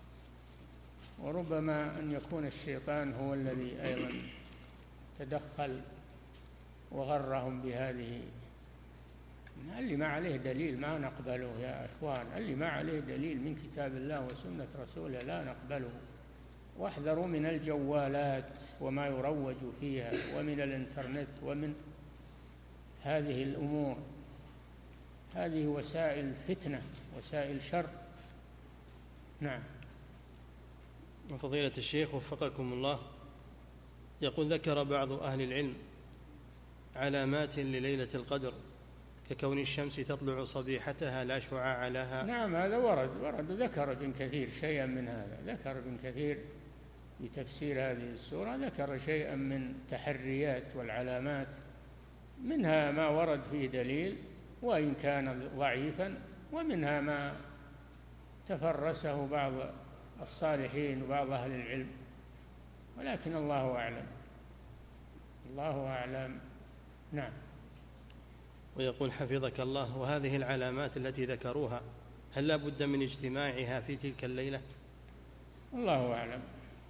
وربما أن يكون الشيطان هو الذي أيضا تدخل وغرهم بهذه. اللي ما عليه دليل ما نقبله يا إخوان، اللي ما عليه دليل من كتاب الله وسنة رسوله لا نقبله. واحذروا من الجوالات وما يروج فيها، ومن الإنترنت، ومن هذه الأمور، هذه وسائل فتنة، وسائل شر. نعم. وفضيلة الشيخ وفقكم الله، يقول: ذكر بعض أهل العلم علامات لليلة القدر ككون الشمس تطلع صبيحتها لا شعاع لها. نعم، هذا ورد ذكر ابن كثير شيئا من هذا، ذكر ابن كثير في تفسير هذه السورة، ذكر شيئا من تحريات والعلامات، منها ما ورد فيه دليل وإن كان ضعيفا، ومنها ما تفرسه بعض الصالحين وبعض أهل العلم، ولكن الله أعلم، الله أعلم. نعم. ويقول حفظك الله: وهذه العلامات التي ذكروها هل لا بد من اجتماعها في تلك الليلة؟ الله أعلم،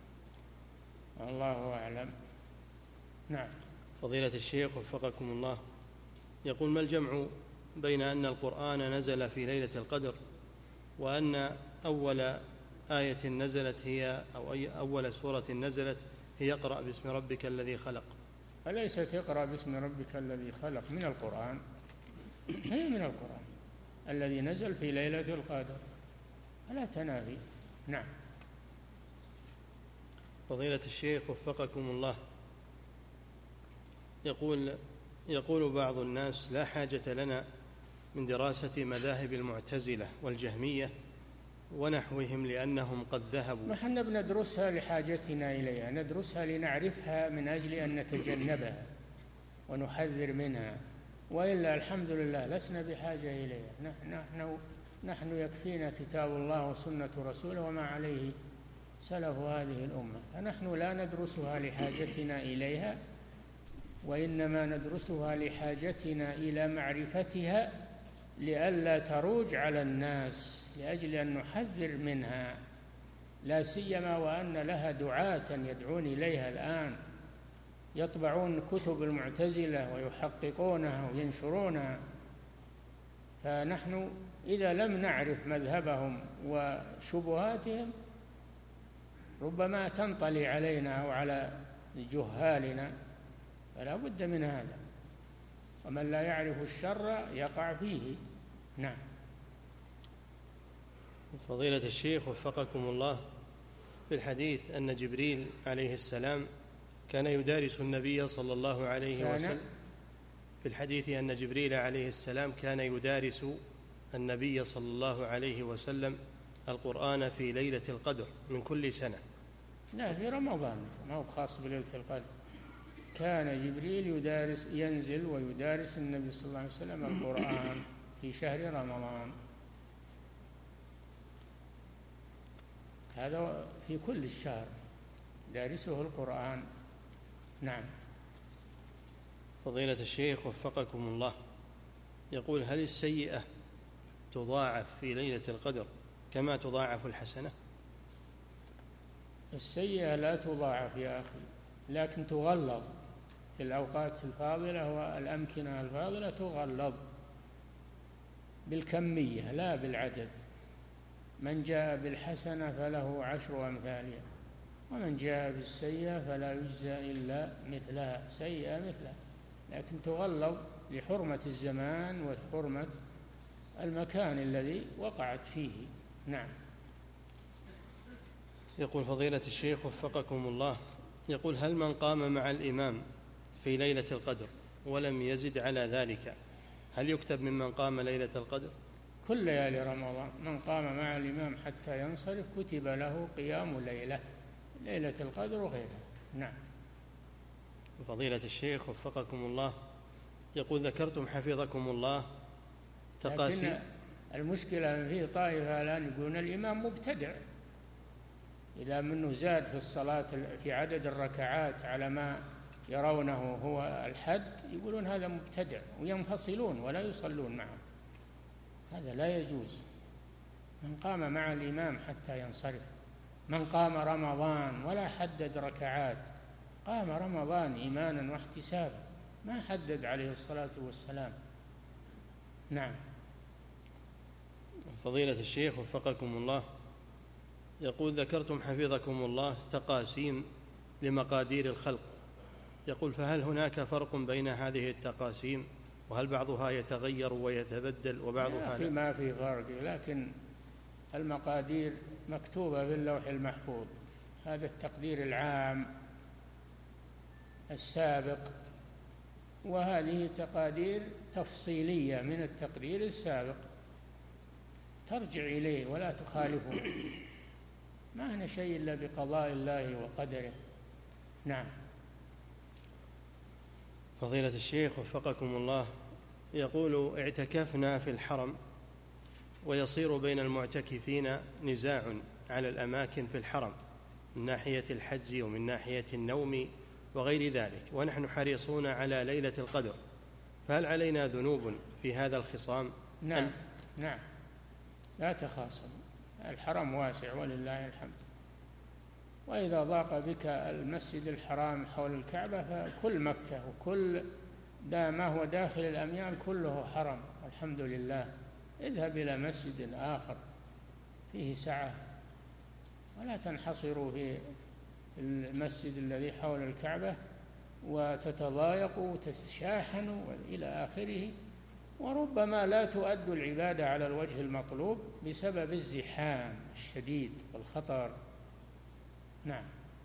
الله أعلم. نعم. فضيلة الشيخ وفقكم الله، يقول: ما الجمع بين أن القرآن نزل في ليلة القدر وأن أول آية نزلت هي أو أول سورة نزلت هي اقرأ باسم ربك الذي خلق. أليست اقرأ باسم ربك الذي خلق من القرآن؟ هي من القرآن الذي نزل في ليلة القدر، فلا تنافي. نعم. فضيلة الشيخ وفقكم الله، يقول بعض الناس: لا حاجة لنا من دراسة مذاهب المعتزلة والجهمية ونحوهم لأنهم قد ذهبوا. نحن بندرسها لحاجتنا إليها، ندرسها لنعرفها من أجل أن نتجنبها ونحذر منها، وإلا الحمد لله لسنا بحاجة إليها. نحن يكفينا كتاب الله وسنة رسوله وما عليه سلف هذه الأمة، فنحن لا ندرسها لحاجتنا إليها، وإنما ندرسها لحاجتنا إلى معرفتها لئلا تروج على الناس، لأجل أن نحذر منها، لا سيما وأن لها دعاة يدعون إليها الآن، يطبعون كتب المعتزلة ويحققونها وينشرونها. فنحن إذا لم نعرف مذهبهم وشبهاتهم ربما تنطلي علينا أو على جهالنا، فلا بد من هذا، ومن لا يعرف الشر يقع فيه. نعم. فضيلة الشيخ وفقكم الله، في الحديث أن جبريل عليه السلام كان يدارس النبي صلى الله عليه وسلم، في الحديث أن جبريل عليه السلام كان يدارس النبي صلى الله عليه وسلم القرآن في ليلة القدر من كل سنة. لا، في رمضان، ما هو خاص بليلة القدر. كان جبريل ينزل ويدارس النبي صلى الله عليه وسلم القرآن في شهر رمضان، هذا في كل الشهر دارسه القرآن. نعم. فضيلة الشيخ وفقكم الله، يقول: هل السيئة تضاعف في ليلة القدر كما تضاعف الحسنة؟ السيئة لا تضاعف يا أخي، لكن تغلظ في الأوقات الفاضلة والأمكنة الفاضلة، تغلظ بالكمية لا بالعدد. من جاء بالحسنة فله 10 أمثالها، ومن جاء بالسيئة فلا يجزى إلا مثلها، سيئة مثلها، لكن تغلظ لحرمة الزمان وحرمة المكان الذي وقعت فيه. نعم. يقول فضيلة الشيخ وفقكم الله، يقول: هل من قام مع الإمام في ليلة القدر ولم يزد على ذلك هل يكتب ممن قام ليلة القدر؟ كل ليالي رمضان من قام مع الإمام حتى ينصرف كتب له قيام ليلة القدر وغيرها. نعم. فضيلة الشيخ وفقكم الله، يقول: ذكرتم حفظكم الله تقاسيم. لكن المشكلة فيه طائفة الآن يقولون الإمام مبتدع، إذا منه زاد في الصلاة في عدد الركعات على ما يرونه هو الحد، يقولون هذا مبتدع، وينفصلون ولا يصلون معه. هذا لا يجوز. من قام مع الإمام حتى ينصرف، من قام رمضان ولا حدد ركعات، قام رمضان إيمانا واحتسابا، ما حدد عليه الصلاة والسلام. نعم. فضيلة الشيخ وفقكم الله، يقول: ذكرتم حفظكم الله تقاسيم لمقادير الخلق، يقول: فهل هناك فرق بين هذه التقاسيم، وهل بعضها يتغير ويتبدل وبعضها لا؟ ما في فرق، لكن المقادير مكتوبة في اللوح المحفوظ، هذا التقدير العام السابق، وهذه تقادير تفصيلية من التقدير السابق ترجع إليه ولا تخالفه، ما هنا شيء إلا بقضاء الله وقدره. نعم. فضيلة الشيخ وفقكم الله، يقول: اعتكفنا في الحرم ويصير بين المعتكفين نزاع على الأماكن في الحرم من ناحية الحجز ومن ناحية النوم وغير ذلك، ونحن حريصون على ليلة القدر، فهل علينا ذنوب في هذا الخصام؟ نعم. نعم، لا تخاصم، الحرم واسع ولله الحمد، وإذا ضاق بك المسجد الحرام حول الكعبة فكل مكة وكل ما هو داخل الأميال كله حرم، الحمد لله. اذهب إلى مسجد آخر فيه سعة، ولا تنحصروا في المسجد الذي حول الكعبة وتتضايقوا وتتشاحنوا إلى آخره، وربما لا تؤد العبادة على الوجه المطلوب بسبب الزحام الشديد والخطر. نعم.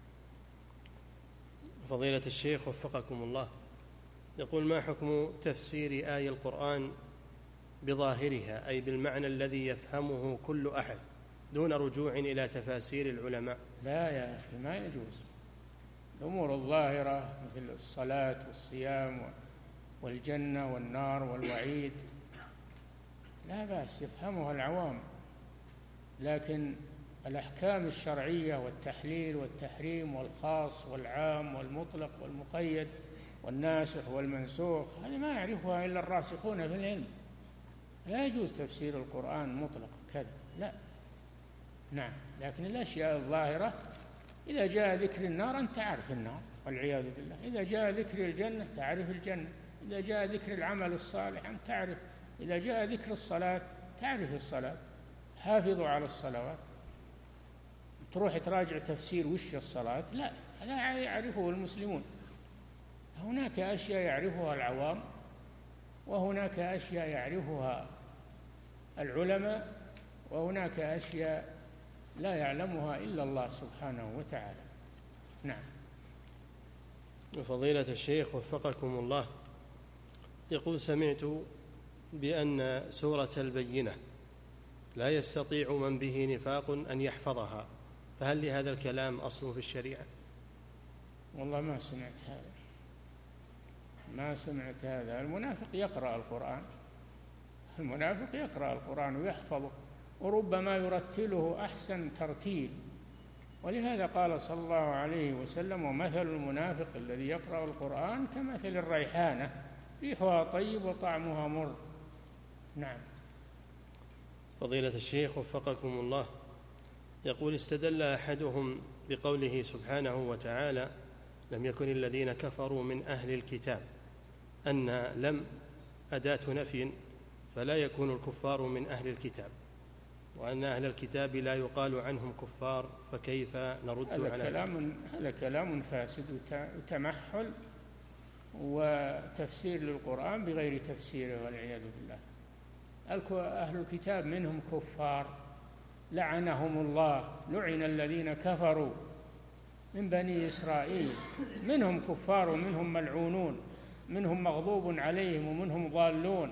فضيلة الشيخ وفقكم الله، يقول: ما حكم تفسير آية القرآن بظاهرها، أي بالمعنى الذي يفهمه كل أحد دون رجوع إلى تفاسير العلماء؟ لا يا أخي، ما يجوز. الأمور الظاهرة مثل الصلاة والصيام والجنة والنار والوعيد لا بأس يفهمها العوام، لكن الأحكام الشرعية والتحليل والتحريم والخاص والعام والمطلق والمقيد والناسخ والمنسوخ هذه ما يعرفها إلا الراسخون في العلم. لا يجوز تفسير القرآن مطلق كذا، لا. نعم. لكن الأشياء الظاهرة إذا جاء ذكر النار أنت تعرف النار والعياذ بالله، إذا جاء ذكر الجنة تعرف الجنة، إذا جاء ذكر العمل الصالح أنت تعرف، إذا جاء ذكر الصلاة تعرف الصلاة، حافظوا على الصلوات. تروح تراجع تفسير وش الصلاة، لا يعرفه المسلمون. هناك أشياء يعرفها العوام، وهناك أشياء يعرفها العلماء، وهناك أشياء لا يعلمها إلا الله سبحانه وتعالى. نعم. فضيلة الشيخ وفقكم الله، يقول: سمعت بأن سورة البينة لا يستطيع من به نفاق أن يحفظها، فهل لهذا الكلام أصل في الشريعة؟ والله ما سمعت هذا، ما سمعت هذا. المنافق يقرأ القرآن، المنافق يقرأ القرآن ويحفظه، وربما يرتله أحسن ترتيل، ولهذا قال صلى الله عليه وسلم: ومثل المنافق الذي يقرأ القرآن كمثل الريحانة ريحها طيب وطعمها مر. نعم. فضيلة الشيخ وفقكم الله، يقول: استدل أحدهم بقوله سبحانه وتعالى: لم يكن الذين كفروا من أهل الكتاب، أن لم أداة نفي، فلا يكون الكفار من أهل الكتاب، وأن أهل الكتاب لا يقال عنهم كفار، فكيف نرد على هذا كلام فاسد وتمحل وتفسير للقرآن بغير تفسيره والعياذ بالله. أهل الكتاب منهم كفار لعنهم الله، لعن الذين كفروا من بني إسرائيل، منهم كفار ومنهم ملعونون، منهم مغضوب عليهم ومنهم ضالون.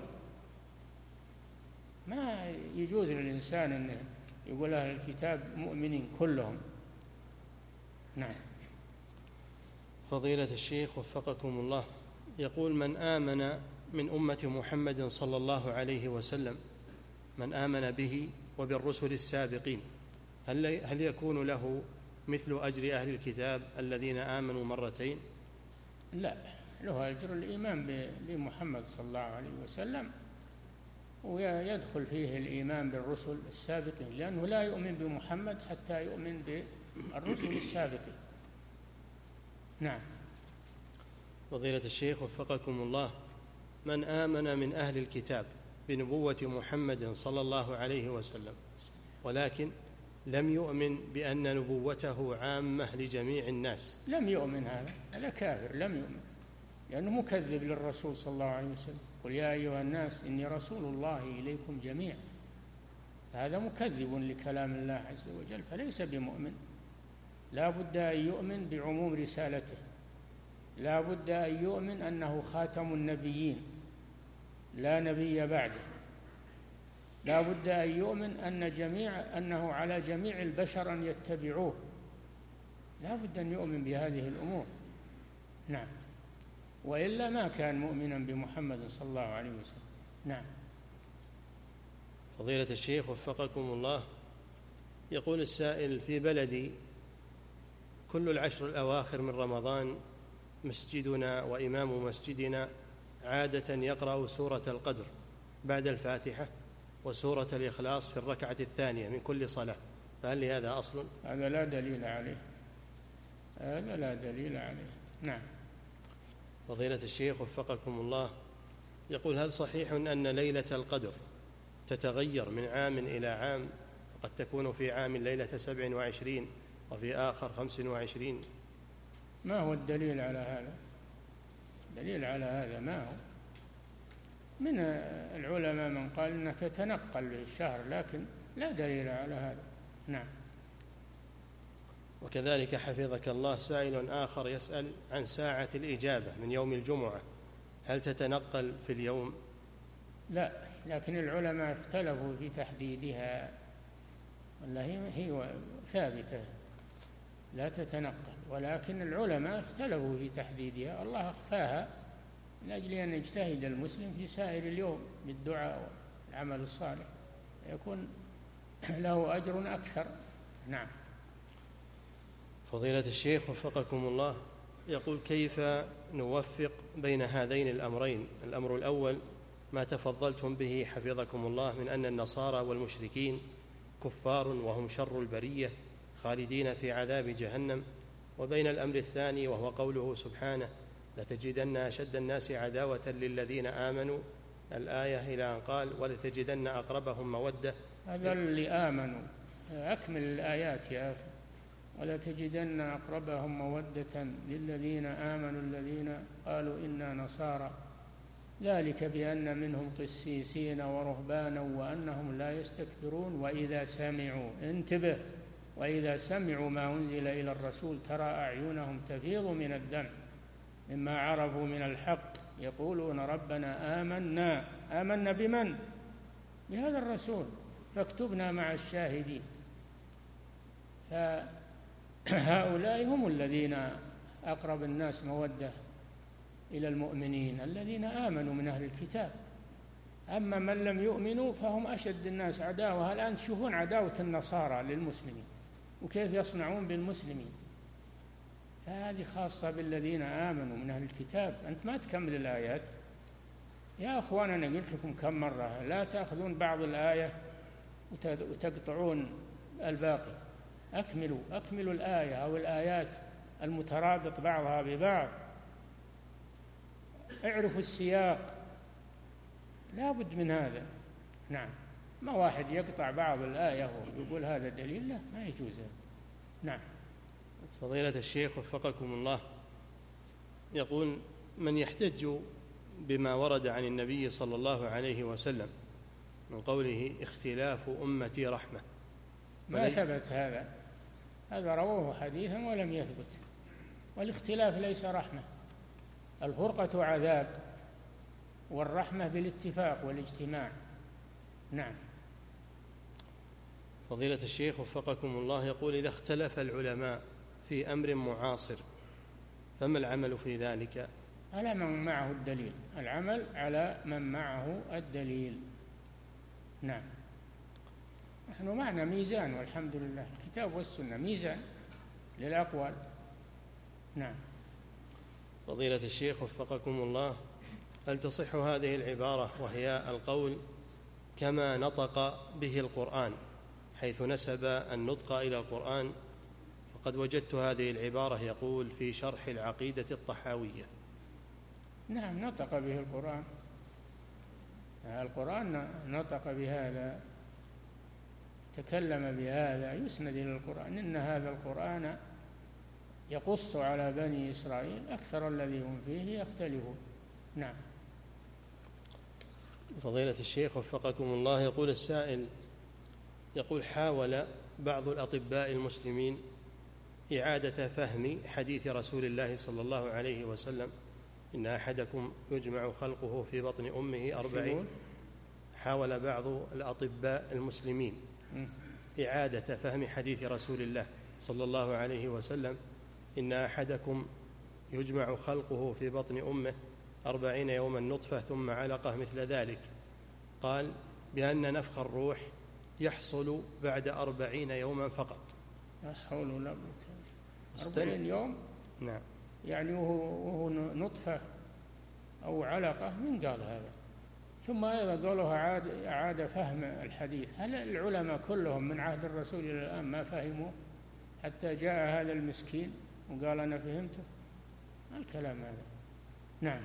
ما يجوز للإنسان أن يقول أهل الكتاب مؤمنين كلهم. نعم. فضيلة الشيخ وفقكم الله، يقول: من آمن من أمة محمد صلى الله عليه وسلم، من آمن به وبالرسل السابقين، هل يكون له مثل أجر أهل الكتاب الذين آمنوا مرتين؟ لا، له أجر الإيمان بمحمد صلى الله عليه وسلم، ويدخل فيه الإيمان بالرسل السابقين، لأنه لا يؤمن بمحمد حتى يؤمن بالرسل السابقين. نعم. فضيلة الشيخ وفقكم الله، من آمن من أهل الكتاب بنبوة محمد صلى الله عليه وسلم ولكن لم يؤمن بأن نبوته عامة لجميع الناس، لم يؤمن، هذا كافر، لم يؤمن، لأنه مكذب للرسول صلى الله عليه وسلم. قل يا أيها الناس إني رسول الله إليكم جميعا، هذا مكذب لكلام الله عز وجل، فليس بمؤمن. لا بد أن يؤمن بعموم رسالته، لا بد أن يؤمن أنه خاتم النبيين لا نبي بعده، لا بد أن يؤمن أنه على جميع البشر أن يتبعوه، لا بد أن يؤمن بهذه الأمور. نعم. وإلا ما كان مؤمنا بمحمد صلى الله عليه وسلم. نعم. فضيلة الشيخ وفقكم الله، يقول السائل: في بلدي كل العشر الأواخر من رمضان مسجدنا وإمام مسجدنا عادة يقرأ سورة القدر بعد الفاتحة وسورة الإخلاص في الركعة الثانية من كل صلاة، فهل لهذا أصل؟ هذا لا دليل عليه، هذا لا دليل عليه. نعم. فضيلة الشيخ وفقكم الله، يقول: هل صحيح أن ليلة القدر تتغير من عام إلى عام؟ قد تكون في عام ليلة 27 وفي آخر 25. ما هو الدليل على هذا؟ الدليل على هذا ما هو؟ من العلماء من قال أنها تتنقل به الشهر، لكن لا دليل على هذا. نعم. وكذلك حفظك الله سائل آخر يسأل عن ساعة الإجابة من يوم الجمعة، هل تتنقل في اليوم؟ لا، لكن العلماء اختلفوا في تحديدها، ولا هي ثابتة لا تتنقل، ولكن العلماء اختلفوا في تحديدها. الله أخفاها من أجل أن يجتهد المسلم في سائر اليوم بالدعاء والعمل الصالح، يكون له أجر أكثر. نعم. فضيلة الشيخ وفقكم الله، يقول: كيف نوفق بين هذين الأمرين؟ الأمر الأول ما تفضلتم به حفظكم الله من أن النصارى والمشركين كفار وهم شر البرية خالدين في عذاب جهنم، وبين الأمر الثاني وهو قوله سبحانه: لتجدن أشد الناس عداوة للذين آمنوا، الآية إلى أن قال: ولتجدن أقربهم مودة. هذا اللي آمنوا، أكمل الآيات يا أخي. ولتجدن أقربهم مودة للذين آمنوا الذين قالوا إنا نصارى، ذلك بأن منهم قسيسين ورهبانا وأنهم لا يستكبرون وإذا سمعوا، انتبه، وإذا سمعوا ما أنزل إلى الرسول ترى أعينهم تفيض من الدمع مما عرفوا من الحق يقولون ربنا آمنا بمن؟ بهذا الرسول فاكتبنا مع الشاهدين. فهؤلاء هم الذين أقرب الناس مودة إلى المؤمنين الذين آمنوا من أهل الكتاب. أما من لم يؤمنوا فهم أشد الناس عداوة. الآن تشوفون عداوة النصارى للمسلمين وكيف يصنعون بالمسلمين، فهذه خاصة بالذين آمنوا من أهل الكتاب. أنت ما تكمل الآيات يا أخوان، أنا قلت لكم كم مرة لا تأخذون بعض الآية وتقطعون الباقي. أكملوا الآية أو الآيات المترابط بعضها ببعض، اعرفوا السياق، لا بد من هذا. نعم، ما واحد يقطع بعض الآية ويقول هذا دليل، لا، ما يجوز. نعم. فضيلة الشيخ وفقكم الله، يقول: من يحتج بما ورد عن النبي صلى الله عليه وسلم من قوله اختلاف أمتي رحمة؟ ما ثبت هذا رواه حديثا ولم يثبت، والاختلاف ليس رحمة، الفرقة عذاب والرحمة بالاتفاق والاجتماع. نعم. فضيلة الشيخ وفقكم الله، يقول: إذا اختلف العلماء في أمر معاصر فما العمل في ذلك؟ على من معه الدليل، العمل على من معه الدليل. نعم. نحن معنا ميزان والحمد لله، الكتاب والسنة ميزان للأقوال. نعم. فضيلة الشيخ وفقكم الله، هل تصح هذه العبارة وهي القول كما نطق به القرآن، حيث نسب النطق إلى القرآن؟ فقد وجدت هذه العبارة يقول في شرح العقيدة الطحاوية. نعم، نطق به القرآن نطق بهذا، تكلم بهذا، يسند إلى القرآن، إن هذا القرآن يقص على بني إسرائيل أكثر الذي هم فيه يختلفون. نعم. فضيلة الشيخ وفقكم الله، يقول السائل: يقول: حاول بعض الأطباء المسلمين إعادة فهم حديث رسول الله صلى الله عليه وسلم إن أحدكم يجمع خلقه في بطن أمه 40. حاول بعض الأطباء المسلمين إعادة فهم حديث رسول الله صلى الله عليه وسلم إن أحدكم يجمع خلقه في بطن أمه 40 يوما نطفة ثم علقة مثل ذلك. قال بأن نفخ الروح يحصل بعد 40 يوما فقط. لا حول ولا قوة. 40 يوم؟ نعم. يعني وهو نطفة أو علقة، من قال هذا؟ ثم أيضا قالوا أعاد فهم الحديث. هل العلماء كلهم من عهد الرسول إلى الآن ما فهموا حتى جاء هذا المسكين وقال أنا فهمته؟ الكلام هذا. نعم.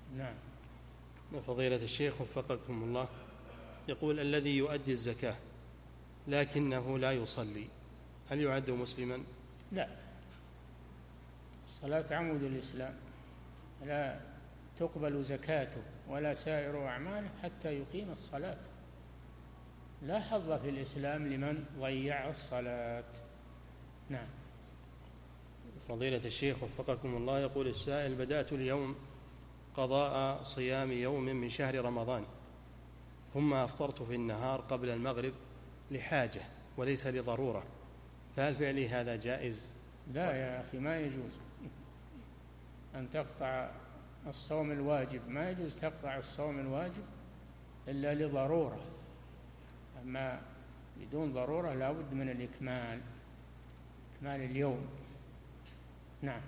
نعم. فضيلة الشيخ وفقكم الله، يقول الذي يؤدي الزكاة لكنه لا يصلي هل يعد مسلما؟ لا، الصلاة عمود الإسلام، لا تقبل زكاته ولا سائر أعماله حتى يقيم الصلاة. لا حظ في الإسلام لمن ضيع الصلاة. نعم. فضيلة الشيخ وفقكم الله، يقول السائل بدأت اليوم قضاء صيام يوم من شهر رمضان، ثم أفطرت في النهار قبل المغرب لحاجة وليس لضرورة، فهل فعلي هذا جائز؟ لا يا أخي، ما يجوز أن تقطع الصوم الواجب، ما يجوز تقطع الصوم الواجب إلا لضرورة، أما بدون ضرورة لا بد من الإكمال، إكمال اليوم. نعم.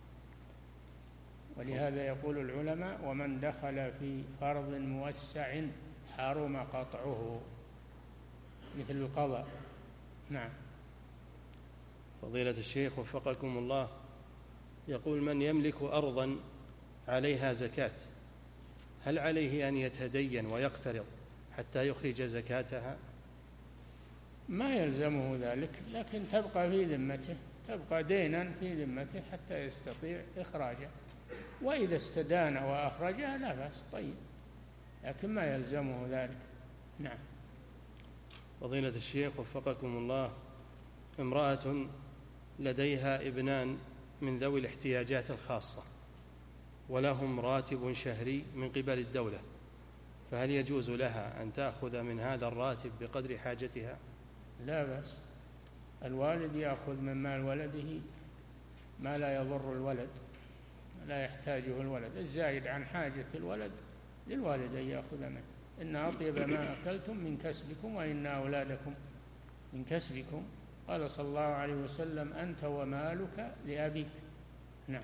ولهذا يقول العلماء: ومن دخل في فرض موسع حرم قطعه، مثل القضاء. نعم. فضيلة الشيخ وفقكم الله، يقول من يملك أرضا عليها زكاة هل عليه أن يتدين ويقترض حتى يخرج زكاتها؟ ما يلزمه ذلك، لكن تبقى في ذمته، تبقى دينا في ذمته حتى يستطيع إخراجه، وإذا استدان وأخرجها لا بأس، طيب، لكن ما يلزمه ذلك. نعم. فضيلة الشيخ وفقكم الله، امرأة لديها ابنان من ذوي الاحتياجات الخاصة ولهم راتب شهري من قبل الدولة، فهل يجوز لها أن تأخذ من هذا الراتب بقدر حاجتها؟ لا بأس، الوالد يأخذ من مال ولده ما لا يضر الولد، لا يحتاجه الولد، الزايد عن حاجة الولد للوالد أن يأخذ منه. إن أطيب ما أكلتم من كسبكم وإن أولادكم من كسبكم، قال صلى الله عليه وسلم: أنت ومالك لأبيك. نعم.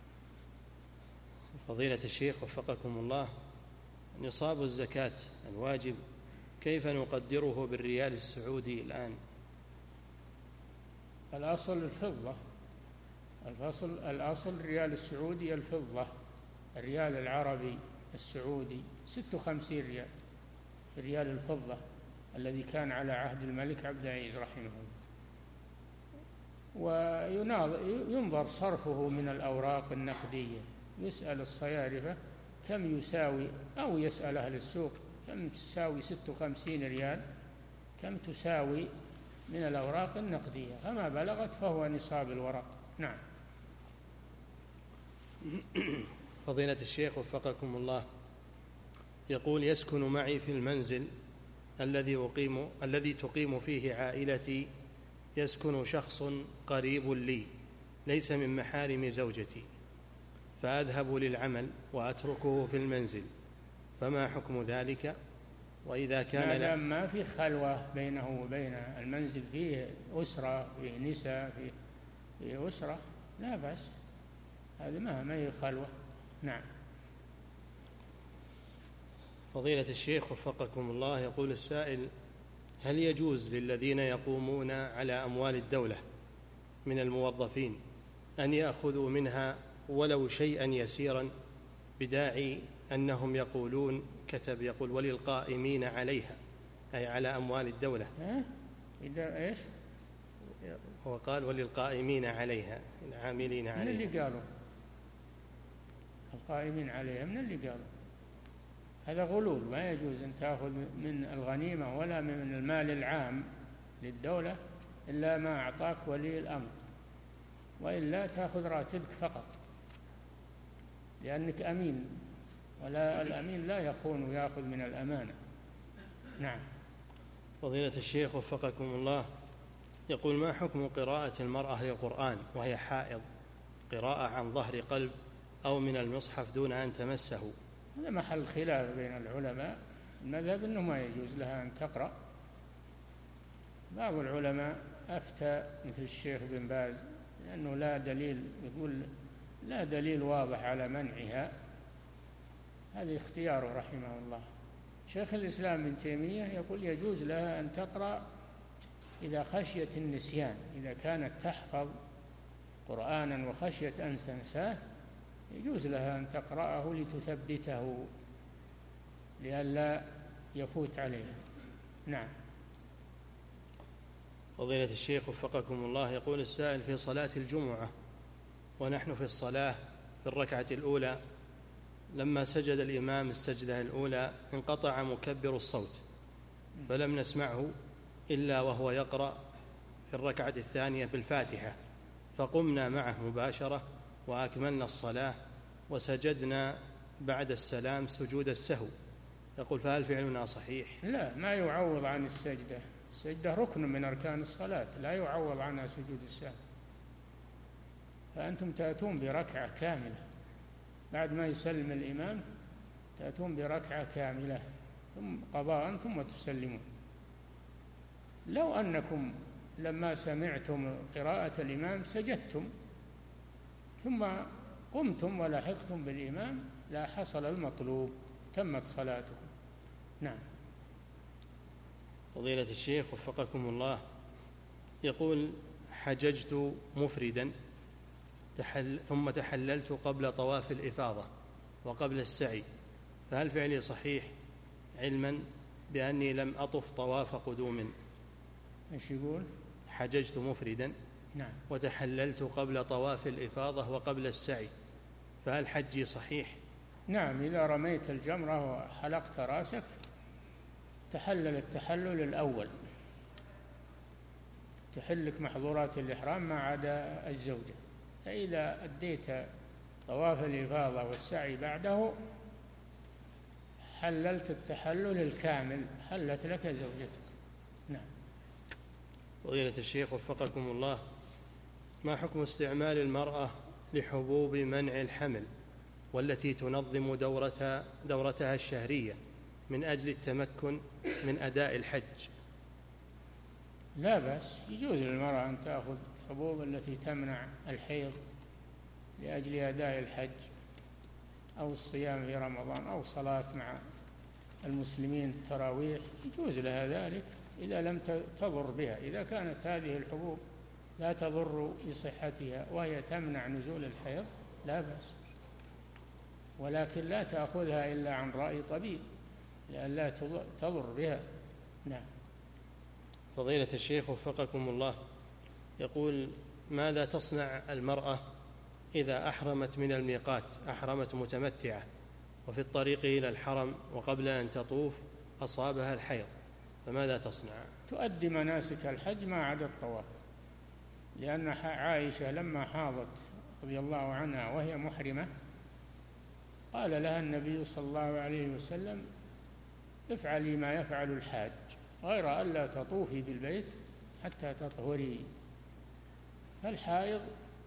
فضيلة الشيخ وفقكم الله، نصاب الزكاة الواجب كيف نقدره بالريال السعودي الآن؟ الأصل الفضة، الأصل الريال السعودي الفضة، الريال العربي السعودي 56 ريال، ريال الفضة الذي كان على عهد الملك عبد العزيز رحمه الله. وينظر صرفه من الأوراق النقدية، يسأل الصيارفة كم يساوي، أو يسأل أهل السوق كم تساوي 56 ريال، كم تساوي من الأوراق النقدية، فما بلغت فهو نصاب الورق. نعم. فضيلة الشيخ وفقكم الله، يقول يسكن معي في المنزل الذي تقيم فيه عائلتي، يسكن شخص قريب لي ليس من محارم زوجتي، فأذهب للعمل وأتركه في المنزل، فما حكم ذلك؟ وإذا كان ما دام ما في خلوة بينه وبين المنزل، فيه أسرة، فيه نساء، فيه أسرة، لا بأس، هذا ما هي خلوة. نعم. فضيلة الشيخ وفقكم الله، يقول السائل: هل يجوز للذين يقومون على أموال الدولة من الموظفين أن يأخذوا منها ولو شيئا يسيرا بداعي أنهم يقولون يقول وللقائمين عليها، أي على أموال الدولة؟ إذا إيش؟ هو قال وللقائمين عليها، العاملين عليها. من اللي قالوا القائمين عليها؟ من اللي قالوا؟ هذا غلول، ما يجوز أن تأخذ من الغنيمة ولا من المال العام للدولة إلا ما أعطاك ولي الأمر، وإلا تأخذ راتبك فقط، لأنك أمين، ولا الأمين لا يخون ويأخذ من الأمانة. نعم. فضيلة الشيخ وفقكم الله، يقول ما حكم قراءة المرأة للقرآن وهي حائض، قراءة عن ظهر قلب أو من المصحف دون أن تمسه؟ هذا محل خلاف بين العلماء، المذهب أنه ما يجوز لها أن تقرأ، بعض العلماء أفتى مثل الشيخ بن باز لأنه لا دليل، يقول لا دليل واضح على منعها، هذا اختياره رحمه الله. شيخ الإسلام ابن تيمية يقول يجوز لها أن تقرأ إذا خشيت النسيان، إذا كانت تحفظ قرآنا وخشيت أن تنساه يجوز لها أن تقرأه لتثبته لئلا يفوت عليها. نعم. فضيلة الشيخ وفقكم الله، يقول السائل: في صلاة الجمعة ونحن في الصلاة في الركعة الأولى، لما سجد الإمام السجدة الأولى انقطع مكبر الصوت، فلم نسمعه إلا وهو يقرأ في الركعة الثانية بالفاتحة، فقمنا معه مباشرة وأكملنا الصلاة وسجدنا بعد السلام سجود السهو. يقول: فهل فعلنا صحيح؟ لا، ما يعوض عن السجدة. السجدة ركن من أركان الصلاة، لا يعوض عنها سجود السهو. فأنتم تأتون بركعة كاملة بعد ما يسلم الإمام، تأتون بركعة كاملة ثم قضاء ثم تسلمون. لو أنكم لما سمعتم قراءة الإمام سجدتم ثم قمتم ولحقتم بالإمام لا حصل المطلوب، تمت صلاتكم. نعم. فضيلة الشيخ وفقكم الله، يقول: حججت مفردا ثم تحللت قبل طواف الإفاضة وقبل السعي، فهل فعلي صحيح علما بأني لم أطف طواف قدوم؟ ايش يقول؟ حججت مفردا نعم، وتحللت قبل طواف الإفاضة وقبل السعي، فهل حجي صحيح؟ نعم. إذا رميت الجمرة وحلقت رأسك تحلل التحلل الأول، تحلك محظورات الإحرام ما عدا الزوجة. فإذا أديت طواف الإفاضة والسعي بعده حللت التحلل الكامل، حلت لك زوجتك. نعم. فضيلة الشيخ وفقكم الله، ما حكم استعمال المرأة لحبوب منع الحمل والتي تنظم دورتها الشهرية من أجل التمكن من أداء الحج؟ لا بأس، يجوز للمرأة أن تأخذ الحبوب التي تمنع الحيض لأجل أداء الحج أو الصيام في رمضان أو صلاة مع المسلمين التراويح، يجوز لها ذلك إذا لم تضر بها. إذا كانت هذه الحبوب لا تضر بصحتها وهي تمنع نزول الحيض لا بأس، ولكن لا تأخذها إلا عن رأي طبيب لئلا تضر بها. نعم. فضيلة الشيخ وفقكم الله، يقول: ماذا تصنع المرأة إذا أحرمت من الميقات، أحرمت متمتعة وفي الطريق إلى الحرم وقبل أن تطوف أصابها الحيض، فماذا تصنع؟ تؤدي مناسك الحج ما عدا الطواف، لأن عائشة لما حاضت رضي الله عنها وهي محرمة قال لها النبي صلى الله عليه وسلم: افعلي ما يفعل الحاج غير ألا تطوفي بالبيت حتى تطهري. فالحائض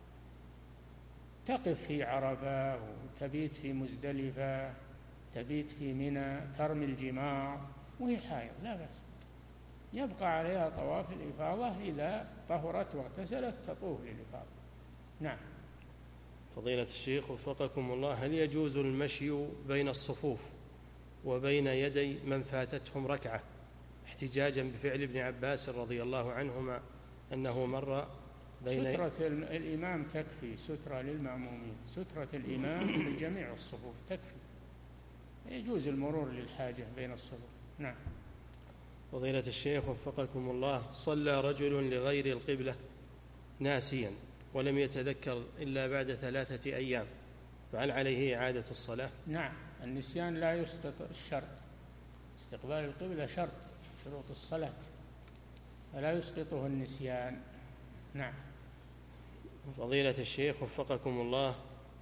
تقف في عرفة وتبيت في مزدلفة، تبيت في منى، ترمي الجمار وهي حائض لا بأس، يبقى عليها طواف الإفاضة، إذا طهرت واغتسلت تطوف للإفاضة. نعم. فضيلة الشيخ وفقكم الله، هل يجوز المشي بين الصفوف وبين يدي من فاتتهم ركعة احتجاجا بفعل ابن عباس رضي الله عنهما أنه مر بين سترة الإمام تكفي، سترة للمأمومين، سترة الإمام لجميع الصفوف تكفي، يجوز المرور للحاجة بين الصفوف. نعم. فضيلة الشيخ وفقكم الله، صلى رجل لغير القبلة ناسيا ولم يتذكر إلا بعد 3 أيام، فهل عليه إعادة الصلاة؟ نعم، النسيان لا يسقط الشرط، استقبال القبلة شرط شروط الصلاة فلا يسقطه النسيان. نعم. فضيلة الشيخ وفقكم الله،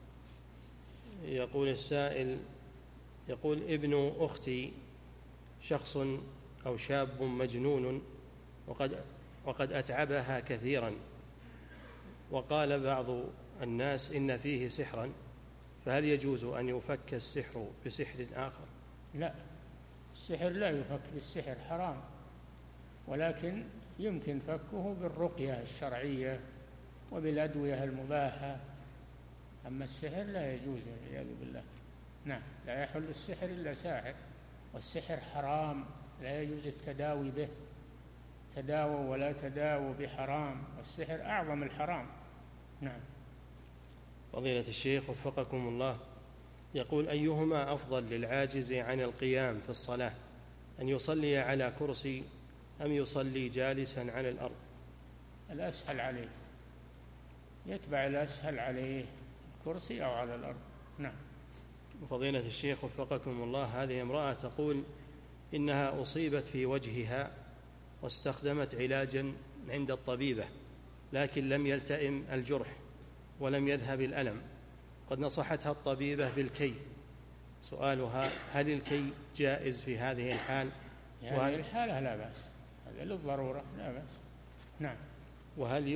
يقول السائل: يقول: ابن أختي شخص أو شاب مجنون وقد أتعبها كثيرا، وقال بعض الناس إن فيه سحرا، فهل يجوز أن يفك السحر بسحر آخر؟ لا، السحر لا يفك بالسحر، حرام، ولكن يمكن فكه بالرقية الشرعية وبالأدوية المباحة، أما السحر لا يجوز والعياذ بالله. نعم. لا يحل السحر إلا ساحر، والسحر حرام لا يجوز التداوي به، تداووا ولا تداووا بحرام، والسحر أعظم الحرام. نعم. فضيلة الشيخ وفقكم الله، يقول: أيهما أفضل للعاجز عن القيام في الصلاة، أن يصلي على كرسي أم يصلي جالسا على الأرض؟ الأسهل عليه، يتبع الأسهل عليه، الكرسي أو على الأرض. نعم. فضيلة الشيخ وفقكم الله، هذه امرأة تقول إنها أصيبت في وجهها واستخدمت علاجا عند الطبيبة، لكن لم يلتئم الجرح ولم يذهب الألم، قد نصحتها الطبيبة بالكي. سؤالها: هل الكي جائز في هذه الحال؟ في هذه الحالة لا بأس، هذا للضرورة لا بأس. نعم. وهل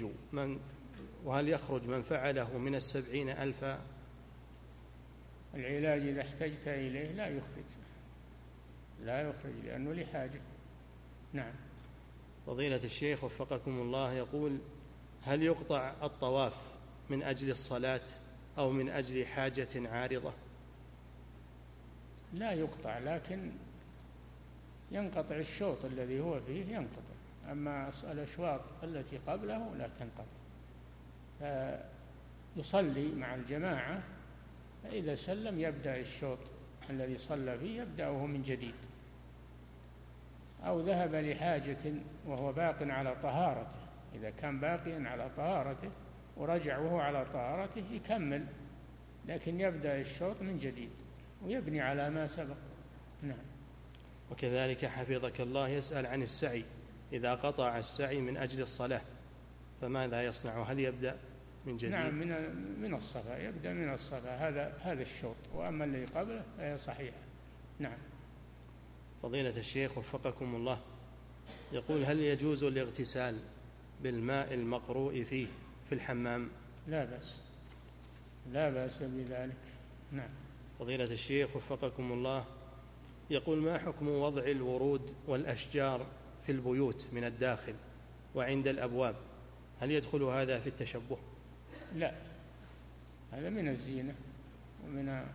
يخرج من فعله من 70,000؟ العلاج إذا احتجت إليه لا يخرج لأنه لحاجة. نعم. فضيلة الشيخ وفقكم الله، يقول: هل يقطع الطواف من أجل الصلاة أو من أجل حاجة عارضة؟ لا يقطع، لكن ينقطع الشوط الذي هو فيه ينقطع، أما الأشواط التي قبله لا تنقطع. يصلي مع الجماعة، فإذا سلم يبدأ الشوط الذي صلى فيه يبدأه من جديد، أو ذهب لحاجة وهو باق على طهارته، إذا كان باقيا على طهارته ورجع وهو على طهارته يكمل، لكن يبدأ الشوط من جديد ويبني على ما سبق. نعم. وكذلك حفظك الله يسأل عن السعي، إذا قطع السعي من أجل الصلاة فماذا يصنع؟ هل يبدأ من جديد؟ نعم، من الصفا، يبدأ من الصفا، هذا الشوط، وأما الذي قبله فهي صحيحة. نعم. فضيلة الشيخ وفقكم الله، يقول: هل يجوز الاغتسال بالماء المقروء فيه في الحمام؟ لا بأس بذلك. نعم. فضيلة الشيخ وفقكم الله، يقول: ما حكم وضع الورود والأشجار في البيوت من الداخل وعند الأبواب؟ هل يدخل هذا في التشبه؟ لا، هذا من الزينة ومن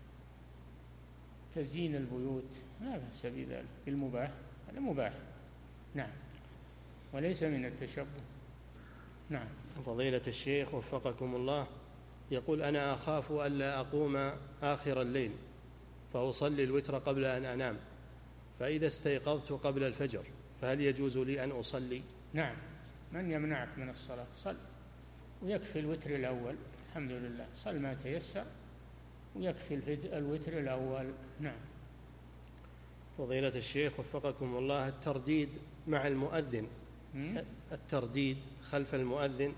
تزيين البيوت، لا بأس بذلك، بالمباح، هذا مباح. نعم، وليس من التشبه. نعم. فضيلة الشيخ وفقكم الله، يقول: أنا أخاف ألا أقوم آخر الليل فأصلي الوتر قبل أن أنام، فإذا استيقظت قبل الفجر فهل يجوز لي أن أصلي؟ نعم، من يمنعك من الصلاة؟ صل، ويكفي الوتر الأول، الحمد لله، صل ما تيسر ويكفي الوتر الأول. نعم. فضيلة الشيخ وفقكم الله، الترديد مع المؤذن، الترديد خلف المؤذن،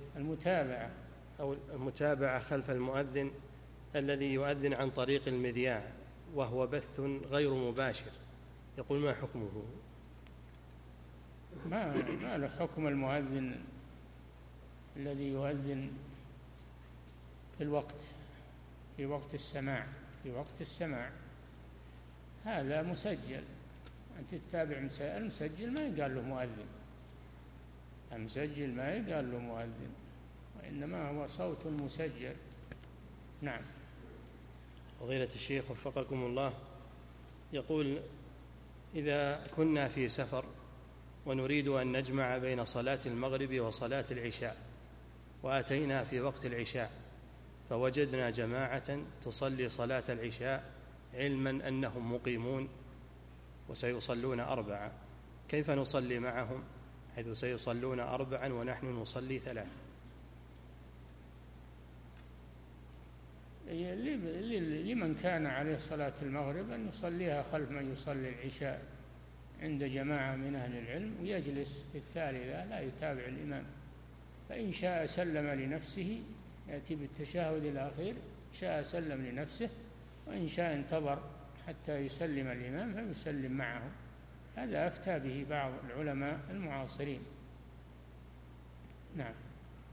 المتابعة خلف المؤذن الذي يؤذن عن طريق المذياع وهو بث غير مباشر، يقول: ما حكمه؟ ما له حكم المؤذن الذي يؤذن في وقت السماع، هذا مسجل، أنت تتابع المسجل، ما يقال له مؤذن، المسجل ما يقال له مؤذن، وإنما هو صوت مسجل. نعم. فضيلة الشيخ وفقكم الله، يقول: إذا كنا في سفر ونريد أن نجمع بين صلاة المغرب وصلاة العشاء، وأتينا في وقت العشاء فوجدنا جماعة تصلي صلاة العشاء علما أنهم مقيمون وسيصلون 4، كيف نصلي معهم حيث سيصلون 4 ونحن نصلي 3؟ لمن كان عليه صلاة المغرب أن يصليها خلف من يصلي العشاء عند جماعة من أهل العلم، ويجلس في الثالثة لا يتابع الإمام، فإن شاء سلم لنفسه، يأتي بالتشهد الأخير، شاء سلم لنفسه، وإن شاء انتظر حتى يسلم الإمام فيسلم معه. هذا أفتى به بعض العلماء المعاصرين. نعم.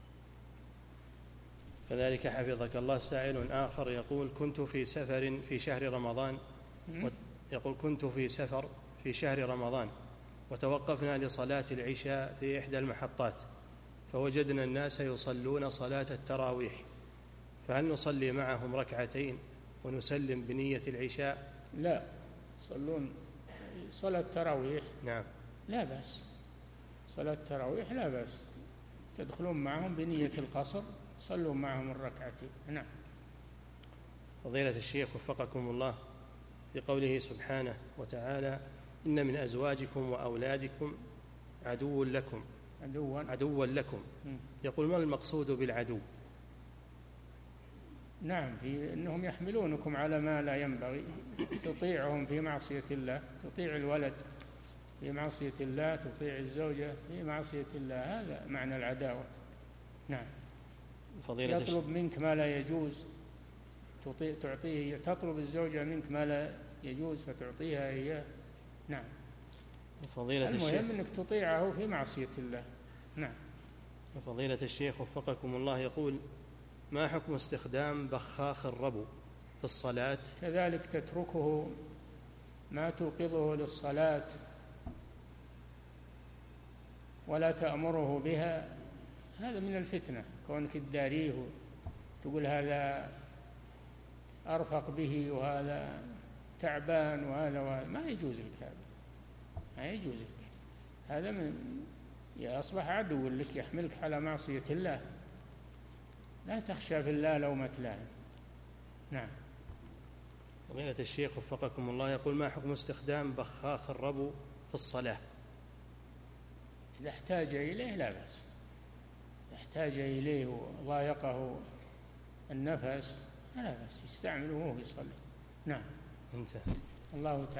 كذلك حفظك الله، سائل آخر يقول: كنت في سفر في شهر رمضان، كنت في سفر في شهر رمضان وتوقفنا لصلاة العشاء في إحدى المحطات، فوجدنا الناس يصلون صلاة التراويح، فهل نصلي معهم 2 ونسلم بنية العشاء؟ لا، يصلون صلاة التراويح. نعم. لا بأس، صلاة التراويح لا بأس، تدخلون معهم بنية القصر صلوا معهم الركعتين. نعم. فضيلة الشيخ وفقكم الله، في قوله سبحانه وتعالى: إن من أزواجكم وأولادكم عدو لكم عدوا لكم، يقول: ما المقصود بالعدو؟ نعم، في أنهم يحملونكم على ما لا ينبغي، تطيعهم في معصية الله، تطيع الولد في معصية الله، تطيع الزوجة في معصية الله، هذا معنى العداوة. نعم. يطلب منك ما لا يجوز تعطيه، تطلب الزوجة منك ما لا يجوز فتعطيها إياه. نعم. المهم أنك تطيعه في معصية الله. نعم. فضيلة الشيخ وفقكم الله، يقول: ما حكم استخدام بخاخ الربو في الصلاة؟ كذلك تتركه، ما توقظه للصلاة ولا تأمره بها، هذا من الفتنة. كونك تداريه تقول هذا أرفق به وهذا تعبان وهذا ما يجوز لك، هذا ما يجوز لك، هذا أصبح عدو لك، يحملك على معصية الله. لا تخشى في الله لومة لائم. نعم. فضيلة الشيخ وفقكم الله، يقول: ما حكم استخدام بخاخ الربو في الصلاة؟ إذا احتاج إليه لا بأس، احتاج إليه وضايقه النفس لا بأس، يستعمله وهو يصلي. نعم. انتهى. الله تعالى